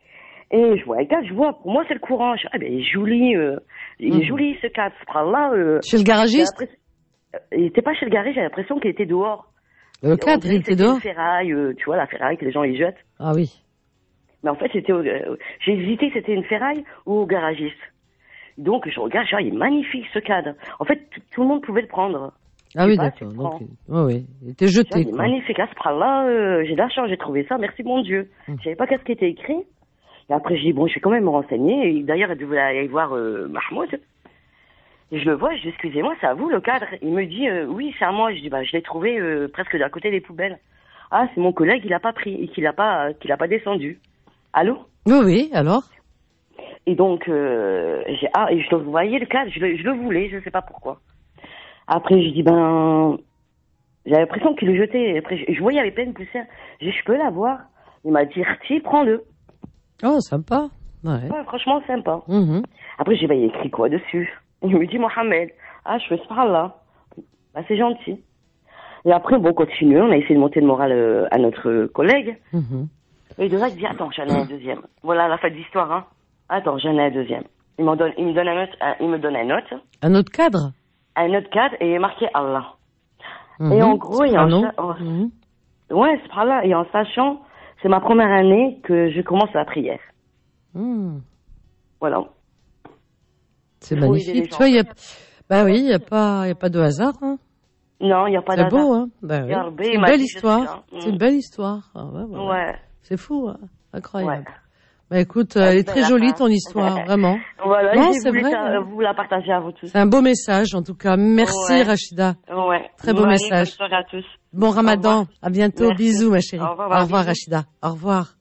et je vois un cadre, je vois, pour moi c'est le courant, je, ah ben il est joli, euh, il est Mmh. joli ce cadre, subhanallah. Euh, Chez le garagiste? j'ai l'impression- Il était pas chez le garage, j'ai l'impression qu'il était dehors. Le cadre, il était dehors? Une ferraille, euh, tu vois la ferraille que les gens ils jettent. Ah oui. Mais en fait c'était, au, euh, j'ai hésité, c'était une ferraille ou au garagiste. Donc je regarde, genre, il est magnifique ce cadre. En fait, t- tout le monde pouvait le prendre. Ah Je oui, sais pas, d'accord. tu Donc, prends. ouais, ouais. Il était jeté, Genre, il est quoi. magnifique, à ce bras-là, euh, j'ai de la chance, j'ai trouvé ça, merci mon Dieu. Hum. Je savais pas qu'est-ce qui était écrit. Et après, je dis, bon, je vais quand même me renseigner. Et d'ailleurs, elle devait aller voir euh, Mahmoud. Et je le vois, je dis, excusez-moi, c'est à vous le cadre? Il me dit, euh, oui, c'est à moi. Je dis, bah, je l'ai trouvé euh, presque à côté des poubelles. Ah, c'est mon collègue, il a pas pris, et qu'il a pas, euh, qu'il a pas descendu. Allô? Oui, oui, alors? Et donc, euh, j'ai, ah, et je le voyais le cadre, je le, je le voulais, je sais pas pourquoi. Après, je dis, ben, j'avais l'impression qu'il le jetait. Après, je, je voyais, il y avait plein de poussière. J'ai dit, je peux l'avoir? Il m'a dit, si, prends-le. Oh, sympa. Ouais. Ouais, franchement, sympa. Mhm. Après, j'ai dit, bah, il y a écrit quoi dessus? Il me dit, Mohamed. Ah, je fais ce par-là. Bah, c'est gentil. Et après, bon, continue, on a essayé de monter le moral euh, à notre collègue. Mhm. Et de là, il dit, attends, j'en ai un deuxième. Voilà la fin de l'histoire, hein. Attends, j'en ai un deuxième. Il m'en donne, il me donne un autre, un- il me donne un autre. Un autre cadre? Un autre cadre et il est marqué Allah. Mhm. Et en gros, et en, Subhanallah. sa- en- Mhm. ouais, c'est par là. Et en sachant, c'est ma première année que je commence la prière. Mhm. Voilà. C'est Faut aider les magnifique. gens. Tu vois, il y a, bah oui, il y a pas, il y a pas de hasard, hein. Non, il n'y a pas C'est d'hasard. beau, hein. Bah oui. Ya Rabbi, C'est il une m'a belle dit, je suis histoire. là. C'est une Mm. belle histoire. Ah ouais, ouais, ouais. Ouais. C'est fou, hein. Incroyable. Ouais. Bah écoute, elle est très jolie ton histoire, vraiment. Voilà, Non, j'ai c'est voulu vrai. ta- hein. vous la partager à vous tous. C'est un beau message, en tout cas. Merci, Ouais. Rachida. Ouais. Très beau Allez, message. bonne soirée à tous. Bon Ramadan. À bientôt. Merci. Bisous, ma chérie. Au revoir, Au revoir, bisous. Rachida. Au revoir.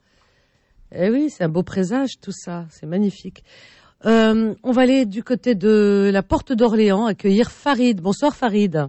Eh oui, c'est un beau présage, tout ça. C'est magnifique. Euh, on va aller du côté de la Porte d'Orléans, accueillir Farid. Bonsoir, Farid.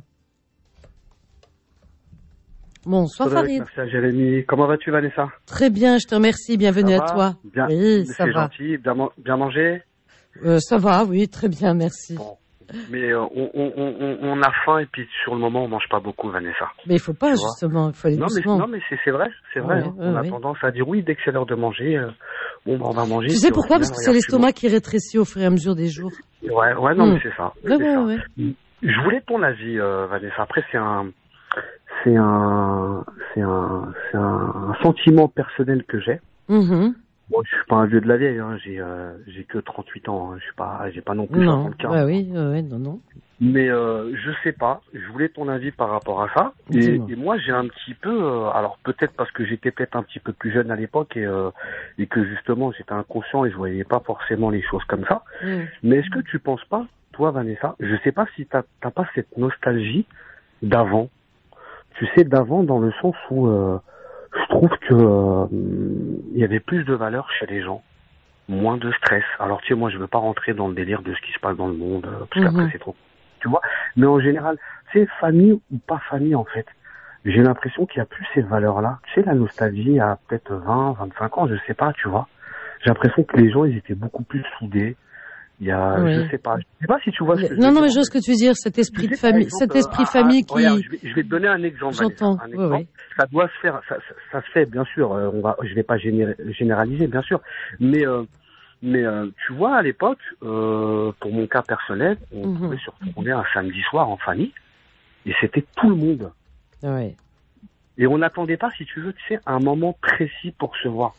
Bonsoir, Salut, Farid. merci à Jérémy. Comment vas-tu, Vanessa? Très bien, je te remercie. Bienvenue Ça à va toi. Bien. Oui, ça C'est va. gentil. Bien, man- bien mangé. Euh, ça va, oui, très bien, merci. Mais euh, on, on, on, on a faim et puis sur le moment on mange pas beaucoup, Vanessa. Mais il faut pas, Tu vois justement, il faut aller Non mais, doucement. non mais c'est c'est vrai, c'est vrai. Ouais, hein. ouais, on a ouais. tendance à dire oui dès que c'est l'heure de manger. euh, bon, bah, on va manger. Tu sais puis au pourquoi? final, Parce que c'est regarde, l'estomac qui rétrécit au fur et à mesure des jours. tu vois. Ouais, ouais, non Mm. mais c'est ça. Ouais, c'est ouais, ça. ouais. Je voulais ton avis, euh, Vanessa. Après c'est un, c'est un, c'est un, c'est un, un sentiment personnel que j'ai. Mhm. Bon, je suis pas un vieux de la vieille, hein. j'ai euh, j'ai que trente-huit ans, hein. je suis pas, j'ai pas non plus Non, soixante-quinze. bah oui, ouais, ouais, non, non. Mais euh, je sais pas, je voulais ton avis par rapport à ça. Et, Dis-moi. et moi j'ai un petit peu, euh, alors peut-être parce que j'étais peut-être un petit peu plus jeune à l'époque et, euh, et que justement j'étais inconscient et je voyais pas forcément les choses comme ça. Mm. Mais est-ce que tu penses pas, toi Vanessa, je sais pas si t'as t'as pas cette nostalgie d'avant. Tu sais, d'avant dans le sens où euh, je trouve que euh, il y avait plus de valeur chez les gens. Moins de stress. Alors tu sais, moi je veux pas rentrer dans le délire de ce qui se passe dans le monde, euh, parce Mhm. qu'après c'est trop tu vois. Mais en général, c'est famille ou pas famille, en fait. J'ai l'impression qu'il n'y a plus ces valeurs-là. Tu sais, la nostalgie, il y a peut-être vingt, vingt-cinq ans, je sais pas, tu vois. J'ai l'impression que les gens, ils étaient beaucoup plus soudés. Il y a, oui. je sais pas, je sais pas si tu vois ce que non, je non, veux mais dire. je vois ce que tu veux dire, cet esprit de famille, exemple, cet esprit ah, famille ah, qui... Regarde, je, vais, je vais te donner un exemple. J'entends, un exemple. Oui, oui. Ça doit se faire, ça, ça, ça se fait, bien sûr, euh, on va, je vais pas géné- généraliser, bien sûr, mais, euh, mais euh, tu vois, à l'époque, euh, pour mon cas personnel, on mm-hmm. pouvait se retrouver un samedi soir en famille, et c'était tout le monde. Oui. Et on n'attendait pas, si tu veux, tu sais, un moment précis pour se voir.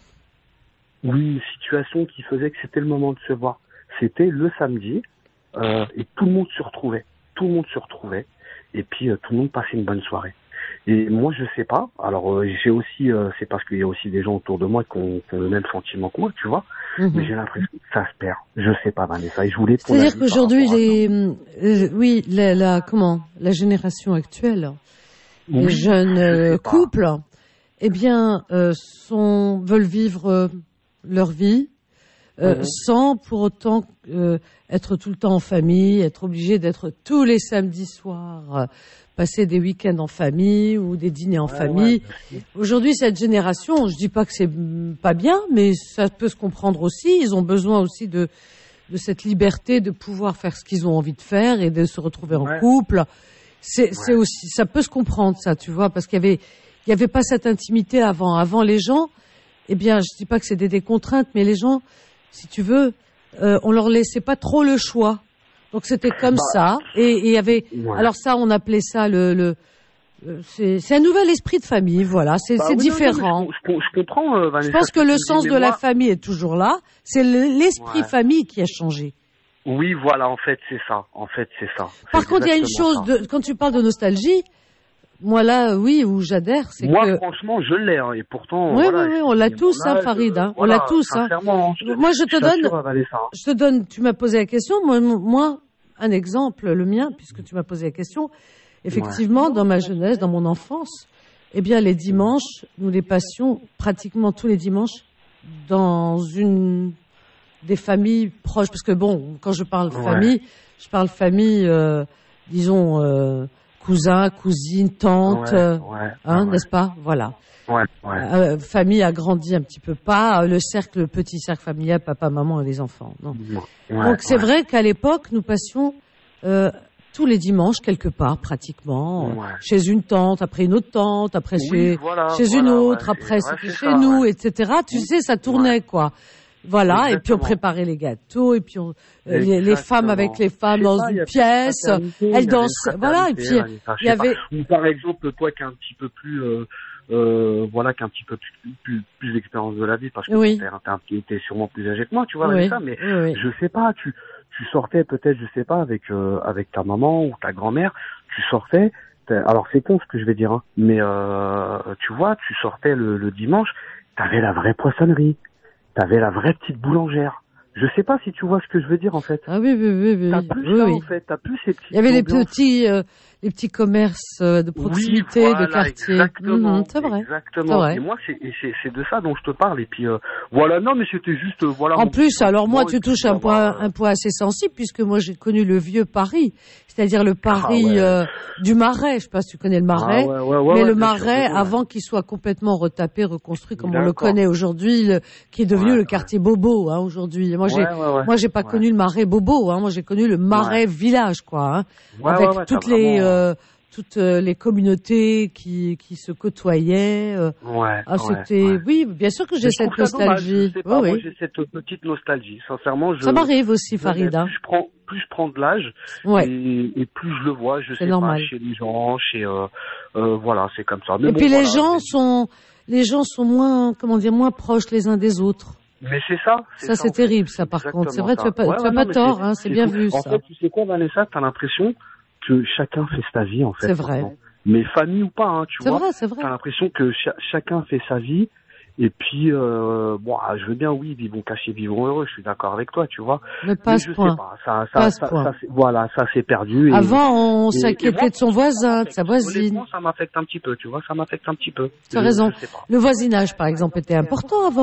Oui, une situation qui faisait que c'était le moment de se voir. C'était le samedi, euh, et tout le monde se retrouvait. Tout le monde se retrouvait, et puis euh, tout le monde passait une bonne soirée. Et moi, je sais pas. Alors, euh, j'ai aussi, euh, c'est parce qu'il y a aussi des gens autour de moi qui ont, qui ont le même sentiment que moi, tu vois. Mm-hmm. Mais j'ai l'impression que ça se perd. Je sais pas, Vanessa. Et je voulais. C'est-à-dire qu'aujourd'hui, les, euh, oui, la, la, comment, la génération actuelle, oui, les jeunes euh, couples, eh bien, euh, sont veulent vivre euh, leur vie. Euh, mmh. Sans pour autant euh, être tout le temps en famille, être obligé d'être tous les samedis soirs, euh, passer des week-ends en famille ou des dîners en ouais, famille. Ouais. Aujourd'hui, cette génération, je dis pas que c'est pas bien, mais ça peut se comprendre aussi. Ils ont besoin aussi de de cette liberté de pouvoir faire ce qu'ils ont envie de faire et de se retrouver ouais. en couple. C'est, ouais. c'est aussi, ça peut se comprendre ça, tu vois, parce qu'il y avait il y avait pas cette intimité avant. Avant, les gens, eh bien, je dis pas que c'était des contraintes, mais les gens, si tu veux, euh, on leur laissait pas trop le choix. Donc c'était comme bah, ça. Et il y avait, ouais. alors ça, on appelait ça le, le, le c'est, c'est un nouvel esprit de famille. Voilà, c'est, bah, c'est oui, différent. Non, je, je, je comprends. Euh, Vanessa, je pense que le sens de moi... la famille est toujours là. C'est l'esprit ouais. famille qui a changé. Oui, voilà. En fait, c'est ça. En fait, c'est ça. Par c'est contre, il y a une chose de, quand tu parles de nostalgie. Moi là, oui, où j'adhère, c'est moi, que... Moi, franchement, je l'ai, hein, et pourtant... Oui, voilà, oui, oui, on l'a tous, hein, Farid, hein, voilà, on l'a tous, hein. Je, moi, je te je donne, Vanessa, hein. je te donne, tu m'as posé la question, moi, moi, un exemple, le mien, puisque tu m'as posé la question, effectivement, ouais. dans ma jeunesse, dans mon enfance, eh bien, les dimanches, nous les passions pratiquement tous les dimanches dans une des familles proches, parce que bon, quand je parle ouais. famille, je parle famille, euh, disons... Euh, cousins, cousines, tantes, ouais, ouais, hein, ouais. n'est-ce pas? Voilà. Ouais, ouais. Euh, famille agrandie un petit peu, pas le cercle, le petit cercle familial, papa, maman et les enfants. Non. Ouais, Donc c'est ouais. vrai qu'à l'époque, nous passions euh, tous les dimanches quelque part, pratiquement, ouais. chez une tante, après une autre tante, après oui, chez voilà, chez voilà, une autre, ouais, après c'était chez ça, nous, ouais. et cetera. Tu sais, ça tournait quoi. Voilà, exactement. Et puis on préparait les gâteaux, et puis on, euh, les, les femmes avec les femmes dans pas, une pièce, elles dansaient, voilà, et puis il y avait... Ou par exemple, toi qui es un petit peu plus, euh, euh, voilà, qui a un petit peu plus, plus, plus d'expérience de la vie, parce que oui. tu es sûrement plus âgé que moi, tu vois, oui. ça, mais oui, oui. je sais pas, tu, tu sortais peut-être, je sais pas, avec, euh, avec ta maman ou ta grand-mère, tu sortais, alors c'est con ce que je vais dire, hein, mais euh, tu vois, tu sortais le, le dimanche, t'avais la vraie poissonnerie. T'avais la vraie petite boulangère. Je sais pas si tu vois ce que je veux dire en fait. Ah oui, oui, oui, oui. T'as plus oui, ça oui. en fait. T'as plus ces petits. Il y avait les petits, euh, les petits commerces euh, de proximité, oui, voilà, de quartier. Exactement. Mmh, c'est vrai. Exactement. C'est vrai. Et moi, c'est, c'est, c'est de ça dont je te parle. Et puis euh, voilà, non, mais c'était juste euh, voilà. En plus, alors moi, tu touches un point, un point assez sensible puisque moi j'ai connu le vieux Paris, c'est-à-dire le Paris ah ouais. euh, du Marais. Je sais pas si tu connais le Marais, ah ouais, ouais, ouais, mais ouais, le Marais, sûr, avant qu'il soit complètement retapé, reconstruit comme D'accord. on le connaît aujourd'hui, le, qui est devenu ouais, le quartier ouais. Bobo hein, aujourd'hui. Moi, j'ai, ouais, ouais, ouais. moi, j'ai pas ouais. connu le Marais Bobo. Hein, moi, j'ai connu le Marais ouais. village, quoi, hein, ouais, avec ouais, ouais, toutes les vraiment... euh, toutes euh, les communautés qui qui se côtoyaient. Euh, ouais. Ah, c'était, ouais, ouais. oui, bien sûr que j'ai mais cette nostalgie. Je sais pas, oui, moi, oui. j'ai cette petite nostalgie. Sincèrement, je. Ça m'arrive aussi, Farid. Hein. Plus je prends, plus je prends de l'âge, ouais. et, et plus je le vois. Je c'est sais normal. pas, chez les gens, chez, euh, euh, voilà, c'est comme ça. Mais et bon, puis voilà, les gens mais... sont, les gens sont moins, comment dire, moins proches les uns des autres. Mais c'est ça. C'est ça, ça, c'est terrible, ça, par contre. C'est vrai, ça. tu as pas, ouais, tu as ouais, pas non, tort, c'est, hein, c'est, c'est bien fou. vu, en ça. En fait, tu sais quoi, Vanessa, t'as l'impression que chacun fait sa vie, en fait. C'est vrai. Mais famille ou pas, hein, tu c'est vois. C'est vrai, c'est vrai. T'as l'impression que ch- chacun fait sa vie. Et puis, euh, bon, je veux bien, oui, vivons cachés, vivons heureux, je suis d'accord avec toi, tu vois. Mais pas mais ce je point. sais pas, ça, ça, pas ça, point. ça, ça voilà, ça s'est perdu. Et, Avant, on et, s'inquiétait et moi, de son voisin, de sa voisine. Ça m'affecte un petit peu, tu vois, ça m'affecte un petit peu. Tu as raison. Le voisinage, par exemple, était important avant.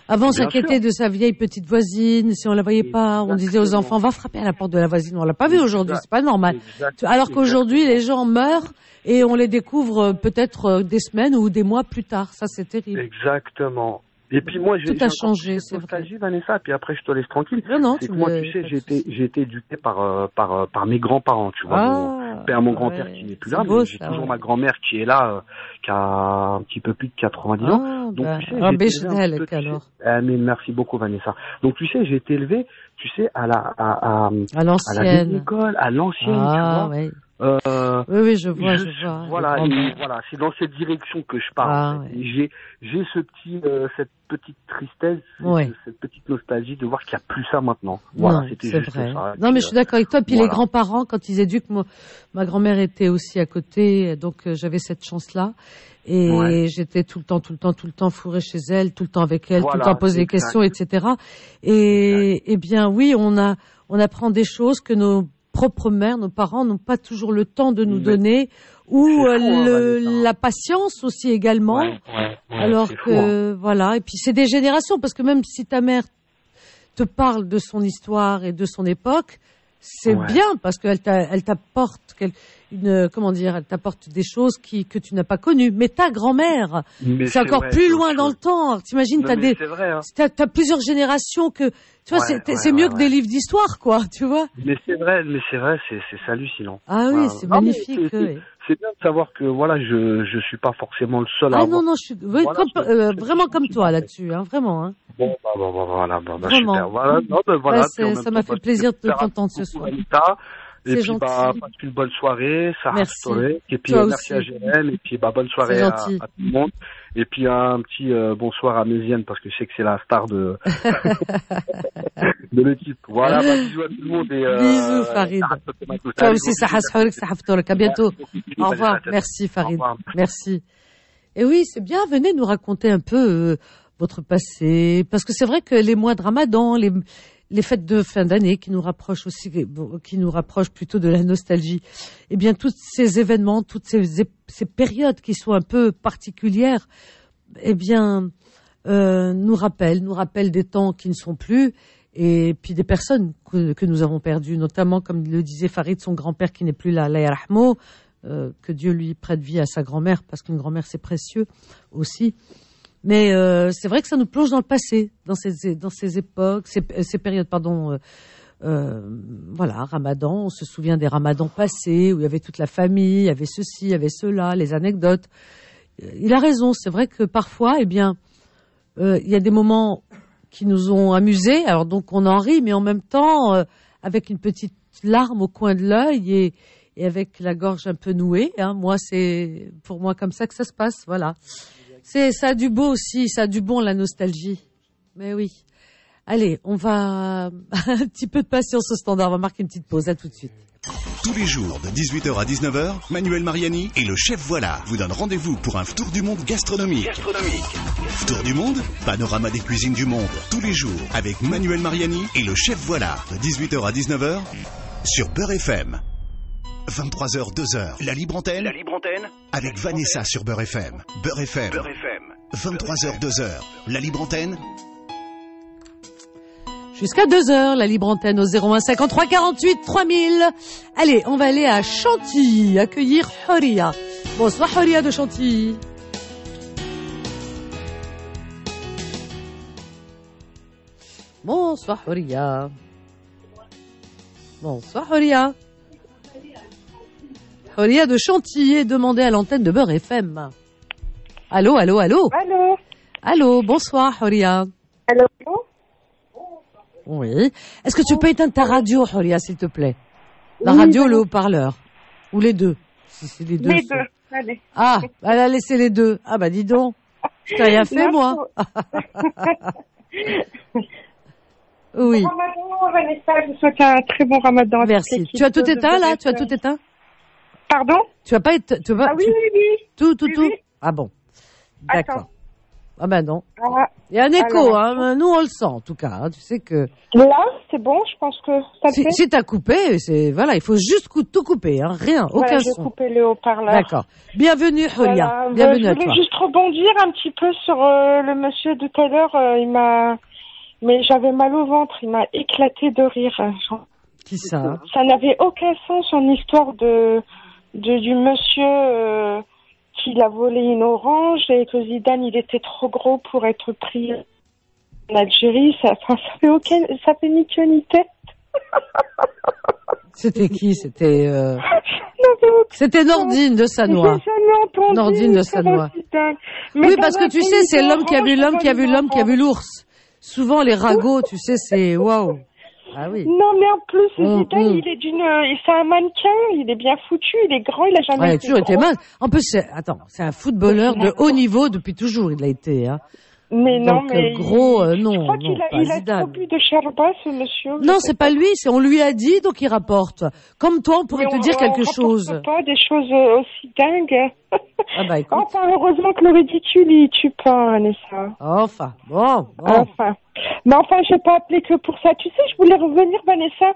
Avant, on s'inquiétait de sa vieille petite voisine. Si on la voyait pas, on disait aux enfants, va frapper à la porte de la voisine. On l'a pas vu aujourd'hui, c'est pas normal. Exactement. Alors qu'aujourd'hui, les gens meurent et on les découvre peut-être des semaines ou des mois plus tard. Ça, c'est terrible. Exactement. Et puis moi, j'ai, tout a changé, c'est vrai. Vanessa, puis après je te laisse tranquille. Non, non, c'est que moi, tu sais, j'ai été, j'ai été éduqué par, euh, par, euh, par mes grands-parents, tu vois. Ah, mon père, mon grand-père ouais, qui n'est plus là, beau, mais j'ai ça, toujours ouais. ma grand-mère qui est là, euh, qui a un petit peu plus de quatre-vingt-dix ah, ans. Donc bah, tu sais, j'ai été élevé un peu, alors. Tu sais, ah, mais merci beaucoup, Vanessa. Donc tu sais, j'ai été élevé, tu sais, à la, à, à, à l'ancienne, à la école, à l'ancienne, ah, tu vois. Ouais. Euh, oui, oui, je vois, je, je vois. Voilà, et voilà, c'est dans cette direction que je parle. Ah, ouais. J'ai, j'ai ce petit, euh, cette petite tristesse, ouais. cette petite nostalgie de voir qu'il n'y a plus ça maintenant. Voilà, non, c'était c'est juste vrai. ça. Non, mais je suis d'accord avec toi. Puis voilà. Les grands-parents, quand ils éduquent, moi, ma grand-mère était aussi à côté, donc euh, j'avais cette chance-là. Et ouais. j'étais tout le temps, tout le temps, tout le temps fourrée chez elle, tout le temps avec elle, voilà, tout le temps poser des questions, et cetera. Et, eh bien, oui, on a, on apprend des choses que nos propres mères, nos parents n'ont pas toujours le temps de nous mais donner, ou fou, euh, le, hein, la patience aussi également. Ouais, ouais, ouais, alors que, fou, hein. voilà. Et puis c'est des générations, parce que même si ta mère te parle de son histoire et de son époque, c'est ouais. bien parce qu'elle t'a, elle t'apporte une, comment dire, elle t'apporte des choses qui que tu n'as pas connues. Mais ta grand-mère, mais c'est, c'est encore vrai, plus loin dans le temps. T'imagines, t'as des, vrai, hein. t'as, t'as plusieurs générations que, tu vois, ouais, c'est, ouais, c'est mieux ouais, que ouais. des livres d'histoire, quoi, tu vois. Mais c'est vrai, mais c'est vrai, c'est, c'est hallucinant. Ah oui, voilà. C'est non, magnifique. C'est, oui. c'est bien de savoir que voilà, je je suis pas forcément le seul à ah avoir. non non, je suis oui, voilà, comme, c'est, euh, c'est, vraiment c'est, comme c'est, toi c'est, là-dessus, hein, vraiment. Hein. Bon, bah, bah, bah, voilà, bah, bah, vraiment. super. Voilà, non, bah, voilà. Ouais, ça m'a fait temps, plaisir de t'entendre ce soir. Et c'est puis, gentil. bah, passe une bonne soirée, ça merci. Et puis, toi merci aussi. à Jérém, et puis, bah, bonne soirée à, à tout le monde. Et puis, un petit euh, bonsoir à Méziane, parce que je sais que c'est la star de, de l'équipe. Voilà, bah, bisous à tout le monde. Et, euh, bisous, Farid. Toi aussi, ça hasourik, ça haftorik. À bientôt. Au revoir. Merci, Farid. Merci. Et oui, c'est bien, venez nous raconter un peu euh, votre passé, parce que c'est vrai que les mois de Ramadan, les les fêtes de fin d'année qui nous rapprochent aussi, qui nous rapprochent plutôt de la nostalgie. Eh bien, tous ces événements, toutes ces, ces périodes qui sont un peu particulières, eh bien, euh, nous rappellent, nous rappellent des temps qui ne sont plus, et puis des personnes que, que nous avons perdues, notamment, comme le disait Farid, son grand-père qui n'est plus là, Allah yarhamou, euh, que Dieu lui prête vie à sa grand-mère, parce qu'une grand-mère c'est précieux aussi. Mais euh, c'est vrai que ça nous plonge dans le passé, dans ces dans ces époques, ces, ces périodes, pardon. Euh, euh, voilà, Ramadan, on se souvient des Ramadans passés où il y avait toute la famille, il y avait ceci, il y avait cela, les anecdotes. Il a raison, c'est vrai que parfois, eh bien, euh, il y a des moments qui nous ont amusés, alors donc on en rit, mais en même temps, euh, avec une petite larme au coin de l'œil et, et avec la gorge un peu nouée. Hein. Moi, c'est pour moi comme ça que ça se passe, voilà. C'est, ça a du beau aussi, ça a du bon, la nostalgie. Mais oui. Allez, on va, un petit peu de patience au standard, on va marquer une petite pause, à tout de suite. Tous les jours de dix-huit heures à dix-neuf heures, Manuel Mariani et le chef Voilà vous donnent rendez-vous pour un tour du monde gastronomique. gastronomique. Tour du monde, panorama des cuisines du monde. Tous les jours avec Manuel Mariani et le chef Voilà de dix-huit heures à dix-neuf heures sur Beurre F M. vingt-trois heures, deux heures. La libre antenne. La libre antenne. Avec Vanessa sur Beurre F M. Beurre F M. Beurre F M. vingt-trois heures, deux heures. La libre antenne. Jusqu'à deux heures, la libre antenne au zéro un cinquante-trois quarante-huit trois mille. Allez, on va aller à Chantilly, accueillir Horia. Bonsoir Horia de Chantilly. Bonsoir Horia. Bonsoir Horia. Horia de Chantilly est demandée à l'antenne de Beurre F M. Allô, allô, allô. Allô. Allô, bonsoir Horia. Allô. Oui. Est-ce que tu peux éteindre ta radio, Horia, s'il te plaît? La oui, radio ou le haut-parleur? Ou les deux? Si c'est les deux. Les sont... deux, allez. Ah, elle a laissé les deux. Ah bah dis donc. Je t'ai rien fait, moi. Oui. Bon ramadan, Vanessa, je vous souhaite un très bon ramadan. Merci. Tu as tout éteint, là? Tu as tout éteint? Pardon? Tu as pas été... Tu vas... Ah oui, tu... oui, oui. Tout, tout, oui, tout? Oui. Ah bon. D'accord. Ah ben non. Ah, il y a un écho, alors, hein. Nous, on le sent, en tout cas. Hein. Tu sais que... Là, c'est bon, je pense que ça si, fait. Si t'as coupé, c'est, voilà, il faut juste cou- tout couper, hein. Rien, Voilà, aucun j'ai son. coupé le haut-parleur. D'accord. Bienvenue, Julia. Voilà. Bienvenue euh, à je voulais toi. juste rebondir un petit peu sur euh, le monsieur de tout à l'heure. Euh, il m'a, mais j'avais mal au ventre. Il m'a éclaté de rire. Genre, Qui ça? ça n'avait aucun sens son histoire de, de du monsieur euh, qui a volé une orange et que Zidane il était trop gros pour être pris en Algérie. Ça, enfin, ça fait aucun, ça fait ni queue ni tête. C'était qui? C'était, euh... c'était Nordine de Sanois. J'ai jamais entendu Nordine de Sanois. Oui, parce que tu sais, c'est l'homme qui a vu l'homme qui a vu l'homme qui a vu l'ours. Souvent, les ragots, tu sais, c'est waouh. Ah oui. Non, mais en plus, Hum, Zidane, hum. il est d'une, c'est un mannequin, il est bien foutu, il est grand, il a jamais Ouais, il a été toujours été gros. mince. En plus, c'est, attends, c'est un footballeur de haut niveau depuis toujours, il a été, hein. Mais non, Donc, mais euh, gros, euh, je non, crois non, qu'il a, pas il a Zidane. trop bu de Sherba, ce monsieur. je Non, sais c'est pas lui, c'est on lui a dit, donc il rapporte. Comme toi, on pourrait Mais te on- dire on quelque rapporte chose. pas des choses euh, aussi dingues. Ah bah écoute. Enfin, heureusement que le ridicule, il tue pas, Vanessa. Enfin, bon, bon. Enfin. Mais enfin, j'ai pas appelé que pour ça. Tu sais, je voulais revenir, Vanessa.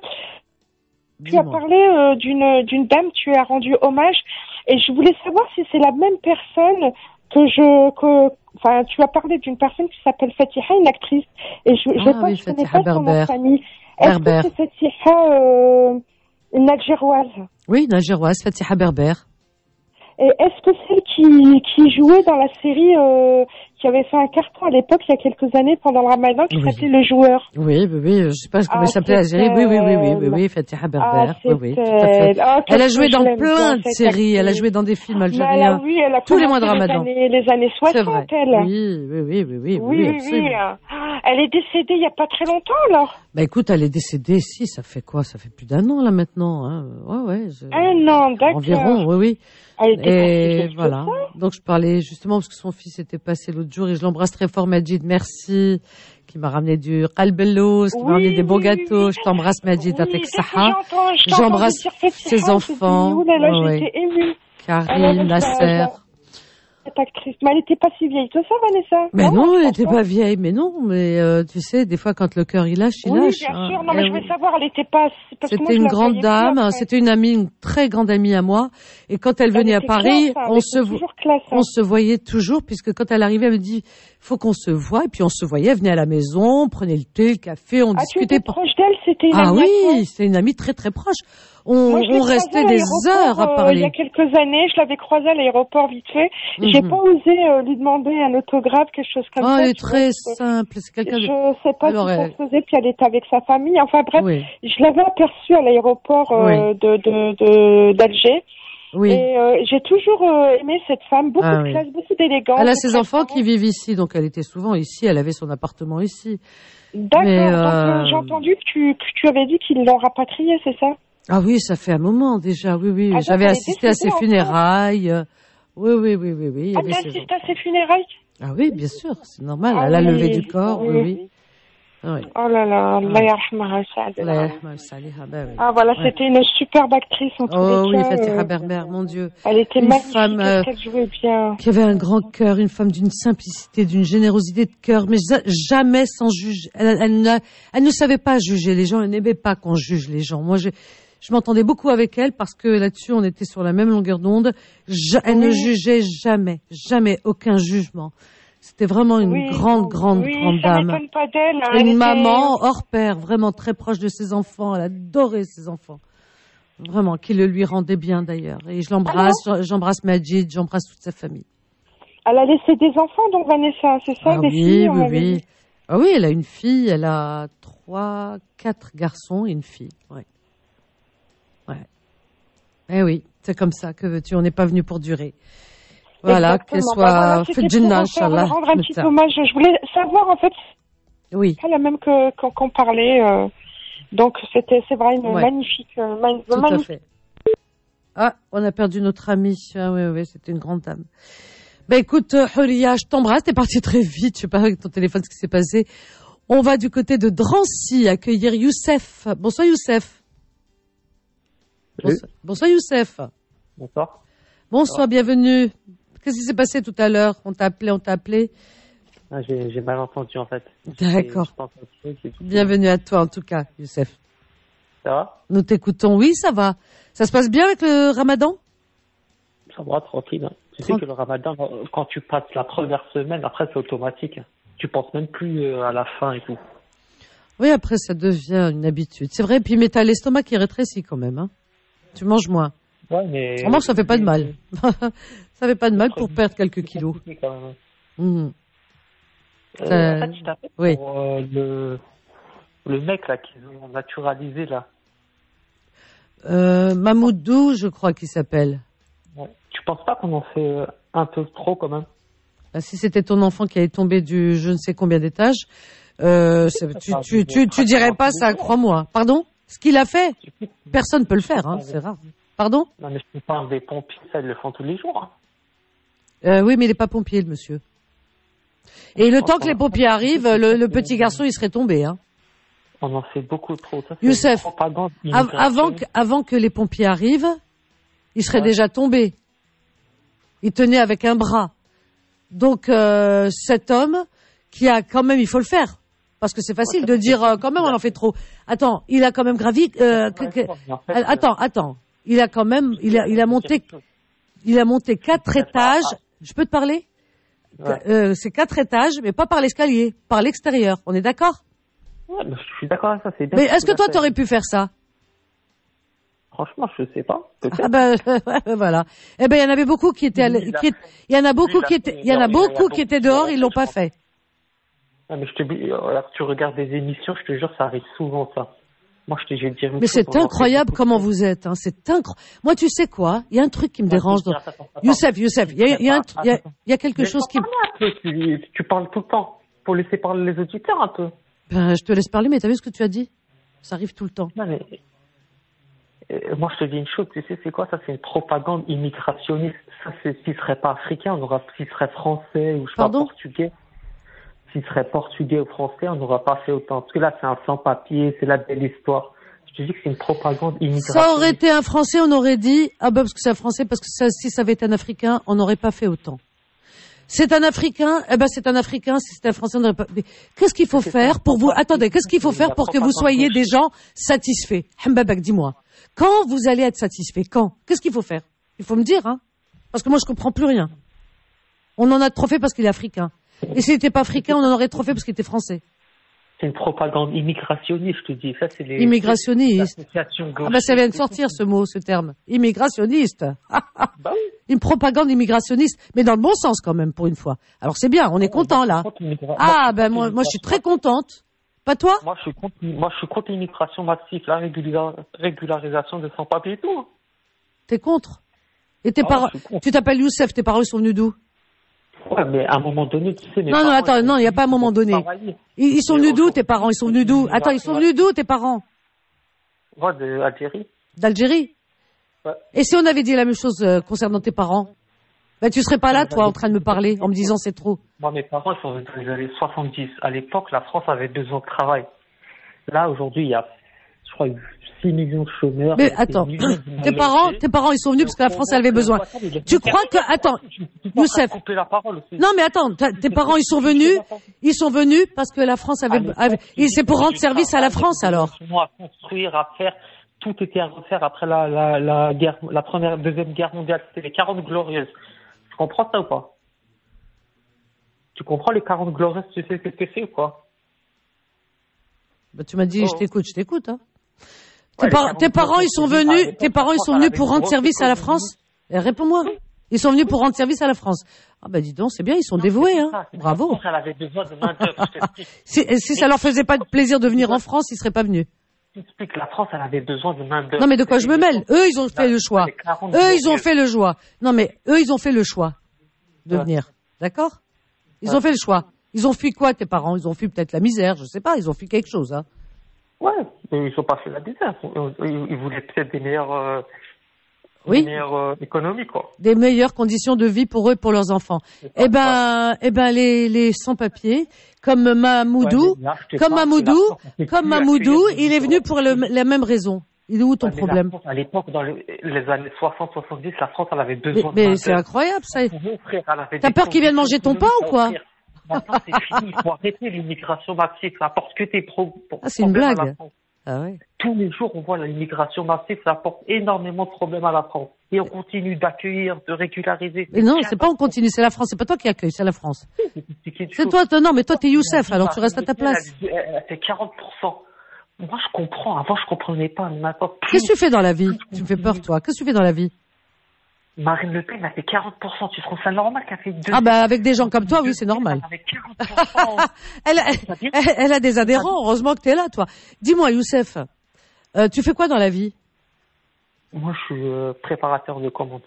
Tu as Dis-moi. parlé euh, d'une d'une dame, tu as rendu hommage, et je voulais savoir si c'est la même personne que je que enfin tu as parlé d'une personne qui s'appelle Fatiha, une actrice, et je je Ah pas oui, je connais Fatiha pas son nom de Berber. famille. Est-ce Berber. que c'est Fatiha euh, une Algéroise? Oui, une Algéroise, Fatiha Berber. Et est-ce que celle qui qui jouait dans la série euh, qui avait fait un carton à l'époque il y a quelques années pendant le Ramadan qui Oui. s'appelait Le Joueur? Oui, oui, oui, je sais pas comment Ah, elle s'appelait la série. Oui, oui, oui, oui, oui, oui, Fatiha Berber. Ah, oui, oui, tout à c'était- fait. Ah, Elle a qu'est-ce joué que dans je l'aime plein bien, de cette séries. Elle a actrice. joué dans des films Mais elle a, algériens. oui, elle a Tous les mois de commencé Ramadan. Les années, les années C'est vrai. soixante, elle. Oui, oui, oui, oui, oui, Oui, oui, oui, absolument. oui. Ah, elle est décédée il n'y a pas très longtemps, alors. Bah écoute, elle est décédée, si, ça fait quoi? Ça fait plus d'un an, là, maintenant, hein. Ouais, ouais. je- Un an, d'accord. Environ, oui, oui. Elle était pas si Et vieille que voilà. ça. Donc je parlais justement parce que son fils était passé l'autre jour et je l'embrasse très fort, Majid. Merci. Qui m'a ramené du qalbellos, qui m'a Oui, ramené des beaux oui, gâteaux. oui. Je t'embrasse, Majid, Oui, avec c'est que Saha. j'entends- je t'entends J'embrasse dire Fatiha, ses je me dis, enfants. ouh là là, Ouais, j'étais ouais. émue. Karim, Alors, je- Nasser. je- Cette actrice, mais elle n'était pas si vieille que ça, Vanessa. Mais non, je elle pense n'était pas vieille, mais non, mais euh, tu sais, des fois quand le cœur il lâche, il Oui, lâche. bien hein. sûr. Non, mais Eh je voulais oui. savoir, elle n'était pas. parce que moi, C'était je une la grande voyais plus dame, après. c'était une amie, une très grande amie à moi. Et quand elle venait Elle à était Paris, classe, hein, on elle se, était vo- toujours classe, hein. on se voyait toujours, puisque quand elle arrivait, elle me dit, faut qu'on se voit. Et puis on se voyait, elle venait à la maison, on prenait le thé, le café, on Ah, tu discutait. étais proche d'elle, c'était une Ah amie à toi. oui, c'est une amie très très proche. On, Moi, je l'ai on croisée restait à des l'aéroport, heures à euh, parler. il y a quelques années, je l'avais croisée à l'aéroport vite fait. J'ai Mhm. pas osé euh, lui demander un autographe, quelque chose comme Oh, ça. elle est tu vois, très parce que simple, c'est quelqu'un de... Je sais pas Alors, si ça elle- se faisait, puis elle était avec sa famille. Enfin bref, Oui. je l'avais aperçue à l'aéroport euh, de de de- d'Alger. Oui. Et euh, j'ai toujours euh, aimé cette femme, beaucoup Ah de oui. classe, beaucoup d'élégance. Elle a de ses classe. enfants qui vivent ici, donc elle était souvent ici, elle avait son appartement ici. D'accord, Mais, donc euh, euh, j'ai entendu que tu, que tu avais dit qu'ils l'ont rapatriée, c'est ça? Ah oui, ça fait un moment déjà, oui, oui. Ah, donc J'avais elle est assisté à décédée ses en funérailles. euh, Oui, oui, oui, oui, oui. il y Ah, avait tu ses assistes à ses funérailles? Ah oui, bien sûr, c'est normal. Ah Elle a oui, levé du corps, oui, oui. oui. Ah oui. Oh là là, Allah Ouais. yarhamaha, Saad. Allah yarhamaha, Saliha, bah oui. Ah voilà, Ouais. c'était une superbe actrice en tous Oh les oui, cas. Fatiha euh, Berber, mon Dieu. Elle était Une magnifique, femme, euh, elle jouait bien. qui avait un grand cœur, une femme d'une simplicité, d'une générosité de cœur, mais ja- jamais sans juger. Elle, elle, n'a- elle ne savait pas juger les gens, elle n'aimait pas qu'on juge les gens. Moi, j'ai- je m'entendais beaucoup avec elle parce que là-dessus, on était sur la même longueur d'onde. Ja- elle ne Oui. jugeait jamais, jamais, aucun jugement. C'était vraiment une Oui, grande, grande, oui, grande ça dame. m'étonne pas d'elle. hein, elle Une était- maman hors pair, vraiment très proche de ses enfants. Elle adorait ses enfants. Vraiment, qui le lui rendait bien d'ailleurs. Et je l'embrasse, j'embrasse Majid, j'embrasse toute sa famille. Elle a laissé des enfants, donc Vanessa, c'est ça, Ah des oui, filles on oui, m'avait oui. dit. Ah oui, elle a une fille, elle a trois, quatre garçons et une fille. Ouais. Ouais. Eh oui, c'est comme ça, que veux-tu, on n'est pas venu pour durer. Voilà, Exactement. qu'elle Bah soit voilà, c'était fait Jannah, pour faire- Inch'Allah. rendre un petit Meta. hommage. Je voulais savoir, en fait, Oui. pas la même que qu'on qu'on parlait. euh, donc, c'était, c'est vrai, une Ouais. magnifique, euh, ma- Tout à magnifique. fait. Ah, on a perdu notre amie. Ah oui, oui, c'était une grande dame. Ben écoute, euh, Huria, je t'embrasse. T'es parti très vite. Je sais pas avec ton téléphone ce qui s'est passé. On va du côté de Drancy accueillir Youssef. Bonsoir Youssef. Salut. Bonsoir, Bonsoir Youssef. Bonsoir. Bonsoir, bienvenue. Qu'est-ce qui s'est passé tout à l'heure? On t'a appelé, on t'a appelé. Ah, j'ai, j'ai mal entendu, en fait. D'accord. Bienvenue à toi, en tout cas, Youssef. Ça va? Nous t'écoutons. Oui, ça va. Ça se passe bien avec le ramadan? Ça va, tranquille. Hein. Tu sais que le ramadan, quand tu passes la première semaine, après, c'est automatique. Tu penses même plus à la fin et tout. Oui, après, ça devient une habitude. C'est vrai, puis mais t'as l'estomac qui rétrécit quand même. Hein. Tu manges moins. Ouais, mais... Vraiment, ça fait pas de mal. Ça fait pas de mal pour perdre quelques kilos. Quand même. Mmh. Euh, Ça... En fait, je t'appelle oui. pour euh, le... le mec là qu'ils ont naturalisé là. Euh, Mamoudou, je crois qu'il s'appelle. Ouais. Tu penses pas qu'on en fait un peu trop quand même? Ah, si c'était ton enfant qui allait tomber du je ne sais combien d'étages, euh, tu, tu, tu, tu dirais pas ça, crois-moi. Pardon? Ce qu'il a fait, personne peut le faire, hein, c'est rare. Pardon? Non, mais je parle des pompiers, ça, ils le font tous les jours. Hein. Euh, oui, mais il n'est pas pompier, le monsieur. Et le temps que les pompiers arrivent, le, le petit garçon, il serait tombé. Hein. On en fait beaucoup trop. Ça, Youssef, av- avant, que, avant que les pompiers arrivent, il serait ouais. déjà tombé. Il tenait avec un bras. Donc, euh, cet homme, qui a quand même, il faut le faire. Parce que c'est facile ouais, de dire, euh, quand même, on en fait trop. Attends, il a quand même gravi... Euh, que, que, attends, attends. Il a quand même... Il a, il a monté... Il a monté quatre étages. Je peux te parler? Ouais. Euh, c'est quatre étages, mais pas par l'escalier, par l'extérieur. On est d'accord? Ouais, mais je suis d'accord avec ça. C'est bien. Mais est-ce que toi, t'aurais pu faire ça? Franchement, je sais pas. Ah ben voilà. Eh ben il y en avait beaucoup qui étaient, il, qui, il y en a beaucoup qui étaient, il y en a beaucoup qui étaient dehors, ils l'ont pas fait. Ouais, mais je te dis, alors tu regardes des émissions, je te jure, ça arrive souvent ça. Moi, je te, je vais te dire. Mais c'est incroyable comment vous êtes. Hein. C'est incroyable. Moi, tu sais quoi? Il y a un truc qui me dérange. Dans... Youssef, Youssef, il y a, il y a, un, il y a, il y a quelque chose qui. Tu, tu parles tout le temps. Faut laisser parler les auditeurs un peu. Ben, je te laisse parler, mais t'as vu ce que tu as dit? Ça arrive tout le temps. Non, mais euh, moi, je te dis une chose. Tu sais, c'est quoi ça? C'est une propagande immigrationniste. Ça, c'est s'il serait pas africain, on aura. S'il serait français ou je sais pas portugais. S'il serait portugais ou français, on n'aura pas fait autant. Parce que là, c'est un sans-papier, c'est la belle histoire. Je te dis que c'est une propagande immigrationniste. Ça aurait été un Français, on aurait dit, ah ben parce que c'est un Français, parce que ça, si ça avait été un Africain, on n'aurait pas fait autant. C'est un Africain, eh ben c'est un Africain, si c'était un Français, on n'aurait pas... Mais qu'est-ce qu'il faut faire pour vous... Attendez, qu'est-ce qu'il faut faire pour que vous soyez des gens satisfaits? Hambabak, dis-moi. Quand vous allez être satisfait? Quand? Qu'est-ce qu'il faut faire? Il faut me dire, hein. Parce que moi, je comprends plus rien. On en a trop fait parce qu'il est africain. Et s'il n'était pas africain, on en aurait trop fait parce qu'il était français. C'est une propagande immigrationniste, je te dis. Ça, c'est les... Immigrationniste. Ah ben, ça vient de sortir, ce mot, ce terme. Immigrationniste. Bah oui. Une propagande immigrationniste. Mais dans le bon sens, quand même, pour une fois. Alors, c'est bien, on est content, là. Ah, ben, moi, moi, je suis très contente. Pas toi? Moi, je suis contre, moi, je suis contre l'immigration massive, la régula... régularisation de sans-papiers et tout. T'es contre? Et tes ah, parents, tu t'appelles Youssef, tes parents, ils sont venus d'où? Ouais, mais à un moment donné, tu sais... Non, non, attends, non, il n'y a pas un moment donné. Ils, ils sont venus d'où, tes parents? Ils sont venus d'où? Attends, ils sont venus d'où, tes parents? Moi, d'Algérie. D'Algérie? Ouais. Et si on avait dit la même chose euh, concernant tes parents? Ben, tu serais pas là, toi, en train de me parler, en me disant c'est trop. Moi, mes parents, ils sont venus dans les années soixante-dix. À l'époque, la France avait deux ans de travail. Là, aujourd'hui, il y a, je crois, six millions de chômeurs. Mais attends, tes parents, tes parents, ils sont venus parce que la France avait besoin. Tu crois que, attends, Youssef. Non, mais attends, tes parents, ils sont venus, ils sont venus parce que la France avait, avait c'est pour rendre service à la France, alors. À construire, à faire, tout était à refaire après la, la, la guerre, la première, deuxième guerre mondiale. C'était les quarante glorieuses. Tu comprends ça ou pas? Tu comprends les quarante glorieuses, tu sais ce que c'est ou quoi? Bah, tu m'as dit, oh. je t'écoute, je t'écoute, hein. Tes, ouais, par, tes parents, ils sont venus, tes parents, ils sont venus pour rendre service à la France? Eh, réponds-moi. Ils sont venus pour rendre service à la France. Ah, bah, dis donc, c'est bien, ils sont non, dévoués, hein. Ça, bravo. Elle avait besoin de main-d'œuvre, si, si ça leur faisait pas de plaisir de venir en France, ils seraient pas venus. J'explique, la France, elle avait besoin de main-d'œuvre. Non, mais de quoi je me mêle? Eux, ils ont fait le choix. Eux, ils ont fait le choix. Non, mais eux, ils ont fait le choix de venir. D'accord? Ils ont fait le choix. Ils ont fui quoi, tes parents? Ils ont fui peut-être la misère, je sais pas, ils ont fui quelque chose, hein. Ouais, ils ont pas fait la misère. Ils, ils voulaient peut-être des meilleures, euh, oui. des meilleures euh, économies, quoi. Des meilleures conditions de vie pour eux et pour leurs enfants. Eh ben, eh ben, les, les sans-papiers, comme Mamoudou, ouais, là, comme Mamoudou, comme Mamoudou, il est venu pour le, la même raison. Il est où ton ouais, problème? France, à l'époque, dans le, les années soixante soixante-dix, la France, elle avait besoin mais, de mais c'est incroyable, ça. T'as peur qu'ils viennent manger ton pain ou quoi? Maintenant, c'est fini. Il faut arrêter l'immigration massive. Ça apporte que des pro- ah, c'est une blague. à la France. Ah ouais. Tous les jours, on voit l'immigration massive. Ça apporte énormément de problèmes à la France. Et on continue d'accueillir, de régulariser. Mais non, c'est pas on continue, c'est la France. C'est pas toi qui accueille, c'est la France. C'est toi, toi, non, mais toi, t'es Youssef, alors tu restes à ta place. Elle, elle, elle fait quarante pour cent. Moi, je comprends. Avant, je comprenais pas. Maintenant, qu'est-ce que tu fais dans la vie? Tu me fais peur, toi. Qu'est-ce que tu fais dans la vie? Marine Le Pen a fait quarante pour cent. Tu trouves ça normal qu'elle fait deux? Ah bah avec des gens comme toi, oui, c'est normal. Avec quarante pour cent. elle, a, elle, elle a des adhérents. Heureusement que t'es là, toi. Dis-moi, Youssef, euh, tu fais quoi dans la vie? Moi, je suis euh, préparateur de commandes.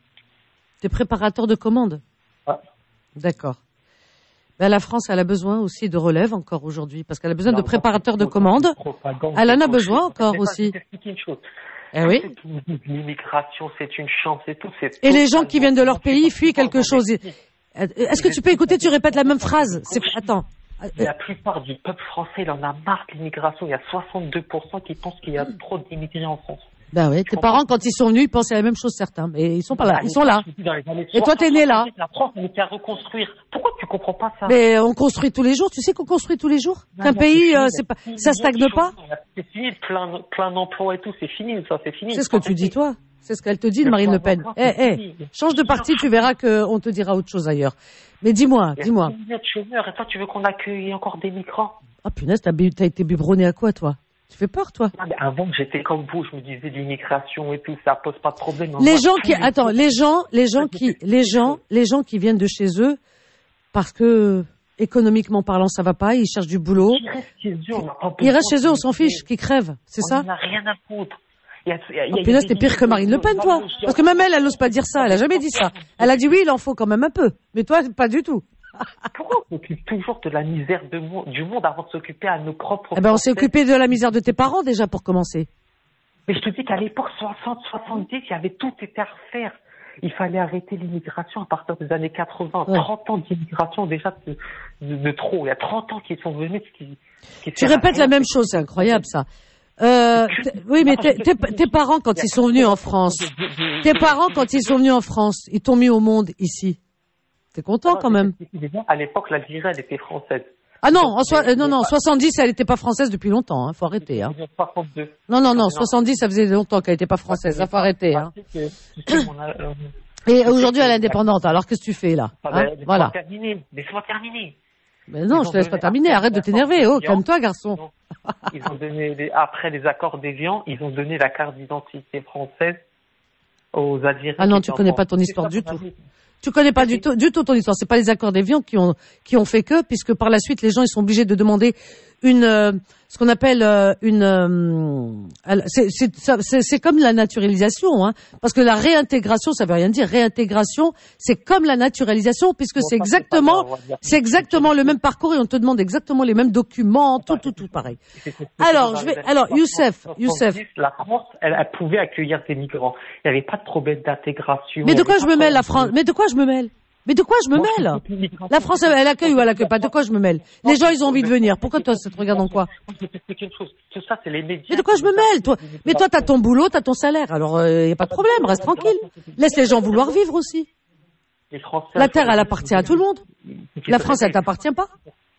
T'es préparateur de commandes? Ah. D'accord. Ben, la France, elle a besoin aussi de relève encore aujourd'hui, parce qu'elle a besoin non, de préparateurs de commandes. Elle en a besoin encore aussi. Je vais t'expliquer une chose. Eh oui. L'immigration, c'est une chance et tout. C'est et les gens qui viennent de leur pays fuient quelque chose. Est-ce que tu peux écouter, tu répètes la même phrase? C'est... Attends. La plupart du peuple français, il en a marre de l'immigration. Il y a soixante-deux pour cent qui pensent qu'il y a trop d'immigrés en France. Ben oui, tes parents, quand ils sont venus, ils pensaient la même chose, certains. Mais ils sont pas là. Ils sont là. Et toi, t'es né là. La France, elle était à reconstruire. Pourquoi tu comprends pas ça? Mais on construit tous les jours. Tu sais qu'on construit tous les jours? Qu'un pays, euh, c'est pas, ça stagne pas? C'est fini, plein, plein d'emplois et tout. C'est fini, ça, c'est fini. C'est ce que tu dis, toi. C'est ce qu'elle te dit, Marine Le Pen. Eh, eh, change de parti, tu verras qu'on te dira autre chose ailleurs. Mais dis-moi, dis-moi. Et toi, tu veux qu'on accueille encore des migrants? Ah, punaise, t'as, t'as été biberonné à quoi, toi? Tu fais peur, toi? Ah, mais avant, j'étais comme vous, je me disais l'immigration et tout, ça pose pas de problème. Les gens qui, attends, les gens, les gens qui, les gens, les gens qui viennent de chez eux, parce que, économiquement parlant, ça va pas, ils cherchent du boulot. Ils restent chez eux, on n'a pas Ils restent chez eux, on s'en fiche, qu'ils crèvent, c'est ça? On n'a rien à foutre. Il y a, il y a, oh, punaise, t'es pire que Marine Le Pen, toi. Parce que même elle, elle n'ose pas dire ça, elle a jamais dit ça. Elle a dit oui, il en faut quand même un peu. Mais toi, pas du tout. Pourquoi on s'occupe toujours de la misère de mo- du monde avant de s'occuper à nos propres... Eh ben, on s'est occupé de la misère de tes parents, déjà, pour commencer. Mais je te dis qu'à l'époque, soixante, soixante-dix, il y avait tout été à refaire. Il fallait arrêter l'immigration à partir des années quatre-vingts. Ouais. trente ans d'immigration, déjà, de, de, de trop. Il y a trente ans qu'ils sont venus. Qui, qui tu répètes la même chose, c'est incroyable, ça. Euh, oui, mais tes, tes, tes parents, quand ils sont venus en France, tes parents, quand ils sont venus en France, ils t'ont mis au monde ici. T'es content quand même. À l'époque, l'Algérie, elle était française. Ah non, en so- euh, non, non, soixante-dix, elle n'était pas française depuis longtemps. Hein. Faut arrêter. Hein. soixante-deux. Non, non, non, soixante-dix, ça faisait longtemps qu'elle n'était pas française. Il faut arrêter. Hein. Et aujourd'hui, elle est indépendante. Alors qu'est-ce que tu fais là? Hein? Voilà. Laisse-moi terminer. Mais non, je te laisse pas terminer. Arrête de t'énerver. Oh, calme-toi, garçon. Ils ont donné les... après les accords d'Évian, ils ont donné la carte d'identité française aux Algériens. Ah non, tu connais pas ton histoire du tout. Tu connais pas du tout, du tout ton histoire. C'est pas les accords d'Évian qui ont qui ont fait que, puisque par la suite les gens ils sont obligés de demander une euh, ce qu'on appelle euh, une euh, c'est c'est, c'est c'est comme la naturalisation, hein, parce que la réintégration ça veut rien dire. Réintégration c'est comme la naturalisation puisque bon, c'est exactement c'est exactement le même parcours et on te demande exactement les mêmes documents, tout tout tout pareil. Alors je vais alors Youssef, Youssef. La France elle, elle pouvait accueillir des migrants. Il n'y avait pas de problème d'intégration. Mais de quoi je me mêle la France? Mais de quoi je me mêle? Mais de quoi je me Moi, mêle? Je la France, elle accueille ou elle accueille pas? De quoi je me mêle? Les gens, ils ont envie de venir. Pourquoi toi, ça te regarde en quoi? Je vais t'expliquer une chose. Tout ça, c'est les médias. Mais de quoi je me mêle, toi? Mais toi, t'as ton boulot, t'as ton salaire. Alors, il euh, n'y a pas de problème, reste tranquille. Laisse les gens vouloir vivre aussi. La terre, elle appartient à tout le monde. La France, elle t'appartient pas.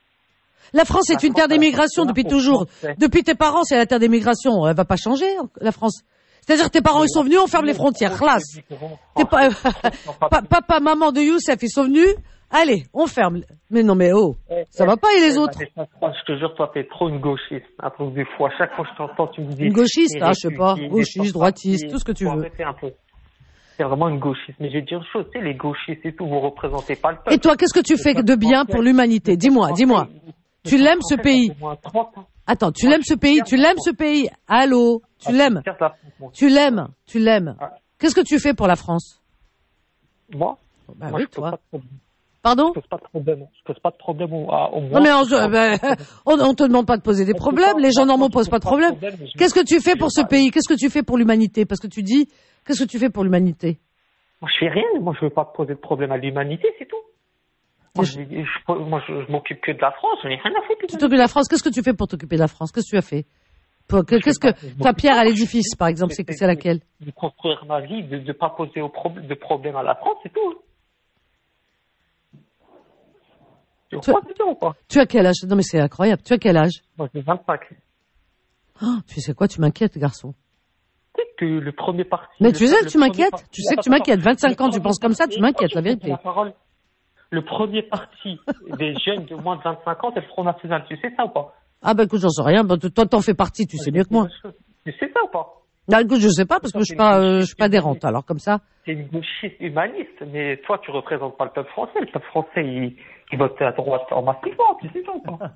La France est une terre d'émigration depuis toujours. Depuis tes parents, c'est la terre d'émigration. Elle va pas changer, la France. C'est-à-dire tes parents ils sont venus, on ferme les frontières, classe. Tes pa- papa, maman de Youssef, ils sont venus, allez, on ferme. Mais non mais oh, ça va pas et les autres? Je te jure, toi t'es trop une gauchiste. Un truc des fois, chaque fois que je t'entends, tu me dis... Une gauchiste, ah je sais pas, gauchiste, droitiste, tout ce que tu veux. Un peu. C'est vraiment une gauchiste. Mais je vais te dire une chose, tu sais, les gauchistes et tout, vous représentez pas le peuple. Et toi, qu'est-ce que tu fais de bien pour l'humanité? Dis-moi, dis-moi. Tu l'aimes ce pays? Attends, tu l'aimes ce pays? Tu l'aimes ce pays? Allô? Tu l'aimes? Tu l'aimes? Tu l'aimes? Qu'est-ce que tu fais pour la France? Moi? Bah Moi, oui, je toi. Pas de problème. Pardon? Je pose pas de problème. Je pose pas de problème au, au Non mais on, ben, on, on te demande pas de poser des problèmes. Les gens normaux posent pas de problème. Qu'est-ce que tu fais pour ce pays? Qu'est-ce que tu fais pour l'humanité? Parce que tu dis, qu'est-ce que tu fais pour l'humanité? Moi, je fais rien. Moi, je veux pas te poser de problème à l'humanité, c'est tout. Moi, je, je, moi, je, je m'occupe que de la France, je n'ai rien à foutre. Tu t'occupes de la France, qu'est-ce que tu fais pour t'occuper de la France? Qu'est-ce que tu as fait? Pour, que, qu'est-ce que, ta pierre à l'édifice, par exemple, c'est, c'est laquelle? De construire ma vie, de ne pas poser au pro, de problème à la France, c'est tout. Tu, tu, ou pas tu as quel âge? Non mais c'est incroyable. Tu as quel âge? Moi j'ai vingt-cinq. Oh, tu sais quoi? Tu m'inquiètes, garçon. Tu sais que le premier parti... Mais tu le, sais que tu m'inquiètes? Parti, tu sais que tu m'inquiètes. vingt-cinq ans, tu penses comme ça, tu m'inquiètes, la vérité. La parole. Le premier parti des jeunes de moins de vingt-cinq ans, c'est le Front National. Tu sais ça ou pas? Ah bah écoute, j'en sais rien. Bah, toi, t'en fais partie, tu sais mieux que moi. Tu sais ça ou pas? Non, écoute, je sais pas parce que je suis pas, euh, je suis pas adhérente. Alors comme ça. C'est une gauchiste humaniste, mais toi, tu représentes pas le peuple français. Le peuple français, il, il vote à droite en massivement. Tu sais ça ou pas?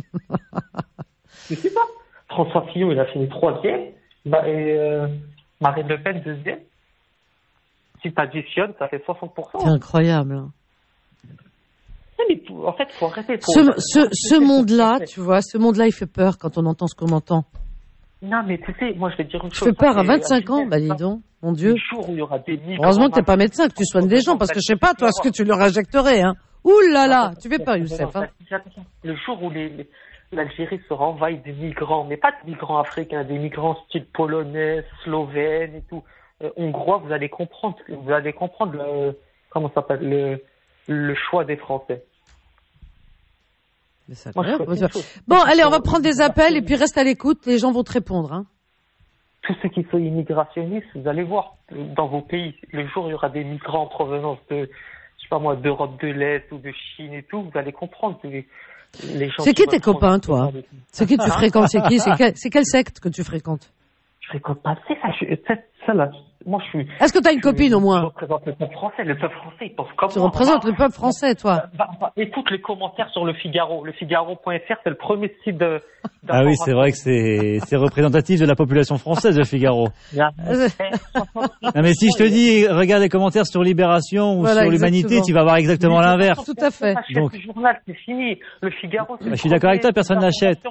Tu sais pas? François Fillon, il a fini troisième, bah, et euh, Marine Le Pen deuxième. Si tu additionnes, ça fait soixante pour cent. C'est incroyable. Hein. Mais en fait, faut arrêter. Faut ce ce, ce monde-là, tu vois, ce monde-là, il fait peur quand on entend ce qu'on entend. Non, mais tu sais, moi, je vais te dire une je chose. Je fais peur à vingt-cinq ans, bah dis donc, mon Dieu. Le jour où il y aura des migrants. Heureusement que t'es pas médecin, que tu soignes des gens, parce que je sais pas, toi, ce que tu leur injecterais, hein. Ouh là là, tu fais peur, Youssef, hein. Le jour où les, les, l'Algérie sera envahie des migrants, mais pas des migrants africains, des migrants style polonais, slovènes et tout, euh, hongrois, vous allez comprendre, vous allez comprendre le, comment ça s'appelle, le, le choix des Français. Moi, bon, allez, on va prendre des appels et puis reste à l'écoute, les gens vont te répondre. Hein. Tous ceux qui sont immigrationnistes, vous allez voir, dans vos pays, le jour où il y aura des migrants en provenance de, je sais pas moi, d'Europe de l'Est ou de Chine et tout, vous allez comprendre que les, les gens... C'est qui tes copains, toi? C'est qui tu fréquentes? C'est qui? C'est quel, c'est quelle secte que tu fréquentes? Je fréquente pas, c'est ça, je, ça là, moi je suis... Est-ce que t'as une copine au moins? Je représente le peuple français, le peuple français, il pense comme tu moi. Tu représentes le peuple français, toi? Bah, bah, écoute les commentaires sur le Figaro, le Figaro point F R, c'est le premier site de... Ah oui, c'est vrai que c'est, c'est représentatif de la population française, le Figaro. Non mais si je te dis, regarde les commentaires sur Libération ou voilà, sur l'Humanité, tu vas voir exactement mais l'inverse. Tout à fait. Donc, le journal, c'est fini. Le Figaro, c'est bah, je suis d'accord avec toi, personne n'achète.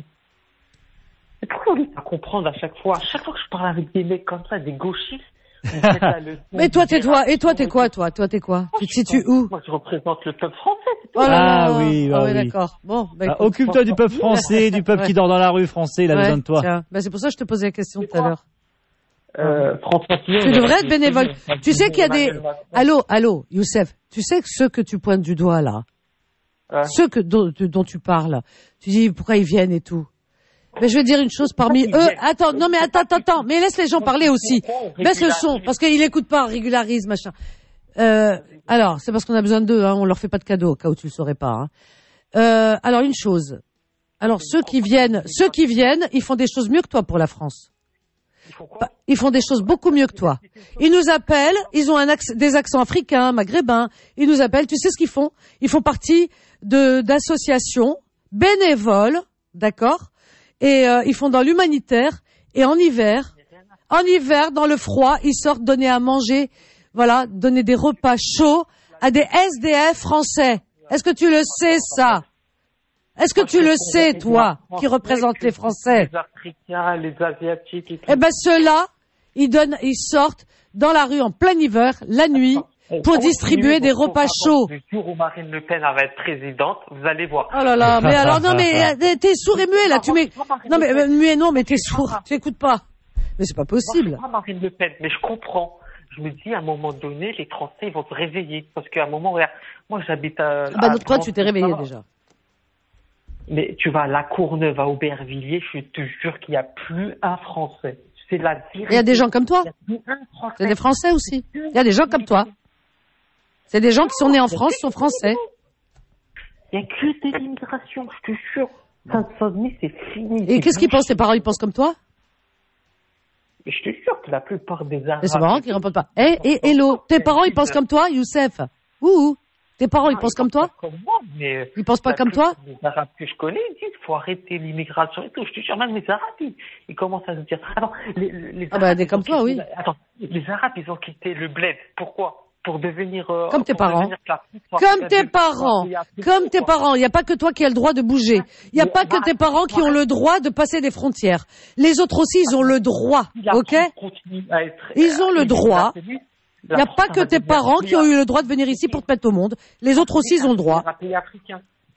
C'est trop vite à comprendre à chaque fois. À chaque fois que je parle avec des mecs comme ça, des gauchistes. Mais toi, t'es toi. Et toi, t'es quoi, toi? Toi, t'es quoi? Tu te situes où? Moi, je représente le peuple français. Oh là là. Ah oui, bah ah oui. oui, d'accord. Bon, bah, ah, occupe-toi du peuple français, du peuple ouais. qui dort dans la rue français, il a ouais, besoin de toi. Tiens. Bah, c'est pour ça que je te posais la question tout à l'heure. Euh, tu devrais être bénévole. Tu sais qu'il y a des... Allô, allô, Youssef. Tu sais que ceux que tu pointes du doigt, là, ouais. ceux que, dont, dont tu parles, tu dis pourquoi ils viennent et tout. Mais je vais dire une chose parmi eux. Attends, non mais attends, attends, attends. Mais laisse les gens parler aussi. Baisse le son, parce qu'ils n'écoutent pas, régularise, machin. Euh, alors, c'est parce qu'on a besoin d'eux, hein. On leur fait pas de cadeaux, au cas où tu le saurais pas. Hein. Euh, alors une chose. Alors ceux qui viennent, ceux qui viennent, ils font des choses mieux que toi pour la France. Ils font des choses beaucoup mieux que toi. Ils nous appellent, ils ont un accent, des accents africains, maghrébins. Ils nous appellent. Tu sais ce qu'ils font? Ils font partie de d'associations bénévoles, d'accord? Et euh, ils font dans l'humanitaire, et en hiver, en hiver, dans le froid, ils sortent donner à manger, voilà, donner des repas chauds à des S D F français. Est-ce que tu le sais, ça? Est-ce que tu le sais, toi, qui représente les Français? Les Africains, les Asiatiques... Eh ben, ceux-là, ils donnent, ils sortent dans la rue en plein hiver, la nuit, pour distribuer des repas chauds. Le jour où Marine Le Pen va être présidente, vous allez voir. Oh là là, mais alors non mais t'es sourd et muet là, tu mets non mais muet non mais t'es sourd, tu écoutes pas. Mais c'est pas possible. Moi, je suis pas Marine Le Pen, mais je comprends. Je me dis à un moment donné, les Français ils vont se réveiller parce qu'à un moment, regarde, moi j'habite à. Bah notre toi tu t'es réveillé déjà. Mais tu vas à La Courneuve, à Aubervilliers, je te jure qu'il y a plus un Français. C'est la vérité. Il y a des gens comme toi. Il y a des Français aussi. Il y a des gens comme toi. C'est des gens qui sont nés en France, sont français. Il n'y a que de l'immigration, je te jure. Saint-Denis, c'est fini. Et qu'est-ce qu'ils pensent, tes parents, ils pensent comme toi? Mais je te jure que la plupart des Arabes... Mais c'est marrant qu'ils ne répondent pas. Eh, eh, hello, tes parents, ils pensent comme toi, Youssef? Ouh, tes parents, ils pensent comme toi? Comme moi, mais... Ils pensent pas comme toi? Les Arabes que je connais, ils disent qu'il faut arrêter l'immigration et tout. Je te jure, même les Arabes, ils, ils commencent à se dire... Attends, les, les ah bah, des comme toi, oui. Attends, les Arabes, ils ont quitté le bled. Pourquoi? Pour devenir... Euh, comme tes parents. Comme tes parents. Comme tes parents. Il n'y a pas que toi qui as le droit de bouger. Il n'y a pas que tes parents qui ont le droit de passer des frontières. Les autres aussi, ils ont le droit. Ok? Ils ont le droit. Il n'y a pas que tes parents qui ont eu le droit de venir ici pour te mettre au monde. Les autres aussi, ils ont le droit.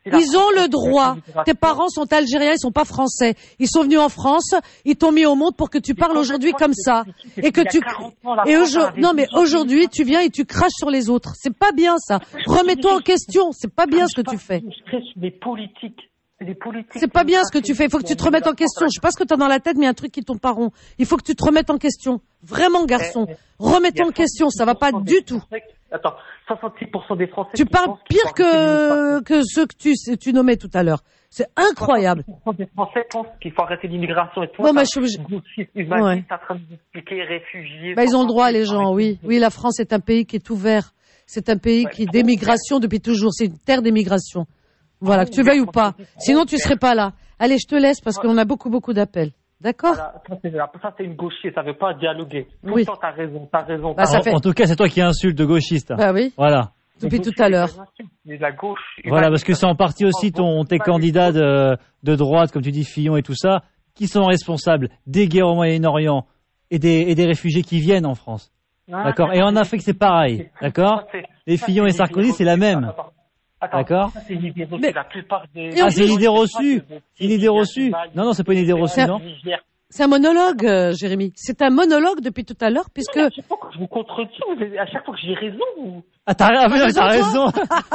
Ils ont le droit. Tes parents sont algériens, ils sont pas français. Ils sont venus en France, ils t'ont mis au monde pour que tu parles aujourd'hui comme ça. Et que tu, et aujourd'hui, non mais aujourd'hui, tu viens et tu craches sur les autres. C'est pas bien ça. Remets-toi en question. C'est pas bien ce que tu fais. Les politiques. C'est pas bien ce que tu fais. Il faut que tu te remettes en question. Je sais pas ce que tu as dans la tête, mais il y a un truc qui tombe pas rond. Il faut que tu te remettes en question. Vraiment, garçon. Remets-toi en question. Ça va pas du tout. Attends, soixante-six pour cent des Français. Tu parles pire que, que ceux que tu, tu nommais tout à l'heure. C'est incroyable. soixante-six pour cent des Français pensent qu'il faut arrêter l'immigration et tout. Bon, bah, je suis obligée. Ouais. En train de vous expliquer, réfugiés. Bah, ils ont le droit, les gens, oui. Oui, la France est un pays qui est ouvert. C'est un pays qui, d'émigration depuis toujours. C'est une terre d'émigration. Voilà, que tu veuilles ou pas. Sinon, tu serais pas là. Allez, je te laisse parce qu'on a beaucoup, beaucoup d'appels. D'accord? Voilà, ça, c'est une gauchiste, ça veut pas dialoguer. Tout oui. le temps, t'as raison, t'as raison. Bah, ça en, fait... en tout cas, c'est toi qui insulte de gauchiste. Bah oui. Voilà. Depuis tout à l'heure. La gauche. Voilà, parce que c'est en partie aussi ton, tes candidats de, de droite, comme tu dis, Fillon et tout ça, qui sont responsables des guerres au Moyen-Orient et des, et des réfugiés qui viennent en France. Ah, d'accord? Et en Afrique, c'est pareil. D'accord? Les Fillon et Sarkozy, c'est la même. D'accord? C'est une idée reçue, la plupart des... Ah, c'est une idée reçue. C'est une idée reçue. Non, non, c'est pas une idée reçue, non? C'est un monologue, euh, Jérémy. C'est un monologue depuis tout à l'heure, puisque... À chaque fois que je vous contredis, à chaque fois que j'ai raison, vous... Ah, t'as, ah, mais t'as raison.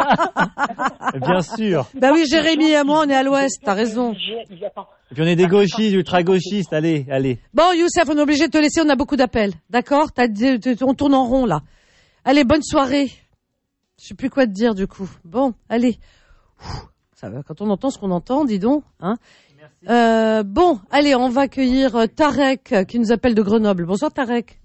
Bien sûr. Bah oui, Jérémy et moi, on est à l'ouest, t'as raison. Et puis on est des gauchistes, ultra-gauchistes, allez, allez. Bon, Youssef, on est obligé de te laisser, on a beaucoup d'appels. D'accord? T'as dit, on tourne en rond, là. Allez, bonne soirée. Je sais plus quoi te dire, du coup. Bon, allez. Ça va, quand on entend ce qu'on entend, dis donc, hein. Euh, bon, allez, on va accueillir Tarek qui nous appelle de Grenoble. Bonsoir Tarek.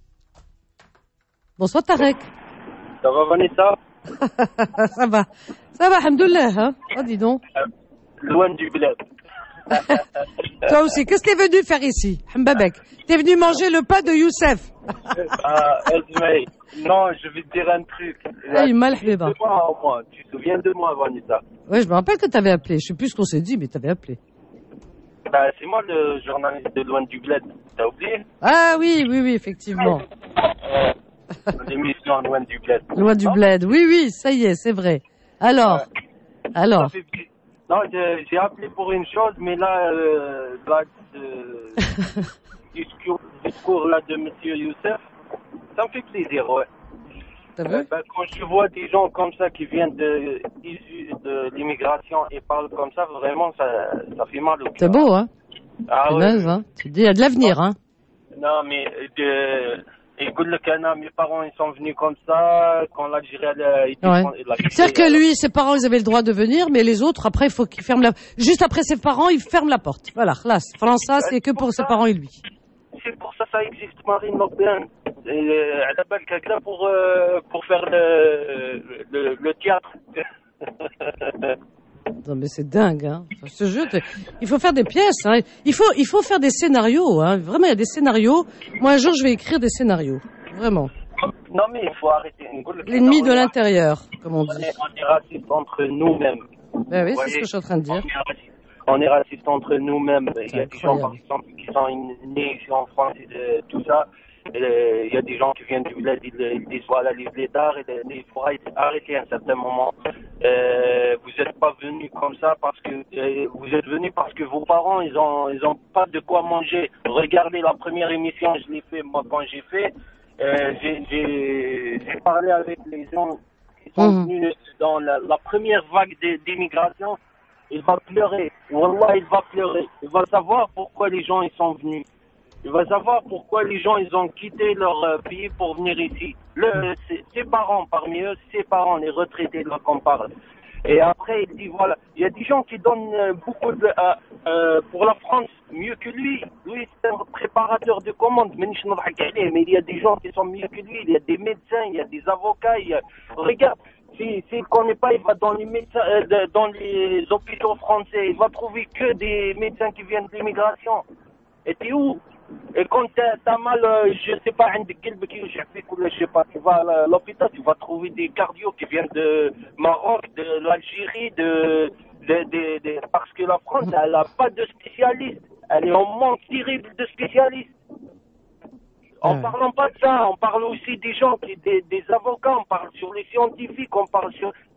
Bonsoir Tarek. Ça va Vanessa? Ça va. Ça va, alhamdoulilah, hein. Oh, dis donc. Euh, loin du bled. Toi aussi, qu'est-ce que t'es venu faire ici, Mbabek? T'es venu manger le pain de Youssef. Ah, Esmaï. Non, je vais te dire un truc. Ah, il m'a l'habéba. Tu te souviens de moi, Vanessa? Ouais, je me rappelle que t'avais appelé. Je sais plus ce qu'on s'est dit, mais t'avais appelé. Bah, c'est moi le journaliste de Loin du Bled. T'as oublié? Ah oui, oui, oui, effectivement. Euh, L'émission Loin du Bled. Loin du Bled. Oui, oui, ça y est, c'est vrai. Alors, euh, alors. Fait... Non, j'ai appelé pour une chose, mais là, euh, là, euh, discours, discours là de Monsieur Youssef, ça me fait plaisir, ouais. T'as vu? Euh, bah, quand je vois des gens comme ça qui viennent de, issus de l'immigration et parlent comme ça, vraiment, ça, ça fait mal au cœur. C'est beau, hein? Ah c'est ouais. Naze, hein? Tu dis, il y a de l'avenir, hein? Non, mais, de, écoute le canard, mes parents, ils sont venus comme ça, quand l'Algérie a été... Ouais. La... C'est-à-dire que lui, ses parents, ils avaient le droit de venir, mais les autres, après, il faut qu'ils ferment la... Juste après ses parents, ils ferment la porte. Voilà, là, France, ça, c'est que pour ses parents et lui. C'est pour ça que ça existe Marine Le Pen. À la balle pour, euh, pour faire le, le, le théâtre. Non mais c'est dingue, hein. Ce jeu, il faut faire des pièces, hein. Il faut, il faut faire des scénarios, hein. Vraiment, il y a des scénarios. Moi, un jour, je vais écrire des scénarios. Vraiment. Non mais il faut arrêter. L'ennemi de l'intérieur, comme on dit. On est, on est raciste entre nous-mêmes. Ben oui, c'est ce que je suis en train de dire. On est raciste entre nous-mêmes. Il y a des gens, par exemple, qui sont nés ici en France et de, tout ça. Et, il y a des gens qui viennent du bled, ils, ils disent voilà les blédards, et il faut arrêter à un certain moment. Euh, vous n'êtes pas venus comme ça parce que euh, vous êtes venus parce que vos parents ils ont ils ont pas de quoi manger. Regardez la première émission, je l'ai fait moi quand j'ai fait. Euh, j'ai, j'ai, j'ai parlé avec les gens qui sont mmh. venus dans la, la première vague d'immigration. Il va pleurer. Wallah, il va pleurer. Il va savoir pourquoi les gens ils sont venus. Il va savoir pourquoi les gens ils ont quitté leur euh, pays pour venir ici. Le, ses, ses parents, parmi eux, ses parents, les retraités, là qu'on parle. Et après, il dit voilà, il y a des gens qui donnent euh, beaucoup de, euh, euh, pour la France mieux que lui. Lui, c'est un préparateur de commandes. Mais il y a des gens qui sont mieux que lui. Il y a des médecins, il y a des avocats. Il y a... Regarde. S'il si, si connaît pas, il va dans les médecins, euh, de, dans les hôpitaux français. Il va trouver que des médecins qui viennent de l'immigration. Et t'es où? Et quand t'as, t'as mal, euh, je sais pas, je sais pas, tu vas à l'hôpital, tu vas trouver des cardios qui viennent de Maroc, de l'Algérie, de, de, de, de parce que la France, elle n'a pas de spécialistes. Elle est en manque terrible de spécialistes. En parlant pas de ça, on parle aussi des gens, qui, des, des avocats, on parle sur les scientifiques, on parle sur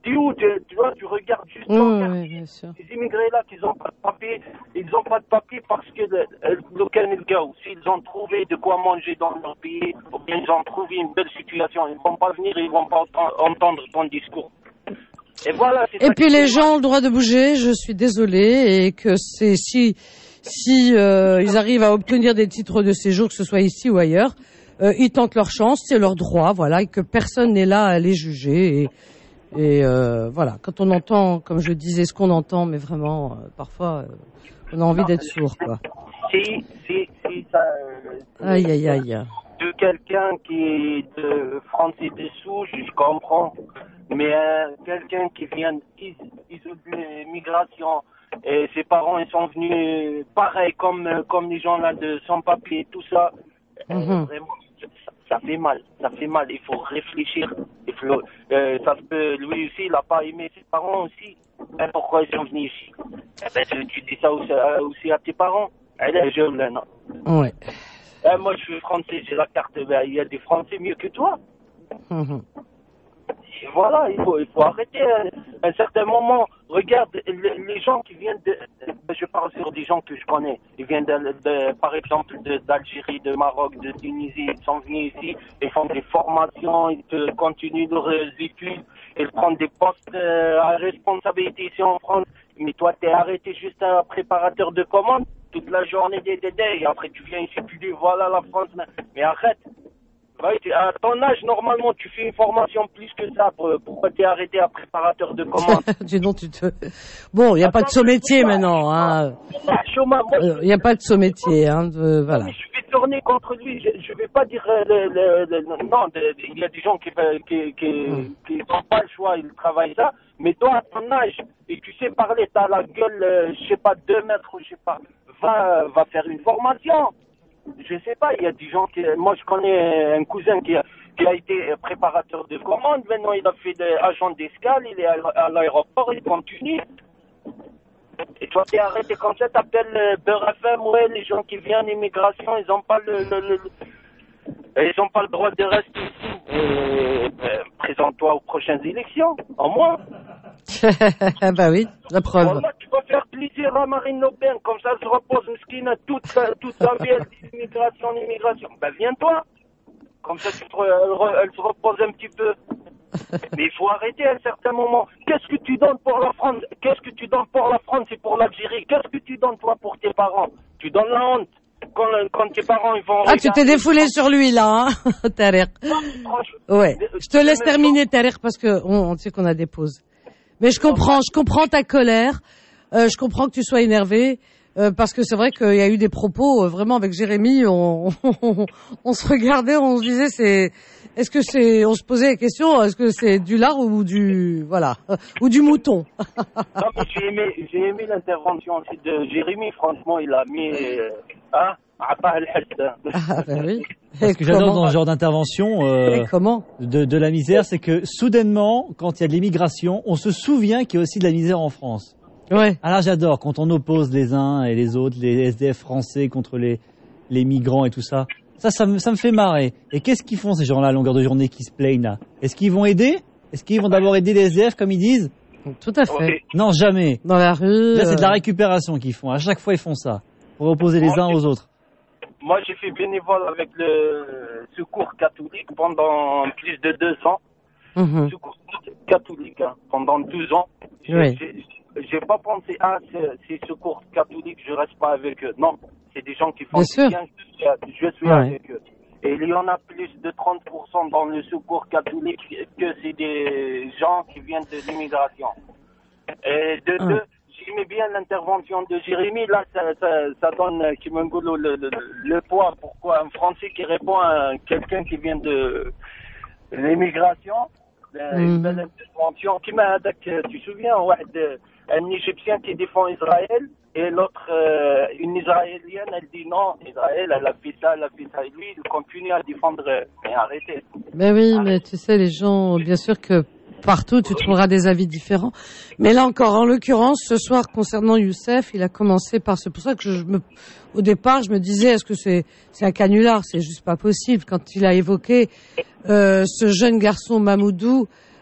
t'es où, tu, tu vois, tu regardes juste oui, dans oui, bien sûr. ces immigrés-là qui n'ont pas de papier, ils n'ont pas de papier parce que le, le Canada, s'ils ont trouvé de quoi manger dans leur pays, ou bien ils ont trouvé une belle situation, ils ne vont pas venir, ils ne vont pas entendre ton discours. Et voilà. Et puis les gens ont le droit de bouger, je suis désolée, et que c'est si si euh, ils arrivent à obtenir des titres de séjour, que ce soit ici ou ailleurs, euh, ils tentent leur chance, c'est leur droit, voilà, et que personne n'est là à les juger. Et, et euh, voilà, quand on entend, comme je disais, ce qu'on entend, mais vraiment, euh, parfois, euh, on a envie d'être sourd, quoi. Si, si, si, ça. Euh, aïe, aïe, aïe. De quelqu'un qui est de français de souche, je comprends. Mais euh, quelqu'un qui vient d'immigration et ses parents ils sont venus pareil comme comme les gens là de sans papier tout ça, mm-hmm. euh, vraiment ça, ça fait mal, ça fait mal. Il faut réfléchir. Il faut, euh, ça peut, lui aussi il n'a pas aimé ses parents aussi. Ben, pourquoi ils sont venus ici? Eh ben, tu, tu dis ça aussi, aussi à tes parents. Elle est jeune là, non? Ouais. Eh, moi je suis français, j'ai la carte. Ben, il y a des Français mieux que toi. Mm-hmm. Et voilà, il faut, il faut arrêter à un certain moment. Regarde, les, les gens qui viennent de, je parle sur des gens que je connais, ils viennent de, de, par exemple de, d'Algérie, de Maroc, de Tunisie, ils sont venus ici, ils font des formations, ils te continuent leurs études, ils prennent des postes à responsabilité ici en France. Mais toi, t'es arrêté juste un préparateur de commandes toute la journée des dédés, et après tu viens ici, tu dis voilà la France, mais arrête. Ouais, à ton âge, normalement, tu fais une formation plus que ça. Pourquoi t'es arrêté à préparateur de commandes? Dis donc, tu te... Bon, il n'y a pas de saut-métier maintenant. Hein. Il n'y a pas de saut-métier. Hein, de... voilà. Mais je vais tourner contre lui. Je ne vais pas dire... Euh, le, le, le, non, il y a des gens qui n'ont qui, qui, mm. qui pas le choix, ils travaillent ça. Mais toi, à ton âge, et tu sais parler, t'as la gueule, euh, je sais pas, deux mètres, je sais pas, va, va faire une formation. Je sais pas, il y a des gens qui... Moi, je connais un cousin qui a, qui a été préparateur de commandes. Maintenant, il a fait des agents d'escale. Il est à, à l'aéroport. Il continue. Et toi, t'es arrêté comme ça. T'appelles Beurre F M. Ouais, les gens qui viennent d'immigration, ils n'ont pas le, le, le, le... Ils n'ont pas le droit de rester ici. Et, ben, présente-toi aux prochaines élections, au moins. Bah oui, la preuve. Voilà, tu vas faire plaisir à Marine Le Pen, comme ça elle se repose mesquine toute, toute sa vie, elle dit immigration, immigration. Ben viens-toi, comme ça tu te, elle, elle se repose un petit peu. Mais il faut arrêter à un certain moment. Qu'est-ce que tu donnes pour la France? Qu'est-ce que tu donnes pour la France et pour l'Algérie? Qu'est-ce que tu donnes toi pour tes parents? Tu donnes la honte. Quand, quand tes parents ils vont... Ah, regarder... tu t'es défoulé sur lui là, hein, Tariq. Ouais, je te laisse terminer Tariq parce que on, on sait qu'on a des pauses. Mais je comprends, je comprends ta colère, euh, je comprends que tu sois énervé, euh, parce que c'est vrai qu'il y a eu des propos, euh, vraiment avec Jérémy, on, on, on se regardait, on se disait, c'est, est-ce que c'est, on se posait la question, est-ce que c'est du lard ou du, voilà, ou du mouton? Non, mais j'ai aimé, j'ai aimé l'intervention aussi de Jérémy, franchement, il a mis, euh, hein, ah bah oui. Ce que j'adore dans ce genre d'intervention euh, comment de, de la misère, c'est que soudainement, quand il y a de l'immigration, on se souvient qu'il y a aussi de la misère en France. Ouais. Alors j'adore quand on oppose les uns et les autres, les S D F français contre les les migrants et tout ça. Ça, ça me, ça me fait marrer. Et qu'est-ce qu'ils font ces gens-là à longueur de journée qui se plaignent là? Est-ce qu'ils vont aider? Est-ce qu'ils vont d'abord aider les S D F comme ils disent? Tout à fait. Non, jamais. Dans la rue. Là, c'est de la récupération qu'ils font. À chaque fois, ils font ça pour opposer les uns aux autres. Moi, j'ai fait bénévole avec le Secours catholique pendant plus de deux ans. Mmh. Secours catholique, hein, pendant douze ans. Oui. J'ai, j'ai pas pensé, ah, c'est, c'est Secours catholique, je reste pas avec eux. Non, c'est des gens qui font bien, bien je, je suis ouais. avec eux. Et il y en a plus de trente pour cent dans le Secours catholique que c'est des gens qui viennent de l'immigration. Et de deux, j'aimais bien l'intervention de Jérémy. Là, ça, ça, ça donne Kimengolo le, le, le poids. Pourquoi un Français qui répond à quelqu'un qui vient de l'immigration, mm. une belle intervention. Qui m'a, tu te souviens, ouais, de, un Égyptien qui défend Israël et l'autre, euh, une Israélienne, elle dit non, Israël, elle a fait ça, elle a fait ça. Et lui, il continue à défendre. Mais arrêtez. Ben oui, arrêtez. Mais tu sais, les gens, bien sûr que partout, tu trouveras des avis différents. Mais là encore, en l'occurrence, ce soir, concernant Youssef, il a commencé par... C'est pour ça que je me... Au départ, je me disais, est-ce que c'est, c'est un canular? C'est juste pas possible. Quand il a évoqué euh, ce jeune garçon Mamoudou,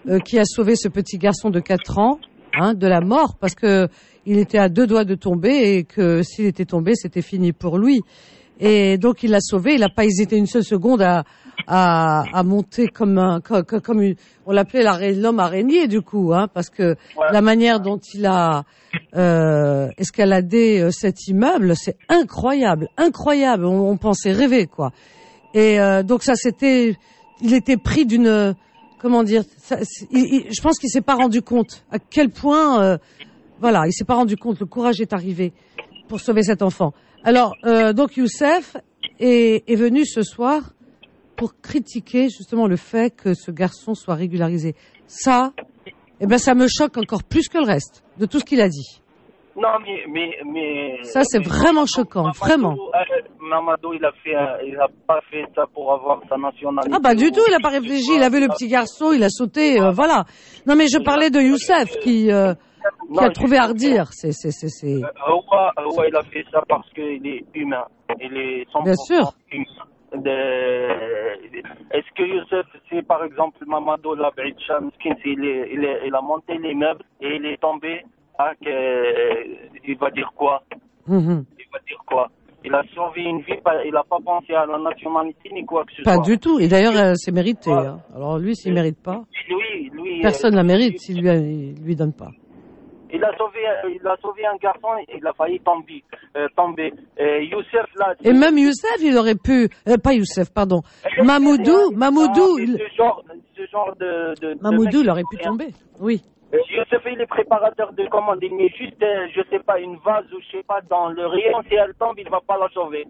euh, qui a sauvé ce petit garçon de quatre ans, hein, de la mort, parce que il était à deux doigts de tomber et que s'il était tombé, c'était fini pour lui. Et donc il l'a sauvé. Il n'a pas hésité une seule seconde à à, à monter comme un comme, comme une, on l'appelait l'homme araignée du coup, hein, parce que ouais. la manière dont il a euh, escaladé euh, cet immeuble, c'est incroyable, incroyable. On, on pensait rêver quoi. Et euh, donc ça c'était, il était pris d'une, comment dire, ça, il, il, je pense qu'il s'est pas rendu compte à quel point, euh, voilà, il s'est pas rendu compte. Le courage est arrivé pour sauver cet enfant. Alors euh, donc Youssef est, est venu ce soir pour critiquer justement le fait que ce garçon soit régularisé. Ça, eh ben ça me choque encore plus que le reste de tout ce qu'il a dit. Non, mais mais mais. Ça c'est mais, vraiment choquant, Mamadou, vraiment. Euh, Mamadou, il a fait, euh, il a pas fait ça pour avoir sa nationalité. Ah bah du tout, il a pas réfléchi. Il a vu le petit garçon, il a sauté, euh, voilà. Non mais je parlais de Youssef qui. Euh, qui non, a trouvé à redire, c'est, c'est, c'est, c'est... Euh, ouais, il a fait ça parce qu'il est humain. Il est cent pour cent Bien sûr. humain. De... Est-ce que Youssef, c'est par exemple Mamadou Labrid Shamskin, il, est, il, est, il a monté les meubles et il est tombé, hein, que, il va dire quoi mm-hmm. Il va dire quoi Il a sauvé une vie, il n'a pas pensé à la nationalité ni quoi que ce pas soit. Pas du tout, et d'ailleurs euh, c'est mérité. Ouais. Hein. Alors lui, s'il ne mérite pas, lui, lui, personne ne euh, la mérite s'il lui, il lui donne pas. Il a sauvé, il a sauvé un garçon, il a failli tomber. Euh, tomber. Et Youssef, là. Et même Youssef, il aurait pu, euh, pas Youssef, pardon. Mamoudou, Mamoudou. Il... Ce genre, ce genre de, de Mamoudou, de il aurait pu tomber. Oui. Youssef, il est préparateur de commande. Il met juste, euh, je sais pas, une vase ou je sais pas, dans le rayon. Si elle tombe, il va pas la sauver.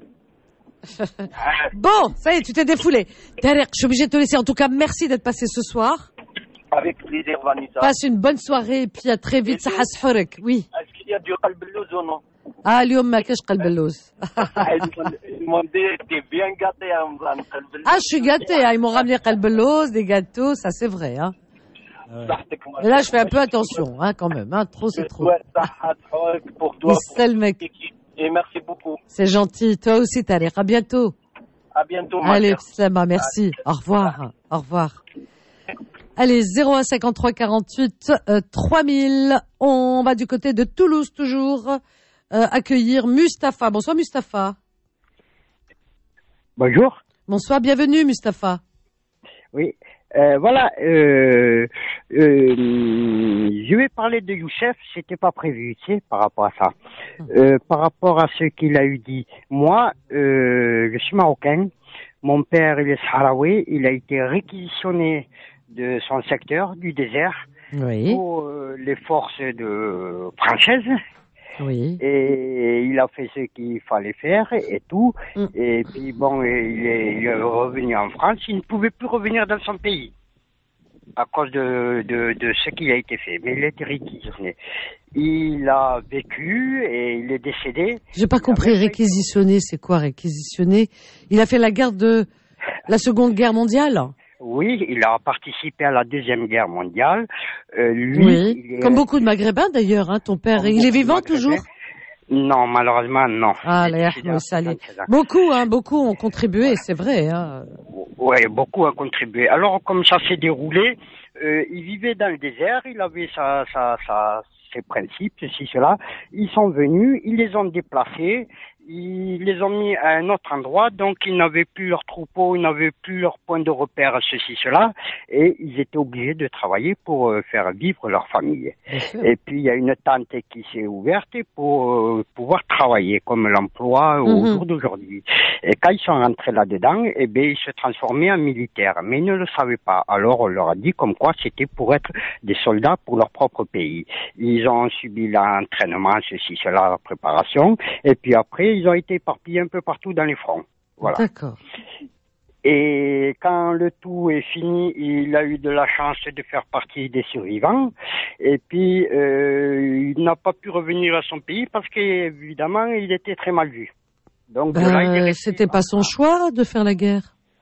Bon, ça y est, tu t'es défoulé. Derek, je suis obligé de te laisser. En tout cas, merci d'être passé ce soir. Avec plaisir, Vanessa. Passe une bonne soirée et puis à très vite. Ça hasfurek, oui. Est-ce qu'il y a du qalbelouz ou non? Ah, اليوم ما كاش qalbelouz. Ils m'ont dit que t'es bien gâté à Mzan. Ah, je suis gâté. Ils m'ont ramené qalbelouz, des gâteaux, ça c'est vrai. Hein. Ouais. Et là, je fais un peu attention, hein, quand même. Hein. Trop, c'est trop. Pour toi. Mec. Et merci beaucoup. C'est gentil. Toi aussi, Tariq. À bientôt. À bientôt. Allez, Slama, merci. Au revoir. Au revoir. Allez, zéro un cinquante-trois quarante-huit euh, trois mille. On va du côté de Toulouse toujours euh, accueillir Mustapha. Bonsoir Mustapha. Bonjour. Bonsoir, bienvenue Mustapha. Oui, euh, voilà. Euh, euh, je vais parler de Youssef. C'était pas prévu, tu sais, par rapport à ça. Euh, par rapport à ce qu'il a eu dit. Moi, euh, je suis marocain. Mon père, il est sahraoui. Il a été réquisitionné de son secteur, du désert, oui. pour euh, les forces de françaises. Oui. Et il a fait ce qu'il fallait faire et tout. Mm. Et puis bon, il est, il est revenu en France. Il ne pouvait plus revenir dans son pays à cause de, de, de ce qui a été fait. Mais il a été réquisitionné. Il a vécu et il est décédé. J'ai pas compris, réquisitionné, c'est quoi réquisitionné? Il a fait la guerre de la Seconde Guerre mondiale? Oui, il a participé à la Deuxième Guerre mondiale. Euh, lui, oui, il est... comme beaucoup de Maghrébins d'ailleurs, hein, ton père. Comme il est vivant toujours? Non, malheureusement, non. Ah, l'air, salé. Beaucoup, hein, beaucoup ont contribué, ouais. C'est vrai. Hein. Oui, beaucoup ont contribué. Alors, comme ça s'est déroulé, euh, il vivait dans le désert, il avait sa, sa, sa, ses principes, ceci, cela. Ils sont venus, ils les ont déplacés. Ils les ont mis à un autre endroit, donc ils n'avaient plus leur troupeau, ils n'avaient plus leur point de repère, ceci, cela, et ils étaient obligés de travailler pour euh, faire vivre leur famille. Et puis il y a une tente qui s'est ouverte pour euh, pouvoir travailler, comme l'emploi mm-hmm. au jour d'aujourd'hui. Et quand ils sont rentrés là-dedans, eh bien ils se transformaient en militaires, mais ils ne le savaient pas. Alors on leur a dit comme quoi c'était pour être des soldats pour leur propre pays. Ils ont subi l'entraînement, ceci, cela, la préparation, et puis après ils ont été éparpillés un peu partout dans les fronts. Voilà. D'accord. Et quand le tout est fini, il a eu de la chance de faire partie des survivants. Et puis, euh, il n'a pas pu revenir à son pays parce qu'évidemment, il était très mal vu. Donc, ben, là, il est resté... c'était pas son choix de faire la guerre.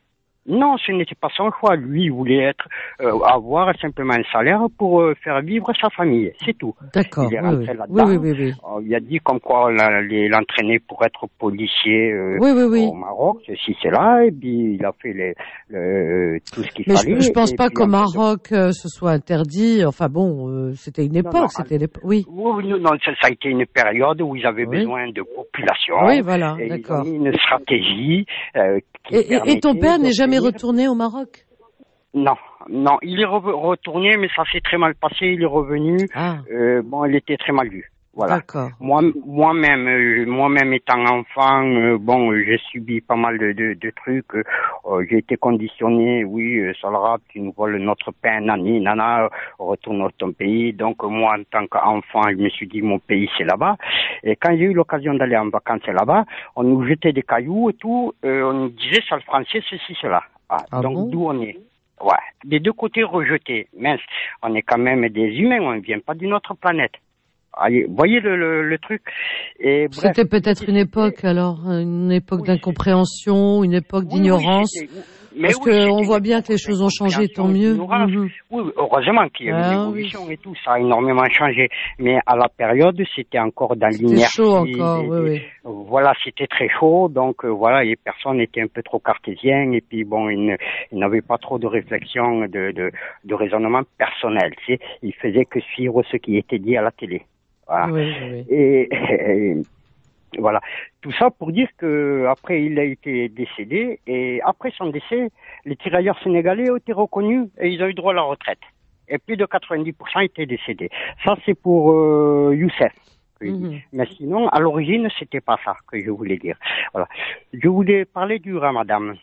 Non, ce n'était pas son choix. Lui, il voulait être, euh, avoir simplement un salaire pour euh, faire vivre sa famille. C'est tout. D'accord. Il est oui, rentré oui. là-dedans. Oui, oui, oui, oui. Euh, il a dit comme quoi l'entraîner pour être policier euh, oui, oui, oui. au Maroc, ceci, cela. Et puis, il a fait les, le, tout ce qu'il Mais fallait. Mais je, je pense pas qu'au en Maroc, euh, ce soit interdit. Enfin bon, euh, c'était une époque. Non, non, c'était l'époque. Oui. Oui, non, non, ça, ça a été une période où ils avaient oui. besoin de population. Oui, voilà, et d'accord. Ils ont mis une stratégie euh, qui et, et ton père n'est jamais retourné au Maroc? Non, non, il est re retourné, mais ça s'est très mal passé. Il est revenu. Ah. Euh, bon, il était très mal vu. Voilà. D'accord. Moi, moi-même, euh, moi-même étant enfant, euh, bon, j'ai subi pas mal de, de, de trucs. Euh, j'ai été conditionné. Oui, euh, Salra, tu nous voles notre pain, nani, nana, retourne dans ton pays. Donc moi, en tant qu'enfant, je me suis dit mon pays c'est là-bas. Et quand j'ai eu l'occasion d'aller en vacances là-bas, on nous jetait des cailloux et tout. Euh, on nous disait ça le français, ceci, cela. Ah, ah donc bon d'où on est. Ouais, des deux côtés rejetés. Mince, on est quand même des humains, on ne vient pas d'une autre planète. Allez, voyez le, le, le truc. Et c'était peut-être une époque alors, une époque oui, d'incompréhension, une époque oui, d'ignorance. Oui, Parce oui, qu'on voit bien que les choses ont changé, tant mieux. Mm-hmm. Oui, heureusement qu'il y a eu ah, une évolution oui. et tout, ça a énormément changé. Mais à la période, c'était encore dans l'inertie. C'était chaud encore, oui, oui. Voilà, c'était très chaud, donc euh, voilà, les personnes étaient un peu trop cartésiennes et puis bon, ils, ils n'avaient pas trop de réflexion, de, de, de raisonnement personnel. Tu sais, ils faisaient que suivre ce qui était dit à la télé. Voilà. Oui, oui. Et, et voilà, tout ça pour dire que après il a été décédé et après son décès, les tirailleurs sénégalais ont été reconnus et ils ont eu droit à la retraite. Et plus de quatre-vingt-dix pour cent étaient décédés. Ça c'est pour euh, Youssef. Mm-hmm. Mais sinon, à l'origine, c'était pas ça que je voulais dire. Voilà, je voulais parler du Ramadan.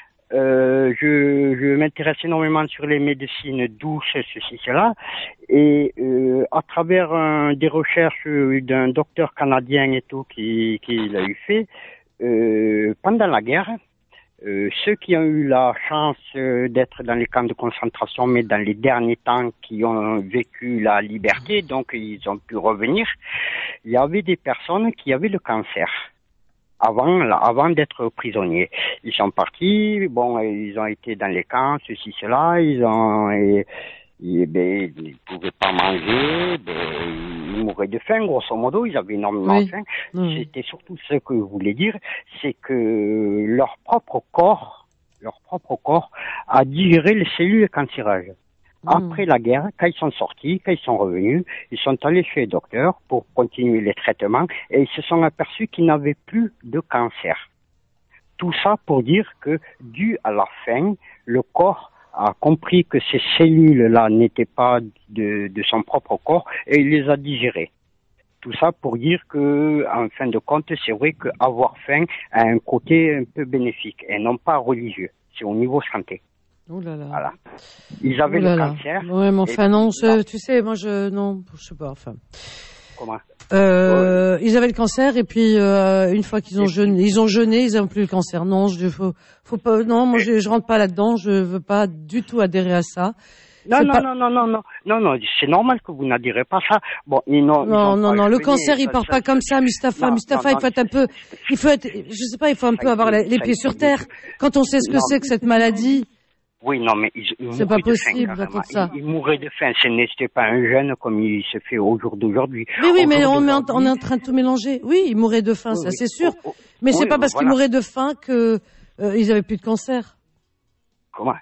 Euh, je, je m'intéresse énormément sur les médecines douces, ceci, cela, et euh, à travers un, des recherches d'un docteur canadien et tout qui, qui l'a eu fait, euh, pendant la guerre, euh, ceux qui ont eu la chance euh, d'être dans les camps de concentration, mais dans les derniers temps qui ont vécu la liberté, donc ils ont pu revenir, il y avait des personnes qui avaient le cancer. Avant, avant d'être prisonniers. Ils sont partis, bon, ils ont été dans les camps, ceci, cela, ils ont, et, et, ben, ils pouvaient pas manger, ben, ils mouraient de faim, grosso modo, ils avaient énormément oui. faim. Oui. C'était surtout ce que je voulais dire, c'est que leur propre corps, leur propre corps a digéré les cellules cancéreuses. Après la guerre, quand ils sont sortis, quand ils sont revenus, ils sont allés chez les docteurs pour continuer les traitements et ils se sont aperçus qu'ils n'avaient plus de cancer. Tout ça pour dire que, dû à la faim, le corps a compris que ces cellules-là n'étaient pas de, de son propre corps et il les a digérées. Tout ça pour dire que, en fin de compte, c'est vrai qu'avoir faim a un côté un peu bénéfique et non pas religieux. C'est au niveau santé. Oh là là. Voilà. Ils avaient oh là le là. cancer. Ouais, mais enfin non, je, tu sais, moi je non, je sais pas. Enfin. Comment euh, ouais. Ils avaient le cancer et puis euh, une fois qu'ils ont jeûné, ils ont jeûné, ils n'ont plus le cancer. Non, je faut, faut pas. Non, moi je, je rentre pas là-dedans. Je veux pas du tout adhérer à ça. Non, non, pas... non, non, non, non, non, non, c'est normal que vous n'adhérez pas à ça. Bon, ils non, non, non, non, le cancer, il part ça, pas comme ça, Mustapha. Non, Mustapha, non, il faut être un peu, il faut être, je sais pas, il faut un peu avoir les pieds sur terre. Quand on sait ce que c'est que cette maladie. Oui, non, mais ils, ils c'est pas possible faim, d'entendre ça. Ils, ils mouraient de faim. Ce n'était pas un jeune comme il se fait au jour d'aujourd'hui. Oui, oui, mais on, on est en train de tout mélanger. Oui, ils mouraient de faim, oui, ça oui. c'est sûr. Oh, oh, mais oui, c'est pas parce voilà. qu'ils mouraient de faim que euh, ils avaient plus de cancer. Comment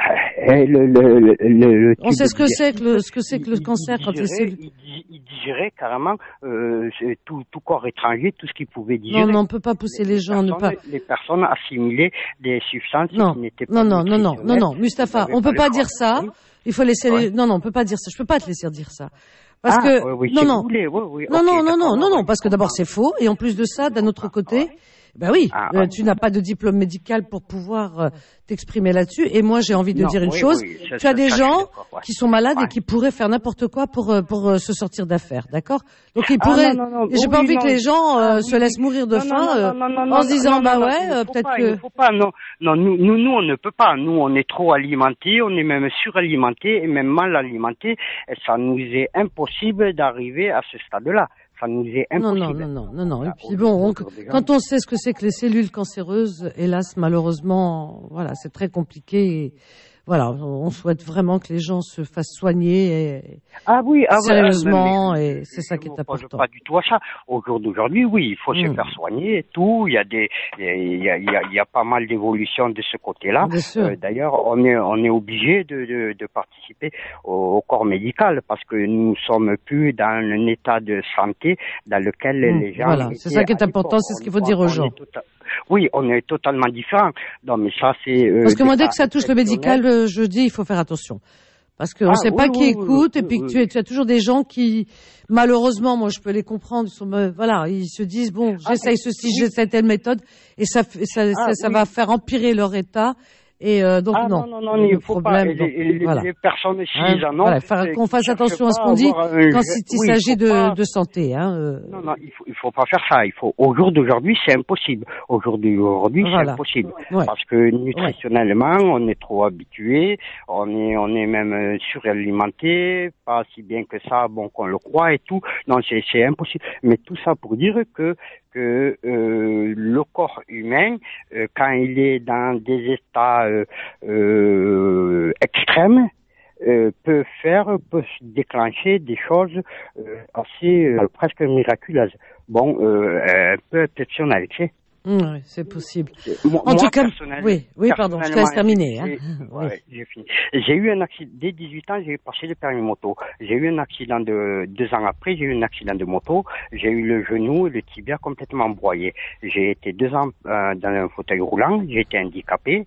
le, le, le, le, le On sait ce que c'est que le, ce que c'est que le il, cancer il quand digérait, les cellules. Il, il digérait carrément euh, tout, tout corps étranger, tout ce qu'il pouvait digérer. Non, non, on peut pas pousser les, les gens, personnes, ne pas. Les personnes assimilaient des substances non, qui n'étaient pas. Non, non, non, non, non, non, Mustapha, on peut pas dire ça. Il faut laisser. Ouais. Les... Non, non, on peut pas dire ça. Je peux pas te laisser dire ça. Parce ah, que oui, oui, non, non, voulez, oui, oui. non, okay, non, non, non, non, non, parce que d'abord c'est faux et en plus de ça, d'un autre côté. Ben oui, ah, euh, ouais. tu n'as pas de diplôme médical pour pouvoir euh, t'exprimer là-dessus. Et moi, j'ai envie de non, dire une oui, chose. Oui, ça, tu as ça, des ça, gens ouais. qui sont malades ouais. et qui pourraient faire n'importe quoi pour euh, pour euh, se sortir d'affaires, d'accord? Donc ils pourraient. Ah, non, non, non. J'ai oui, pas envie non. que les gens euh, ah, se oui, laissent mourir de non, faim non, non, non, non, en se disant non, bah non, ouais, non, euh, peut-être pas, que. Il ne faut pas, non, non, nous, nous, nous, on ne peut pas. Nous, on est trop alimentés, on est même suralimentés et même mal alimentés. Et ça nous est impossible d'arriver à ce stade-là. ça nous est impossible. Non, non, non, non, non. Et puis bon, on, quand on sait ce que c'est que les cellules cancéreuses, hélas, malheureusement, voilà, c'est très compliqué. Et, voilà, on souhaite vraiment que les gens se fassent soigner et, ah oui, ah sérieusement, oui, mais, et c'est ça qui est important. Pas du tout à ça. Au jour d'aujourd'hui, oui, il faut mmh. se faire soigner et tout. Il y a des, il y a, il y a, il y a pas mal d'évolutions de ce côté-là. Euh, d'ailleurs, on est, on est obligé de, de, de participer au, au corps médical parce que nous sommes plus dans un état de santé dans lequel mmh. les gens. Voilà, c'est ça qui est important, c'est ce qu'il faut dire aux gens. Oui, on est totalement différents. Non, mais ça, c'est. Euh, Parce que moi, dès que ça touche le médical, euh, je dis, il faut faire attention. Parce qu'on ne ah, sait oui, pas oui, qui oui, écoute, oui, et puis oui, que tu, oui. tu as toujours des gens qui, malheureusement, moi, je peux les comprendre, ils sont, voilà, ils se disent, bon, j'essaye ah, ceci, oui. j'essaye telle méthode, et ça, ça, ah, ça, ça oui. va faire empirer leur état. Et euh, donc ah, non, non, non, non, il faut problème, pas. Donc, les, les, voilà. les personnes hein, non, voilà, faire qu'on fasse attention à ce qu'on dit un, quand il oui, s'agit de, pas, de santé. Hein, euh. Non, non, il faut, il faut pas faire ça. Il faut au jour d'aujourd'hui, c'est impossible. Au jour d'aujourd'hui, voilà. c'est impossible ouais. parce que nutritionnellement, ouais. on est trop habitué, on est, on est même suralimenté, pas si bien que ça, bon qu'on le croit et tout. Non, c'est, c'est impossible. Mais tout ça pour dire que que euh, le corps humain, euh, quand il est dans des états euh, euh, extrêmes, euh, peut faire, peut déclencher des choses euh, assez euh, presque miraculeuses. Bon, euh, un peu exceptionnelles, tu sais. Mmh, oui, c'est possible. Moi, en tout cas, personnel, oui, oui, pardon, je te laisse terminer. Hein. Ouais, oui. J'ai fini. J'ai eu un accident, dès dix-huit ans, j'ai passé le permis moto. J'ai eu un accident de, deux ans après, j'ai eu un accident de moto. J'ai eu le genou et le tibia complètement broyé. J'ai été deux ans euh, dans un fauteuil roulant, j'ai été handicapé.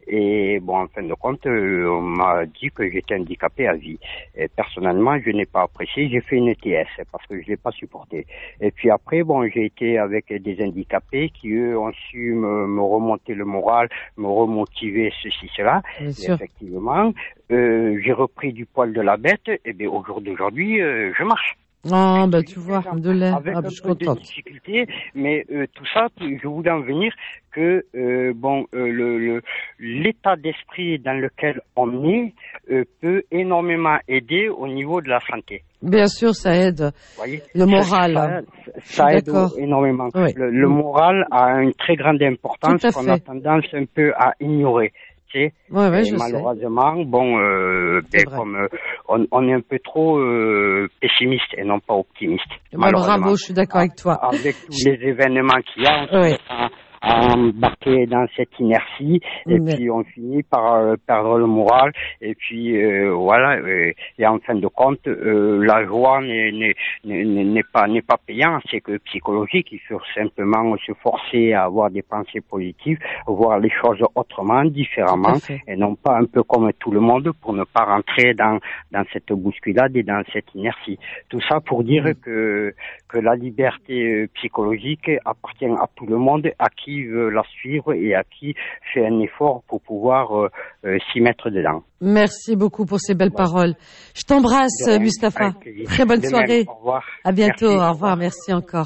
Et bon, en fin de compte, euh, on m'a dit que j'étais handicapé à vie. Et personnellement, je n'ai pas apprécié, j'ai fait une E T S parce que je l'ai pas supporté. Et puis après, bon, j'ai été avec des handicapés qui, eux, ont su me, me remonter le moral, me remotiver, ceci, cela. Et effectivement, euh, j'ai repris du poil de la bête, et bien au jour d'aujourd'hui, euh, je marche. Ah, ben tu vois, de l'air. Avec ah, un je suis peu de contente. difficulté, mais euh, tout ça, je voulais en venir que euh, bon, euh, le, le l'état d'esprit dans lequel on est euh, peut énormément aider au niveau de la santé. Bien sûr, ça aide. Voyez, le moral. Ça, ça, ça aide énormément. Oui. Le, le moral a une très grande importance qu'on a tendance un peu à ignorer. Ouais, ouais, je malheureusement, sais. bon, euh, ben, comme euh, on, on est un peu trop euh, pessimiste et non pas optimiste. Bah, bravo, je suis d'accord avec toi. Avec tous les événements qu'il y a, on oui. à, à embarquer dans cette inertie et Mais... puis on finit par euh, perdre le moral et puis euh, voilà. Euh, et en fin de compte, euh, la joie n'est, n'est, n'est, n'est pas n'est pas payant, c'est que psychologique. Il faut simplement se forcer à avoir des pensées positives, voir les choses autrement, différemment, et non pas un peu comme tout le monde pour ne pas rentrer dans dans cette bousculade et dans cette inertie. Tout ça pour dire mmh. que que la liberté psychologique appartient à tout le monde, à qui veut la suivre et à qui fait un effort pour pouvoir euh, euh, s'y mettre dedans. Merci beaucoup pour ces belles ouais. paroles. Je t'embrasse, Mustapha. Très bonne de soirée. Même. Au revoir. À bientôt. Merci. Au revoir. Merci encore.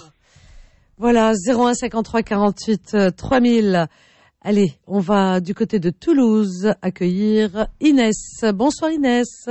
Voilà, zéro un cinquante-trois quarante-huit trois mille. Allez, on va du côté de Toulouse accueillir Inès. Bonsoir Inès.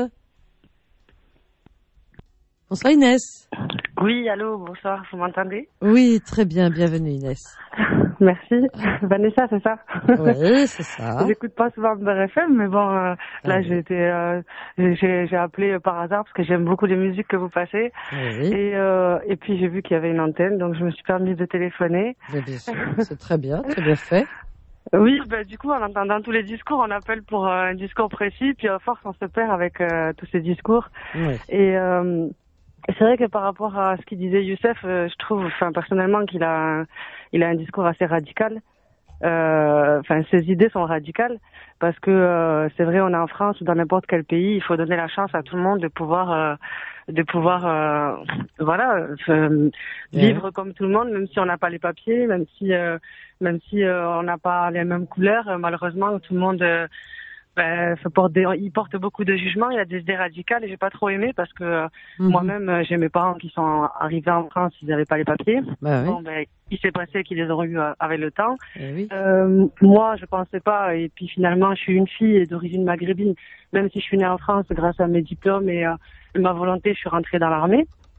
Bonsoir Inès. Oui, allô, bonsoir, vous m'entendez? Oui, très bien, bienvenue Inès. Merci. Vanessa, c'est ça? Oui, c'est ça. J'écoute pas souvent B R F M, mais bon, euh, là ah, j'ai été, euh, j'ai, j'ai appelé par hasard parce que j'aime beaucoup les musiques que vous passez. Oui. Et, euh, et puis j'ai vu qu'il y avait une antenne, donc je me suis permis de téléphoner. Bien, bien sûr, c'est très bien, très bien fait. Oui, bah, du coup, en entendant tous les discours, on appelle pour euh, un discours précis, puis à force, on se perd avec euh, tous ces discours. Oui. Et euh, c'est vrai que par rapport à ce qu'il disait Youssef, euh, je trouve, enfin personnellement, qu'il a, un, il a un discours assez radical. Enfin, euh, ses idées sont radicales parce que euh, c'est vrai, on est en France ou dans n'importe quel pays, il faut donner la chance à tout le monde de pouvoir, euh, de pouvoir, euh, voilà, euh, vivre yeah. comme tout le monde, même si on n'a pas les papiers, même si, euh, même si euh, on n'a pas les mêmes couleurs. Euh, malheureusement, tout le monde. Euh, Ben, ça porte des, il porte beaucoup de jugements, il y a des idées radicales et j'ai pas trop aimé parce que mm-hmm. moi-même j'ai mes parents qui sont arrivés en France, ils n'avaient pas les papiers. Bah, bon, oui. ben, il s'est passé qu'ils les ont eu avec le temps. Eh oui. Euh, moi, je pensais pas et puis finalement, je suis une fille d'origine maghrébine, même si je suis née en France grâce à mes diplômes et euh, ma volonté, je suis rentrée dans l'armée.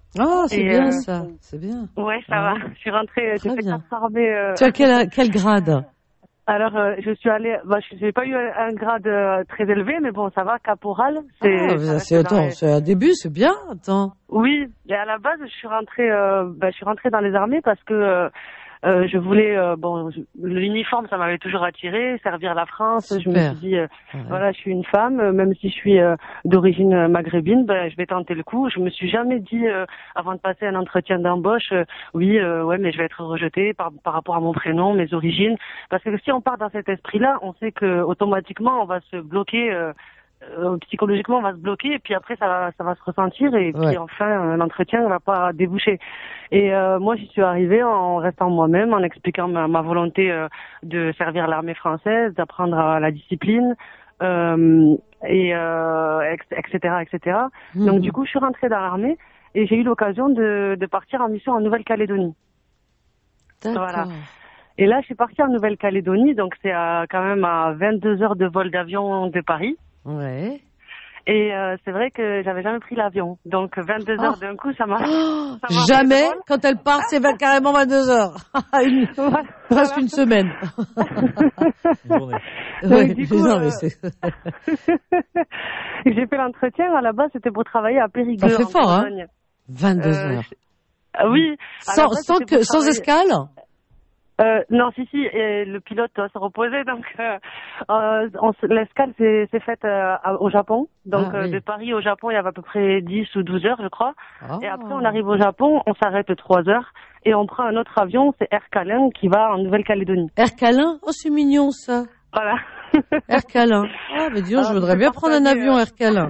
Ah, c'est Et, bien euh, ça, c'est bien. Ouais, ça Ah. va. Je suis rentrée, j'ai fait bien. quatre armées. Euh... Tu as quel, quel grade? Alors, euh, je suis allée, bah, je n'ai pas eu un, un grade euh, très élevé, mais bon, ça va, caporal. C'est, Ah, ça c'est, reste dans attends, les- c'est un début, c'est bien, attends. Oui, et à la base, je suis rentrée, euh, bah, je suis rentrée dans les armées parce que euh, euh, je voulais, euh, bon, je- l'uniforme, ça m'avait toujours attiré, servir la France. Je me Super. suis dit, euh, voilà, je suis une femme, euh, même si je suis euh, d'origine euh, maghrébine, ben, je vais tenter le coup. Je me suis jamais dit, euh, avant de passer un entretien d'embauche, euh, oui, euh, ouais, mais je vais être rejetée par, par rapport à mon prénom, mes origines, parce que si on part dans cet esprit-là, on sait que automatiquement, on va se bloquer. Euh, euh, psychologiquement on va se bloquer et puis après ça va ça va se ressentir et puis Ouais. enfin euh, l'entretien ne va pas déboucher et euh, moi j'y suis arrivée en restant moi-même, en expliquant ma, ma volonté euh, de servir l'armée française, d'apprendre à la discipline euh, et euh, etc etc. Mhm. Donc du coup je suis rentrée dans l'armée et j'ai eu l'occasion de, de partir en mission en Nouvelle-Calédonie. D'accord. Voilà. Et là, je suis partie en Nouvelle-Calédonie, donc c'est à, quand même à vingt-deux heures de vol d'avion de Paris. Ouais. Et euh, c'est vrai que j'avais jamais pris l'avion. Donc vingt-deux heures d'un coup, ça m'a... Oh, ça m'a fait jamais, drôle. quand elle part, c'est vingt- carrément vingt-deux heures. Une- Voilà. Presque une semaine. Donc, Ouais, du coup, non, euh, mais c'est- j'ai fait l'entretien, à la base, c'était pour travailler à Périgueux. Ça fait en fort, hein. Bourgogne. vingt-deux Euh, heures. Ah oui. à la Sans, base, sans, c'était que, pour sans travailler- escale? Euh, non, si, si, et le pilote doit se reposer, donc euh, euh, on se- l'escale s'est s'est faite euh, à- au Japon. Donc Ah, euh, oui. de Paris au Japon, il y avait à peu près dix ou douze heures, je crois. Ah. Et après, on arrive au Japon, on s'arrête trois heures et on prend un autre avion, c'est Air Calin, qui va en Nouvelle-Calédonie. Air câlin? Oh, c'est mignon, ça. Voilà. Air câlin. Ah, mais dis donc, Ah, je voudrais c'est bien prendre un partagé, avion euh. Air câlin.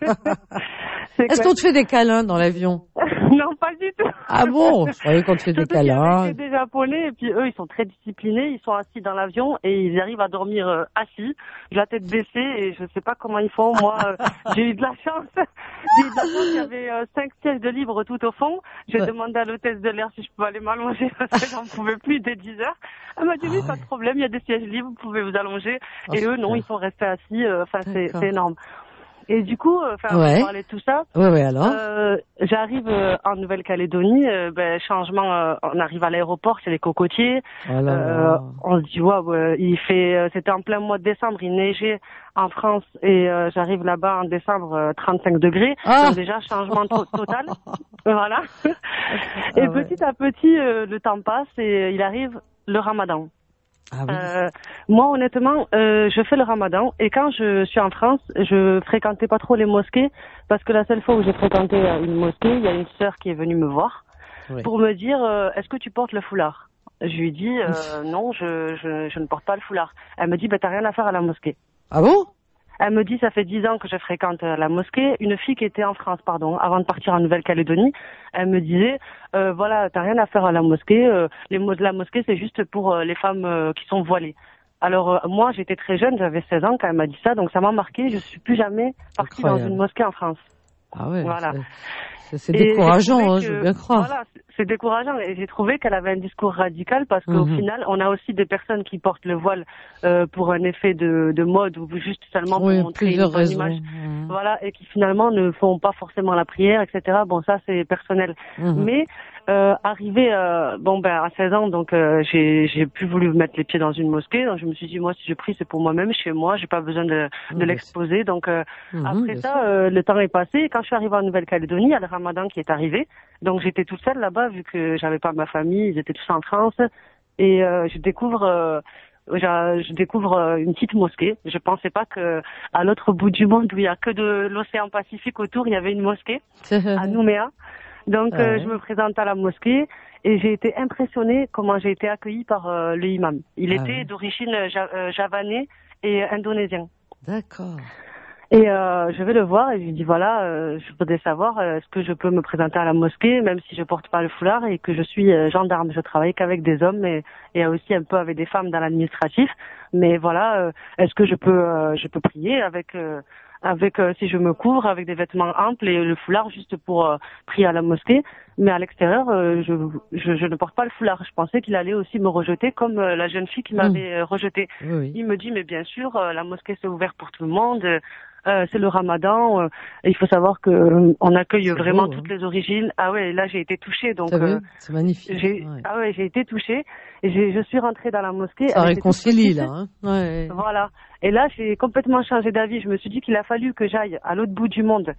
C'est Est-ce quoi qu'on te fait des câlins dans l'avion? Non, pas du tout. Ah bon? Je croyais qu'on te fait des Surtout qu'il y avait câlins. que des Japonais et puis eux ils sont très disciplinés, ils sont assis dans l'avion et ils arrivent à dormir euh, assis, la tête baissée et je sais pas comment ils font. Moi euh, j'ai eu de la chance, j'ai eu de la chance, il y avait euh, cinq sièges de libre tout au fond. J'ai Ouais. demandé à l'hôtesse de l'air si je pouvais aller m'allonger parce que j'en pouvais plus dès dix heures. Elle m'a dit oui, pas de problème, il y a des sièges libres, vous pouvez vous allonger. Ah, Et eux non, super. ils sont restés assis, euh, enfin c'est D'accord. c'est énorme. Et du coup, euh, enfin, Ouais. pour parler de tout ça, Ouais, ouais, alors? euh, j'arrive euh, en Nouvelle-Calédonie, euh, ben, changement, euh, on arrive à l'aéroport, c'est les cocotiers. Oh là Euh, là. on se dit, ouais, ouais, il fait, euh, c'était en plein mois de décembre, il neigeait en France et euh, j'arrive là-bas en décembre, euh, trente-cinq degrés. Ah. Donc déjà, changement to- total. Voilà. Et Ah ouais. petit à petit, euh, le temps passe et il arrive le ramadan. Ah oui. Euh, moi, honnêtement, euh, je fais le ramadan et quand je suis en France, je fréquentais pas trop les mosquées parce que la seule fois où j'ai fréquenté euh, une mosquée, il y a une sœur qui est venue me voir Oui. pour me dire euh, est-ce que tu portes le foulard? Je lui dis euh, non, je, je, je ne porte pas le foulard. Elle me dit bah t'as rien à faire à la mosquée. Ah bon? Elle me dit ça fait dix ans que je fréquente euh, la mosquée. Une fille qui était en France, pardon, avant de partir en Nouvelle-Calédonie, elle me disait euh, voilà, t'as rien à faire à la mosquée. Euh, les mots de la mosquée, c'est juste pour euh, les femmes euh, qui sont voilées. Alors euh, moi, j'étais très jeune, j'avais seize ans quand elle m'a dit ça, donc ça m'a marqué. Je suis plus jamais partie Incroyable. dans une mosquée en France. Ah ouais. Voilà. C'est, c'est Et j'ai décourageant, trouvé hein, que- je veux bien croire. Voilà, c'est- c'est décourageant. Et j'ai trouvé qu'elle avait un discours radical parce qu'au Mhm. final, on a aussi des personnes qui portent le voile euh, pour un effet de, de mode ou juste seulement pour Oui, montrer une plusieurs bonne raisons. image. Mhm. Voilà, et qui finalement ne font pas forcément la prière, et cetera. Bon, ça c'est personnel. Mhm. Mais euh, arrivé, euh, bon ben à seize ans, donc euh, j'ai j'ai plus voulu mettre les pieds dans une mosquée. Donc je me suis dit moi si je prie c'est pour moi-même chez moi, j'ai pas besoin de, de Mhm. l'exposer. Donc euh, Mhm, après bien ça, euh, le temps est passé. Et quand je suis arrivée en Nouvelle-Calédonie, il y a le Ramadan qui est arrivé. Donc j'étais toute seule là-bas vu que j'avais pas ma famille, ils étaient tous en France. Et euh, je découvre, euh, je, je découvre euh, une petite mosquée. Je pensais pas que à l'autre bout du monde où il y a que de l'océan Pacifique autour, il y avait une mosquée à Nouméa. Donc euh, Ouais. je me présente à la mosquée et j'ai été impressionnée comment j'ai été accueillie par euh, le imam. Il Ah était ouais. d'origine ja- euh, javanais et indonésien. D'accord. Et euh, je vais le voir et je lui dis voilà, euh, je voudrais savoir euh, est-ce que je peux me présenter à la mosquée même si je porte pas le foulard et que je suis euh, gendarme. Je travaille qu'avec des hommes et, et aussi un peu avec des femmes dans l'administratif. Mais voilà, euh, est-ce que je peux euh, je peux prier avec euh, avec euh, si je me couvre avec des vêtements amples et le foulard juste pour euh, prier à la mosquée. Mais à l'extérieur, euh, je, je je ne porte pas le foulard. Je pensais qu'il allait aussi me rejeter comme euh, la jeune fille qui m'avait euh, rejeté. Oui, oui. Il me dit mais bien sûr, euh, la mosquée c'est ouvert pour tout le monde. Euh, c'est le Ramadan. Euh, il faut savoir que euh, on accueille c'est vraiment beau, toutes hein. les origines. Ah ouais, là j'ai été touchée. Donc euh, c'est magnifique. J'ai, ouais. Ah ouais, j'ai été touchée. Et j'ai, je suis rentrée dans la mosquée. Ça réconcilie là. Hein. Ouais. Voilà. Et là j'ai complètement changé d'avis. Je me suis dit qu'il a fallu que j'aille à l'autre bout du monde,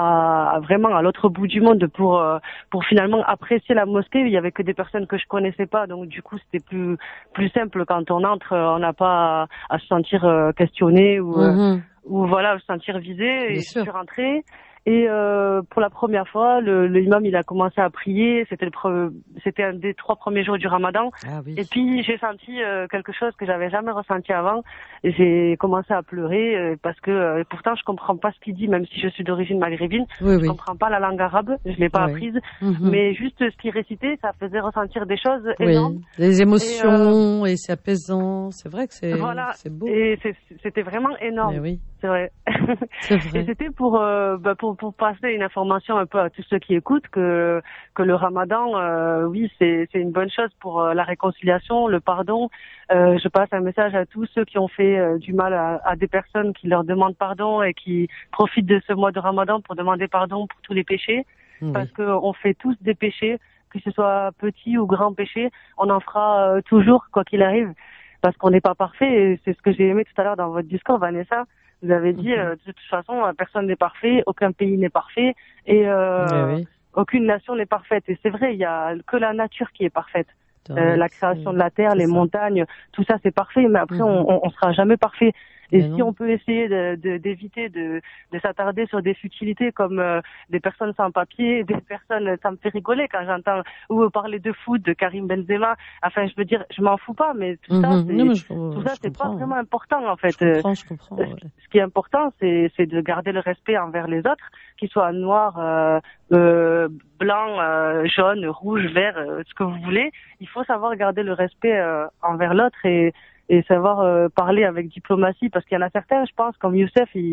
à, à vraiment à l'autre bout du monde pour euh, pour finalement apprécier la mosquée. Il y avait que des personnes que je connaissais pas, donc du coup c'était plus plus simple quand on entre. On n'a pas à, à se sentir euh, questionné ou mm-hmm. euh, ou voilà, se sentir visé. Et Bien je sûr. suis rentrée. Et euh, pour la première fois, le, le imam il a commencé à prier. C'était le pre... c'était un des trois premiers jours du Ramadan. Ah oui. Et puis j'ai senti euh, quelque chose que j'avais jamais ressenti avant. Et j'ai commencé à pleurer euh, parce que euh, pourtant je comprends pas ce qu'il dit, même si je suis d'origine maghrébine. Oui, je oui. comprends pas la langue arabe, je l'ai pas Oui. apprise. Mm-hmm. Mais juste ce qu'il récitait, ça faisait ressentir des choses oui. énormes. Les émotions, et, euh... et c'est apaisant. C'est vrai que c'est, voilà. c'est beau. Et c'est, c'était vraiment énorme. Mais oui. C'est vrai. C'est vrai. Et c'était pour, euh, bah pour pour passer une information un peu à tous ceux qui écoutent que que le Ramadan, euh, oui, c'est c'est une bonne chose pour euh, la réconciliation, le pardon. Euh, je passe un message à tous ceux qui ont fait euh, du mal à, à des personnes qui leur demandent pardon et qui profitent de ce mois de Ramadan pour demander pardon pour tous les péchés, oui. Parce que on fait tous des péchés, que ce soit petit ou grand péché, on en fera euh, toujours quoi qu'il arrive, parce qu'on n'est pas parfait. Et c'est ce que j'ai aimé tout à l'heure dans votre discours, Vanessa. Vous avez dit, euh, de toute façon, personne n'est parfait, aucun pays n'est parfait, et euh, oui, oui. aucune nation n'est parfaite. Et c'est vrai, il y a que la nature qui est parfaite. Euh, la création de la terre, les ça. montagnes, tout ça c'est parfait, mais après mm-hmm. on, on sera jamais parfait. Et mais si non. on peut essayer de, de, d'éviter de, de s'attarder sur des futilités comme euh, des personnes sans papier, des personnes, ça me fait rigoler quand j'entends ou parler de foot, de Karim Benzema. Enfin, je veux dire, je m'en fous pas, mais tout mm-hmm. ça, c'est, non, je, tout ça, c'est pas vraiment important en fait. Je comprends, je comprends. Ouais. Ce qui est important, c'est, c'est de garder le respect envers les autres, qu'ils soient noirs, euh, euh, blancs, euh, jaunes, rouges, verts, euh, ce que vous voulez. Il faut savoir garder le respect euh, envers l'autre et et savoir euh, parler avec diplomatie, parce qu'il y en a certains, je pense, comme Youssef, il,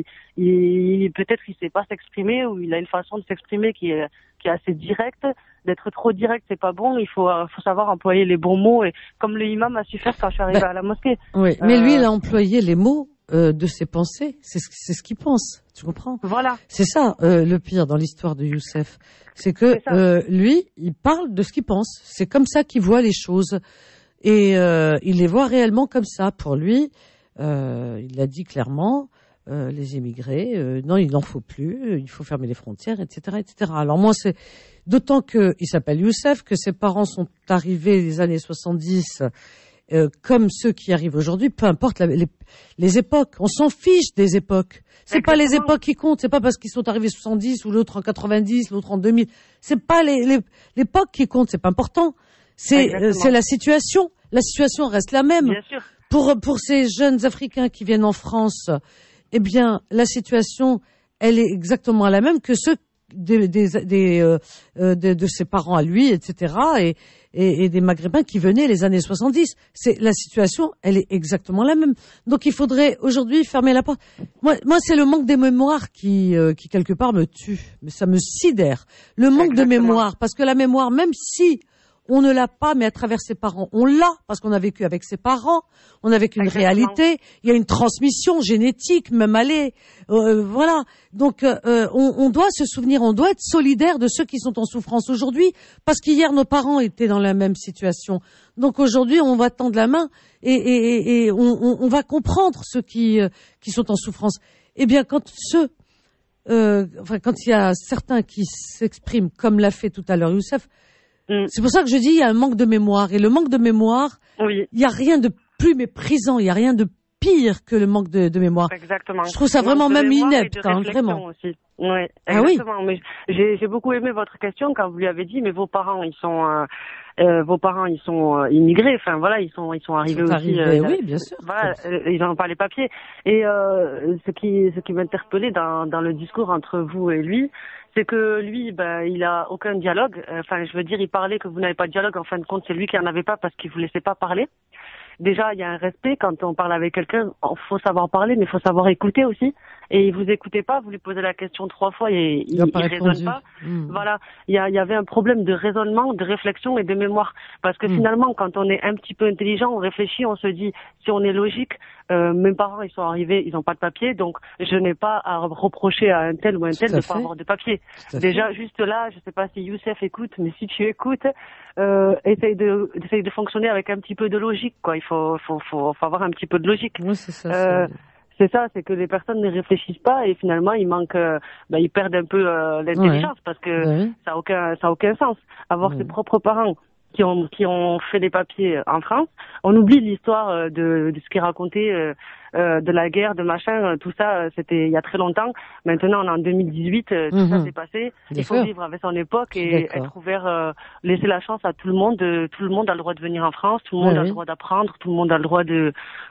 il peut-être il sait pas s'exprimer, ou il a une façon de s'exprimer qui est qui est assez directe. D'être trop direct, c'est pas bon. Il faut euh, faut savoir employer les bons mots, et comme le imam a su faire quand je suis arrivée ben, à la mosquée. Oui, euh, mais lui, il a employé les mots euh, de ses pensées. C'est ce c'est ce qu'il pense. Tu comprends? Voilà. C'est ça euh, le pire dans l'histoire de Youssef, c'est que c'est euh, lui, il parle de ce qu'il pense. C'est comme ça qu'il voit les choses. Et euh, il les voit réellement comme ça. Pour lui, euh, il l'a dit clairement, euh, les émigrés, euh, non, il n'en faut plus, il faut fermer les frontières, et cetera, et cetera. Alors moi, c'est d'autant que il s'appelle Youssef, que ses parents sont arrivés les années soixante-dix, euh, comme ceux qui arrivent aujourd'hui. Peu importe la, les, les époques, on s'en fiche des époques. C'est Exactement. Pas les époques qui comptent. C'est pas parce qu'ils sont arrivés soixante-dix ou l'autre en quatre-vingt-dix, l'autre en deux mille. C'est pas les, les, l'époque qui compte. C'est pas important. C'est, euh, c'est la situation. La situation reste la même. Bien sûr. Pour, pour ces jeunes Africains qui viennent en France, eh bien, la situation, elle est exactement la même que ceux des, des, des, euh, de, de ses parents à lui, et cetera, et, et, et des Maghrébins qui venaient les années soixante-dix. C'est, la situation, elle est exactement la même. Donc, il faudrait aujourd'hui fermer la porte. Moi, moi, c'est le manque des mémoires qui, euh, qui quelque part me tue. Mais ça me sidère. Le manque exactement. de mémoire. Parce que la mémoire, même si on ne l'a pas, mais à travers ses parents, on l'a, parce qu'on a vécu avec ses parents, on a vécu une Exactement. réalité, il y a une transmission génétique, même allée, euh, voilà. Donc, euh, on, on doit se souvenir, on doit être solidaire de ceux qui sont en souffrance aujourd'hui, parce qu'hier, nos parents étaient dans la même situation. Donc, aujourd'hui, on va tendre la main et, et, et on, on, on va comprendre ceux qui, euh, qui sont en souffrance. Eh bien, quand ceux, euh, enfin, quand il y a certains qui s'expriment, comme l'a fait tout à l'heure Youssef, c'est pour ça que je dis il y a un manque de mémoire. Et le manque de mémoire, oui. il n'y a rien de plus méprisant, il n'y a rien de pire que le manque de, de mémoire. Exactement. Je trouve ça vraiment même inepte, hein, vraiment. Aussi. Oui, ah oui. Mais j'ai, j'ai beaucoup aimé votre question quand vous lui avez dit, mais vos parents, ils sont, euh, euh, vos parents, ils sont euh, immigrés. Enfin voilà, ils sont, ils sont arrivés ils sont aussi. Arrivés, euh, oui, bien sûr. Voilà, euh, ils n'ont pas les papiers. Et euh, ce qui, ce qui m'interpellait dans, dans le discours entre vous et lui, c'est que lui, ben, il a aucun dialogue. Enfin, je veux dire, il parlait que vous n'avez pas de dialogue. En fin de compte, c'est lui qui en avait pas parce qu'il vous laissait pas parler. déjà, il y a un respect. Quand on parle avec quelqu'un, il faut savoir parler, mais il faut savoir écouter aussi. Et vous écoutez pas, vous lui posez la question trois fois et il, il, il raisonne pas. Mmh. Voilà, il y, a, il y avait un problème de raisonnement, de réflexion et de mémoire. Parce que mmh. finalement, quand on est un petit peu intelligent, on réfléchit, on se dit, si on est logique, euh, mes parents, ils sont arrivés, ils n'ont pas de papier, donc je n'ai pas à reprocher à un tel ou un tel de ne pas avoir de papier. Déjà, juste là, je sais pas si Youssef écoute, mais si tu écoutes, euh, essaye de, essaye de fonctionner avec un petit peu de logique, quoi. Il faut, faut, faut, faut avoir un petit peu de logique. Oui, c'est ça. Euh, C'est ça, c'est que les personnes ne réfléchissent pas et finalement ils manquent, euh, ben, ils perdent un peu euh, l'intelligence ouais. parce que ouais. ça a aucun, ça a aucun sens. Avoir ouais. ses propres parents qui ont qui ont fait des papiers en France, on oublie l'histoire de, de ce qui est raconté euh, euh, de la guerre, de machin, tout ça, c'était il y a très longtemps. Maintenant, on est en deux mille dix-huit, euh, tout mm-hmm. ça s'est passé. Bien il faut sûr. Vivre avec son époque et être ouvert, euh, laisser la chance à tout le monde. De, tout le monde a le droit de venir en France, tout le monde ouais, a oui. le droit d'apprendre, tout le monde a le droit de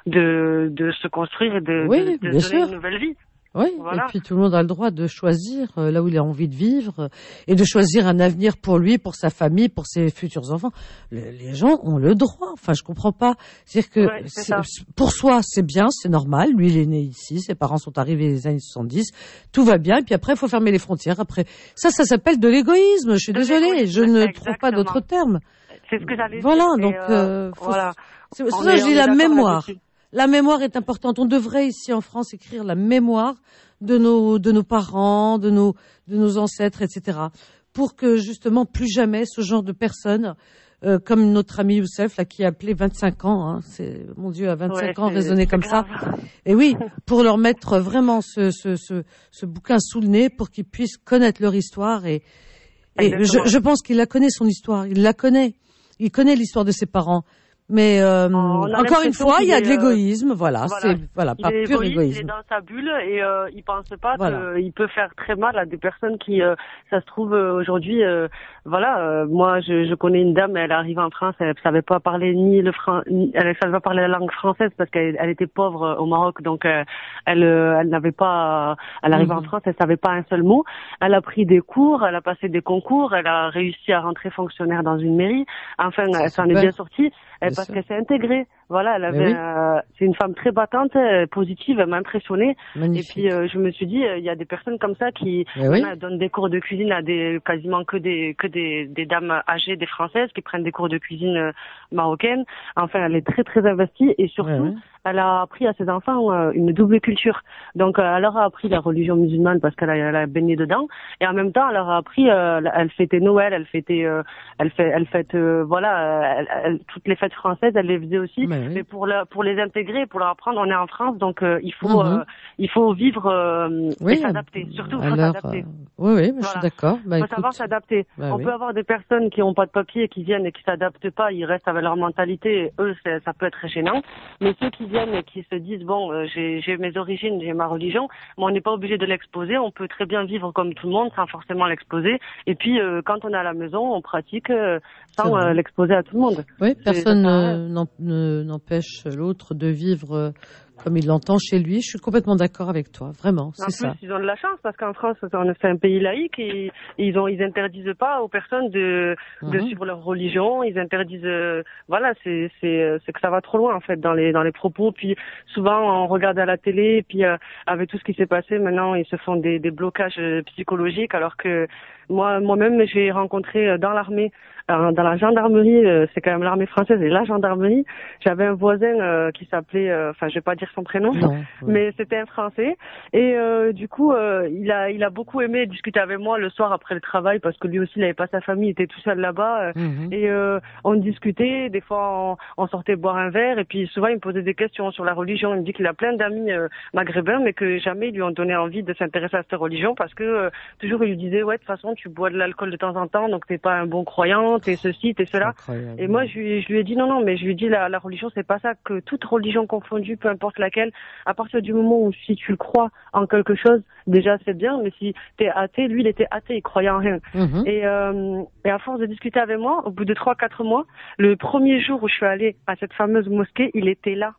de de se construire et de, oui, de, de donner sûr. une nouvelle vie. Oui, voilà. Et puis tout le monde a le droit de choisir euh, là où il a envie de vivre euh, et de choisir un avenir pour lui, pour sa famille, pour ses futurs enfants. Le, les gens ont le droit. Enfin, je comprends pas. C'est-à-dire que ouais, c'est c'est, pour soi, c'est bien, c'est normal. Lui, il est né ici, ses parents sont arrivés les années soixante-dix, tout va bien. Et puis après, il faut fermer les frontières. Après, ça, ça s'appelle de l'égoïsme. Je suis de désolée, je ne exactement. trouve pas d'autres termes. C'est ce que j'allais voilà, dire. Donc, euh, faut, voilà. C'est pour ça que je dis la mémoire. Là-dessus. La mémoire est importante. On devrait ici en France écrire la mémoire de nos de nos parents, de nos de nos ancêtres, et cetera. Pour que justement plus jamais ce genre de personnes, euh, comme notre ami Youssef là qui a appelé vingt-cinq ans, hein, c'est mon Dieu à vingt-cinq ouais, ans raisonner comme grave. Ça. Et oui, pour leur mettre vraiment ce ce ce ce bouquin sous le nez pour qu'ils puissent connaître leur histoire et et je, je pense qu'il la connaît son histoire, il la connaît, il connaît l'histoire de ses parents. Mais euh, encore une fois, il y a de l'égoïsme, voilà, voilà. c'est voilà, il pas est pur égoïste, égoïsme. Il est dans sa bulle et euh, il pense pas voilà. qu'il peut faire très mal à des personnes qui, euh, ça se trouve euh, aujourd'hui, euh, voilà, euh, moi je, je connais une dame, elle arrive en France, elle savait pas parler ni le fran, ni, elle savait pas parler la langue française parce qu'elle elle était pauvre au Maroc, donc euh, elle euh, elle n'avait pas, elle arrive mm-hmm. en France, elle savait pas un seul mot. Elle a pris des cours, elle a passé des concours, elle a réussi à rentrer fonctionnaire dans une mairie. Enfin, c'est elle s'en est bien sortie. Elle, parce qu'elle s'est intégrée. Voilà, elle avait, oui. euh, c'est une femme très battante, euh, positive, elle m'a impressionnée. Magnifique. Et puis euh, je me suis dit, il euh, y a des personnes comme ça qui oui. donnent des cours de cuisine à des quasiment que des que des, des dames âgées, des Françaises qui prennent des cours de cuisine euh, marocaines. Enfin, elle est très très investie et surtout, oui, oui. elle a appris à ses enfants euh, une double culture. Donc, euh, elle leur a appris la religion musulmane parce qu'elle a, elle a baigné dedans, et en même temps, elle leur a appris, euh, elle fêtait Noël, elle fêtait, euh, elle fait, elle fête, euh, voilà, elle, elle, toutes les fêtes françaises, elle les faisait aussi. Mais, oui. mais pour la, pour les intégrer, pour leur apprendre, on est en France, donc euh, il faut, mm-hmm. euh, il faut vivre euh, oui, et s'adapter. Surtout, il faut s'adapter. Euh, oui, oui, mais voilà. Je suis d'accord. Il bah, faut écoute... savoir s'adapter. Bah, on oui. peut avoir des personnes qui n'ont pas de papier et qui viennent et qui s'adaptent pas, ils restent avec leur mentalité. Et eux, ça peut être gênant. Mais ceux qui viennent et qui se disent bon, euh, j'ai, j'ai mes origines, j'ai ma religion, mais on n'est pas obligé de l'exposer. On peut très bien vivre comme tout le monde sans forcément l'exposer. Et puis, euh, quand on est à la maison, on pratique euh, sans euh, l'exposer à tout le monde. Oui, personne euh, n'empêche l'autre de vivre euh, comme il l'entend chez lui. Je suis complètement d'accord avec toi, vraiment, c'est ça. En plus, ils ont de la chance parce qu'en France, c'est un pays laïque et ils ont, ils interdisent pas aux personnes de, de mm-hmm. suivre leur religion. Ils interdisent, euh, voilà, c'est, c'est, c'est que ça va trop loin en fait dans les, dans les propos. Puis souvent, on regarde à la télé, puis euh, avec tout ce qui s'est passé, maintenant, ils se font des, des blocages psychologiques, alors que moi, moi-même, j'ai rencontré dans l'armée. Alors, dans la gendarmerie, euh, c'est quand même l'armée française et la gendarmerie, j'avais un voisin euh, qui s'appelait, enfin euh, je vais pas dire son prénom, non, ouais. mais c'était un Français et euh, du coup euh, il a il a beaucoup aimé discuter avec moi le soir après le travail parce que lui aussi il avait pas sa famille, il était tout seul là-bas euh, mm-hmm. et euh, on discutait, des fois on, on sortait boire un verre et puis souvent il me posait des questions sur la religion. Il me dit qu'il a plein d'amis euh, maghrébins mais que jamais ils lui ont donné envie de s'intéresser à cette religion parce que euh, toujours il lui disait ouais de toute façon tu bois de l'alcool de temps en temps donc t'es pas un bon croyant. T'es ceci, t'es cela. Incroyable. Et moi, je lui, je lui ai dit non, non, mais je lui ai dit la, la religion, c'est pas ça, que toute religion confondue, peu importe laquelle, à partir du moment où si tu le crois en quelque chose, déjà c'est bien, mais si t'es athée, lui, il était athée, il croyait en rien. Mm-hmm. Et, euh, et à force de discuter avec moi, au bout de trois, quatre mois, le premier jour où je suis allée à cette fameuse mosquée, il était là.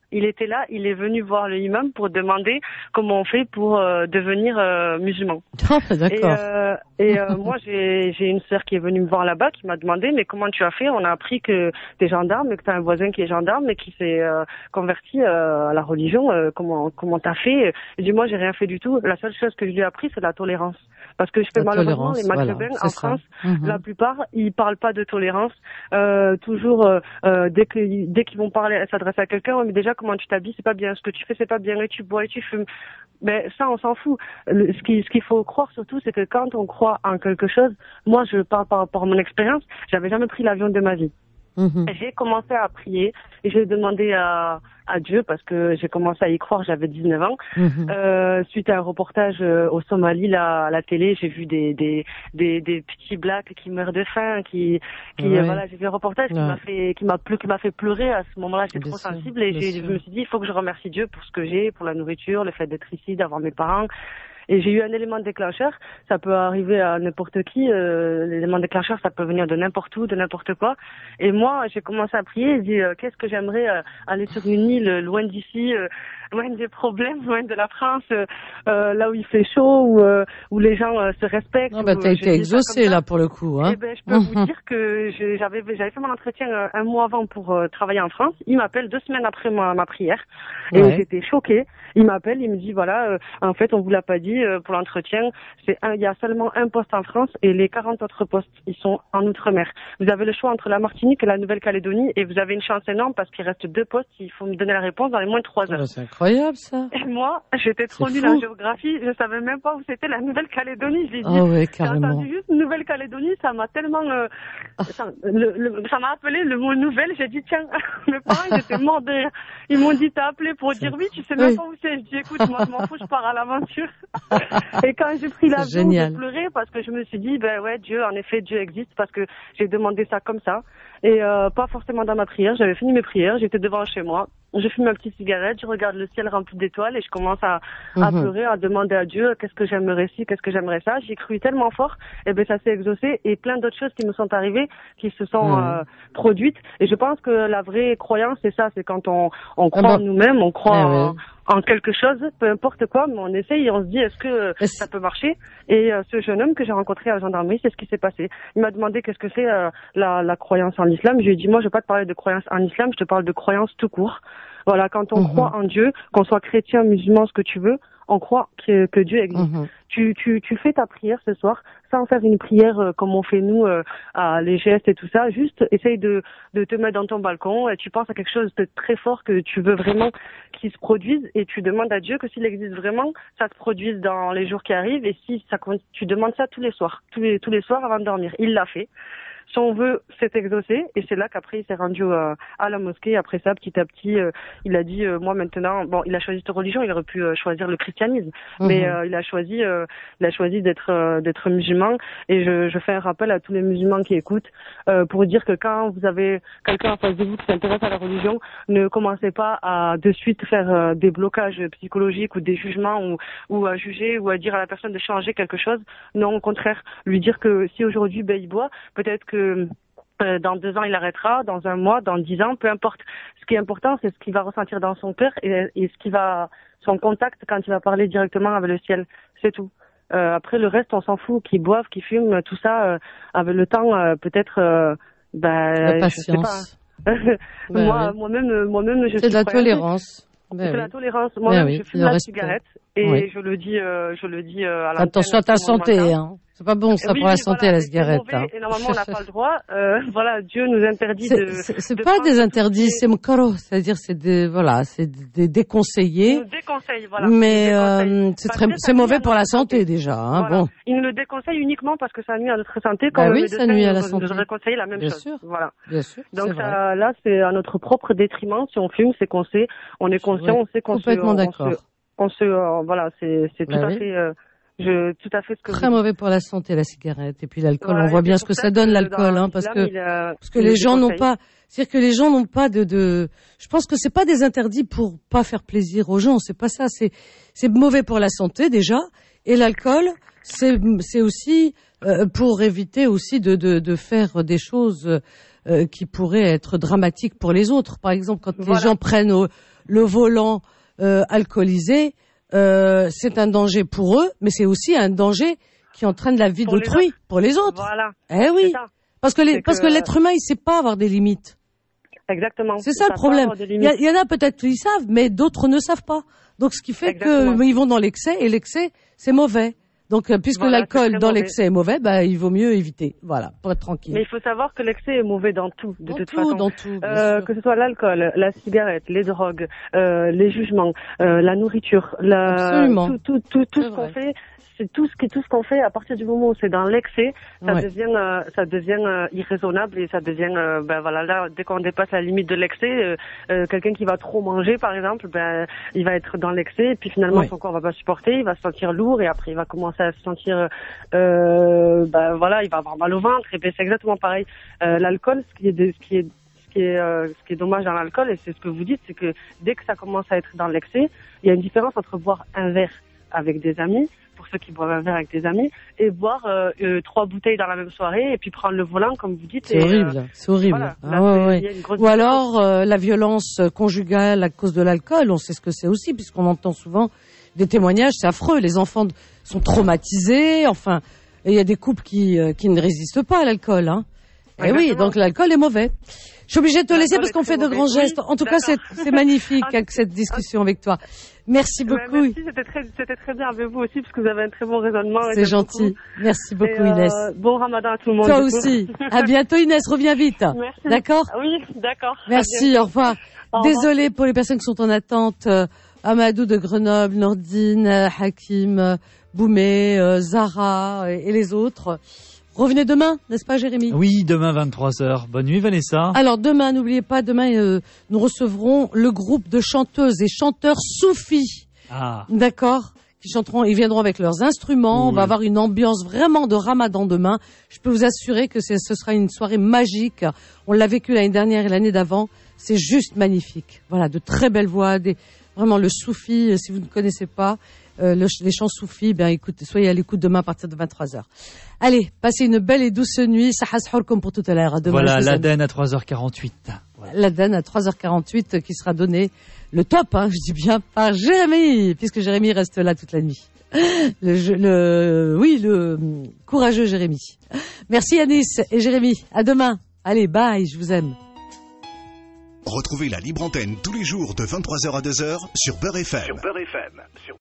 Il était là, il est venu voir le imam pour demander comment on fait pour euh, devenir euh, musulman. Ah, d'accord. Et, euh, et euh, moi, j'ai, j'ai une sœur qui est venue me voir là-bas, qui m'a demandé, mais comment tu as fait? On a appris que t'es gendarme, et que t'as un voisin qui est gendarme, et qui s'est euh, converti euh, à la religion. Euh, comment comment t'as fait? Et dis moi, j'ai rien fait du tout. La seule chose que je lui ai appris, c'est la tolérance. Parce que je fais la malheureusement les maghrébins voilà, en ça. France, mm-hmm. la plupart, ils parlent pas de tolérance. Euh, toujours, euh, euh, dès que dès qu'ils vont parler, s'adresser à quelqu'un, ouais, mais déjà comment tu t'habilles, c'est pas bien. Ce que tu fais, c'est pas bien. Et tu bois et tu fumes. Mais ça, on s'en fout. Le, ce qui, ce qu'il faut croire surtout, c'est que quand on croit en quelque chose, moi, je parle par rapport à mon expérience, j'avais jamais pris l'avion de ma vie. Mmh. J'ai commencé à prier et j'ai demandé à, à Dieu parce que j'ai commencé à y croire, j'avais dix-neuf ans. Mmh. Euh, suite à un reportage euh, au Somalie, là, à la télé, j'ai vu des, des, des, des petits blacks qui meurent de faim, qui, qui ouais. euh, voilà, j'ai vu un reportage ouais. qui m'a fait, qui m'a plu, qui m'a fait pleurer. À ce moment-là, j'étais trop sûr, sensible et j'ai, je me suis dit, il faut que je remercie Dieu pour ce que j'ai, pour la nourriture, le fait d'être ici, d'avoir mes parents. Et j'ai eu un élément déclencheur, ça peut arriver à n'importe qui, euh, l'élément déclencheur, ça peut venir de n'importe où, de n'importe quoi. Et moi, j'ai commencé à prier et dit, euh, qu'est-ce que j'aimerais euh, aller sur une île, loin d'ici, euh, loin des problèmes, loin de la France, euh, euh, là où il fait chaud, où, euh, où les gens euh, se respectent. Non, bah, t'as été exaucé, là, pour le coup, hein. Eh ben, je peux vous dire que je, j'avais, j'avais fait mon entretien euh, un mois avant pour euh, travailler en France. Il m'appelle deux semaines après ma, ma prière. Et ouais. j'étais choquée. Il m'appelle, il me dit, voilà, euh, en fait, on vous l'a pas dit, pour l'entretien, c'est un, il y a seulement un poste en France et les quarante autres postes, ils sont en Outre-mer. Vous avez le choix entre la Martinique et la Nouvelle-Calédonie et vous avez une chance énorme parce qu'il reste deux postes, il faut me donner la réponse dans les moins de trois heures. Oh, c'est incroyable, ça. Et moi, j'étais trop nulle en géographie, je savais même pas où c'était la Nouvelle-Calédonie. Je l'ai dit, oh, ouais, j'ai entendu juste Nouvelle-Calédonie, ça m'a tellement, euh, ça, le, le, ça m'a appelé le mot nouvelle, j'ai dit, tiens, mes parents, ils étaient morts de rire. Ils m'ont dit, t'as appelé pour dire oui, tu sais même oui. pas où c'est. Je dis, écoute, moi, je m'en fous, je pars à l'aventure. Et quand j'ai pris l'avion, j'ai pleuré parce que je me suis dit, ben ouais, Dieu, en effet, Dieu existe parce que j'ai demandé ça comme ça. Et euh, pas forcément dans ma prière, j'avais fini mes prières, j'étais devant chez moi, je fume ma petite cigarette, je regarde le ciel rempli d'étoiles et je commence à, mm-hmm. à pleurer, à demander à Dieu qu'est-ce que j'aimerais ci, qu'est-ce que j'aimerais ça. J'ai cru tellement fort, et ben ça s'est exaucé et plein d'autres choses qui me sont arrivées, qui se sont mm. euh, produites. Et je pense que la vraie croyance, c'est ça, c'est quand on, on croit ah bon. en nous-mêmes, on croit ah en, ouais. en quelque chose, peu importe quoi, mais on essaye et on se dit est-ce que est-ce... ça peut marcher. Et euh, ce jeune homme que j'ai rencontré à la gendarmerie, c'est ce qui s'est passé. Il m'a demandé qu'est-ce que c'est euh, la, la croyance en islam. Je lui ai dit moi je vais pas te parler de croyance en islam, je te parle de croyance tout court. Voilà, quand on mmh. croit en Dieu, qu'on soit chrétien, musulman, ce que tu veux, on croit que, que Dieu existe. Mmh. Tu, tu, tu fais ta prière ce soir sans faire une prière euh, comme on fait nous, euh, à les gestes et tout ça. Juste essaye de, de te mettre dans ton balcon et tu penses à quelque chose de très fort que tu veux vraiment qu'il se produise et tu demandes à Dieu que s'il existe vraiment, ça se produise dans les jours qui arrivent et si ça, tu demandes ça tous les soirs, tous les, tous les soirs avant de dormir. Il l'a fait. Son vœu s'est exaucé et c'est là qu'après il s'est rendu euh, à la mosquée. Après ça, petit à petit, euh, il a dit euh, moi maintenant, bon, il a choisi cette religion, il aurait pu euh, choisir le christianisme, mmh. mais euh, il a choisi, euh, il a choisi d'être euh, d'être musulman. Et je, je fais un rappel à tous les musulmans qui écoutent euh, pour dire que quand vous avez quelqu'un en face de vous qui s'intéresse à la religion, ne commencez pas à de suite faire euh, des blocages psychologiques ou des jugements ou ou à juger ou à dire à la personne de changer quelque chose. Non, au contraire, lui dire que si aujourd'hui ben, il boit, peut-être que Euh, dans deux ans il arrêtera, dans un mois, dans dix ans, peu importe. Ce qui est important, c'est ce qu'il va ressentir dans son cœur et, et ce qui va, son contact quand il va parler directement avec le ciel. C'est tout. Euh, après le reste, on s'en fout. Qu'ils boivent, qu'ils fument, tout ça, euh, avec le temps, euh, peut-être, euh, bah, la patience. Je sais pas. ben moi, oui. moi-même, moi-même, je c'est suis de la tolérance. Ben c'est oui. la tolérance. Moi-même, ben oui. je fume la respect. cigarette et oui. je le dis, euh, je le dis euh, à la attention à ta santé, hein. C'est pas bon ça oui, pour la oui, santé voilà, la cigarette. C'est mauvais, hein. Et normalement on n'a pas le droit. Euh, voilà, Dieu nous interdit c'est, de. C'est, c'est de pas des interdits, c'est mokaro, c'est-à-dire c'est des voilà, c'est des déconseillés. Il nous déconseille, voilà. Mais euh, c'est très, c'est mauvais pour la santé déjà. Hein, voilà. Bon. Il nous le déconseille uniquement parce que ça nuit à notre santé. Quand bah le oui, médecin ça nuit à la nous, santé. nous réconseille la même Bien chose. Sûr. Voilà. Bien sûr. Donc c'est ça, là, c'est à notre propre détriment. Si on fume, c'est qu'on sait, on est conscient, ouais, on sait qu'on complètement se, d'accord. On se, on se euh, voilà, c'est, c'est tout bah à oui. fait. Euh, Je, tout à fait ce que très vous mauvais pour la santé la cigarette et puis l'alcool voilà, on voit bien ce que ça donne l'alcool hein, parce que a, parce que les gens n'ont pas c'est-à-dire que les gens n'ont pas de de je pense que c'est pas des interdits pour pas faire plaisir aux gens, c'est pas ça, c'est c'est mauvais pour la santé déjà et l'alcool c'est c'est aussi euh, pour éviter aussi de de de faire des choses euh, qui pourraient être dramatiques pour les autres. Par exemple, quand voilà. les gens prennent au le volant euh, alcoolisé, euh, c'est un danger pour eux, mais c'est aussi un danger qui entraîne la vie Pour les d'autrui, autres. pour les autres. Voilà. Eh oui, C'est ça. parce que les, C'est parce que- que l'être humain, il sait pas avoir des limites. Exactement. C'est ça Ça le problème. part de Il y, a- limites. il y en a peut-être qui savent, mais d'autres ne savent pas. Donc ce qui fait Exactement. qu'ils vont dans l'excès, et l'excès, c'est mauvais. Donc euh, puisque Voilà, c'est l'alcool très dans mauvais. l'excès est mauvais, bah, il vaut mieux éviter. Voilà, pour être tranquille. Mais il faut savoir que l'excès est mauvais dans tout, de Dans toute tout, façon. dans tout, bien Euh, sûr. que ce soit l'alcool, la cigarette, les drogues, euh, les jugements, euh, la nourriture, la, Absolument. tout, tout, tout, tout C'est ce qu'on vrai. fait, c'est tout ce qui, tout ce qu'on fait à partir du moment où c'est dans l'excès, ça Ouais. devient, euh, ça devient euh, irraisonnable et ça devient, euh, ben voilà, là, dès qu'on dépasse la limite de l'excès, euh, euh, quelqu'un qui va trop manger, par exemple, ben, il va être dans l'excès et puis finalement Ouais. son corps va pas supporter, il va se sentir lourd et après il va commencer à se sentir, euh, ben voilà, il va avoir mal au ventre et ben c'est exactement pareil. Euh, l'alcool, ce qui est, de- ce qui est Ce qui, est, euh, ce qui est dommage dans l'alcool, et c'est ce que vous dites, c'est que dès que ça commence à être dans l'excès, il y a une différence entre boire un verre avec des amis, pour ceux qui boivent un verre avec des amis, et boire euh, euh, trois bouteilles dans la même soirée, et puis prendre le volant, comme vous dites. C'est et, horrible, euh, c'est horrible. voilà, Ah là, ouais, c'est- ouais. il y a une grosse Ou alors euh, la violence conjugale à cause de l'alcool, on sait ce que c'est aussi, puisqu'on entend souvent des témoignages, c'est affreux, les enfants sont traumatisés, enfin, et il y a des couples qui, euh, qui ne résistent pas à l'alcool. Hein. Et oui, donc l'alcool est mauvais. Je suis obligée de te laisser parce qu'on fait de grands gestes. En tout cas, c'est c'est magnifique avec cette discussion avec toi. Merci Ouais, beaucoup. merci, c'était très, c'était très bien avec vous aussi, parce que vous avez un très bon raisonnement. et C'est j'aime gentil. beaucoup. Merci beaucoup, Et, euh, Inès. Bon ramadan à tout le monde. Toi du coup. aussi. À bientôt, Inès. Reviens vite. Merci. D'accord? Oui, d'accord. À Merci, bientôt. au revoir. Au revoir. Désolée pour les personnes qui sont en attente. Euh, Amadou de Grenoble, Nordine, euh, Hakim, euh, Boumé, euh, Zara euh, et les autres. Revenez demain, n'est-ce pas, Jérémy? Oui, demain vingt-trois heures. Bonne nuit, Vanessa. Alors demain, n'oubliez pas, demain, euh, nous recevrons le groupe de chanteuses et chanteurs soufis. Ah. D'accord? Qui chanteront, ils viendront avec leurs instruments. On va avoir une ambiance vraiment de Ramadan demain. Je peux vous assurer que c'est- ce sera une soirée magique. On l'a vécu l'année dernière et l'année d'avant. C'est juste magnifique. Voilà, de très belles voix, des, vraiment le soufi, euh, si vous ne connaissez pas, euh, le, les chants soufis, ben écoutez, soyez à l'écoute demain à partir de vingt-trois heures. Allez, passez une belle et douce nuit. Sahas comme pour tout à l'heure. À demain, Voilà, je vous aime. l'Aden à trois heures quarante-huit. L'Aden à trois heures quarante-huit euh, qui sera donné le top, hein, je dis bien, par Jérémy, puisque Jérémy reste là toute la nuit. Le, jeu- le, oui, le hum, courageux Jérémy. Merci Yanis et Jérémy. À demain. Allez, bye, je vous aime. Retrouvez la libre antenne tous les jours de vingt-trois heures à deux heures sur Beurre F M.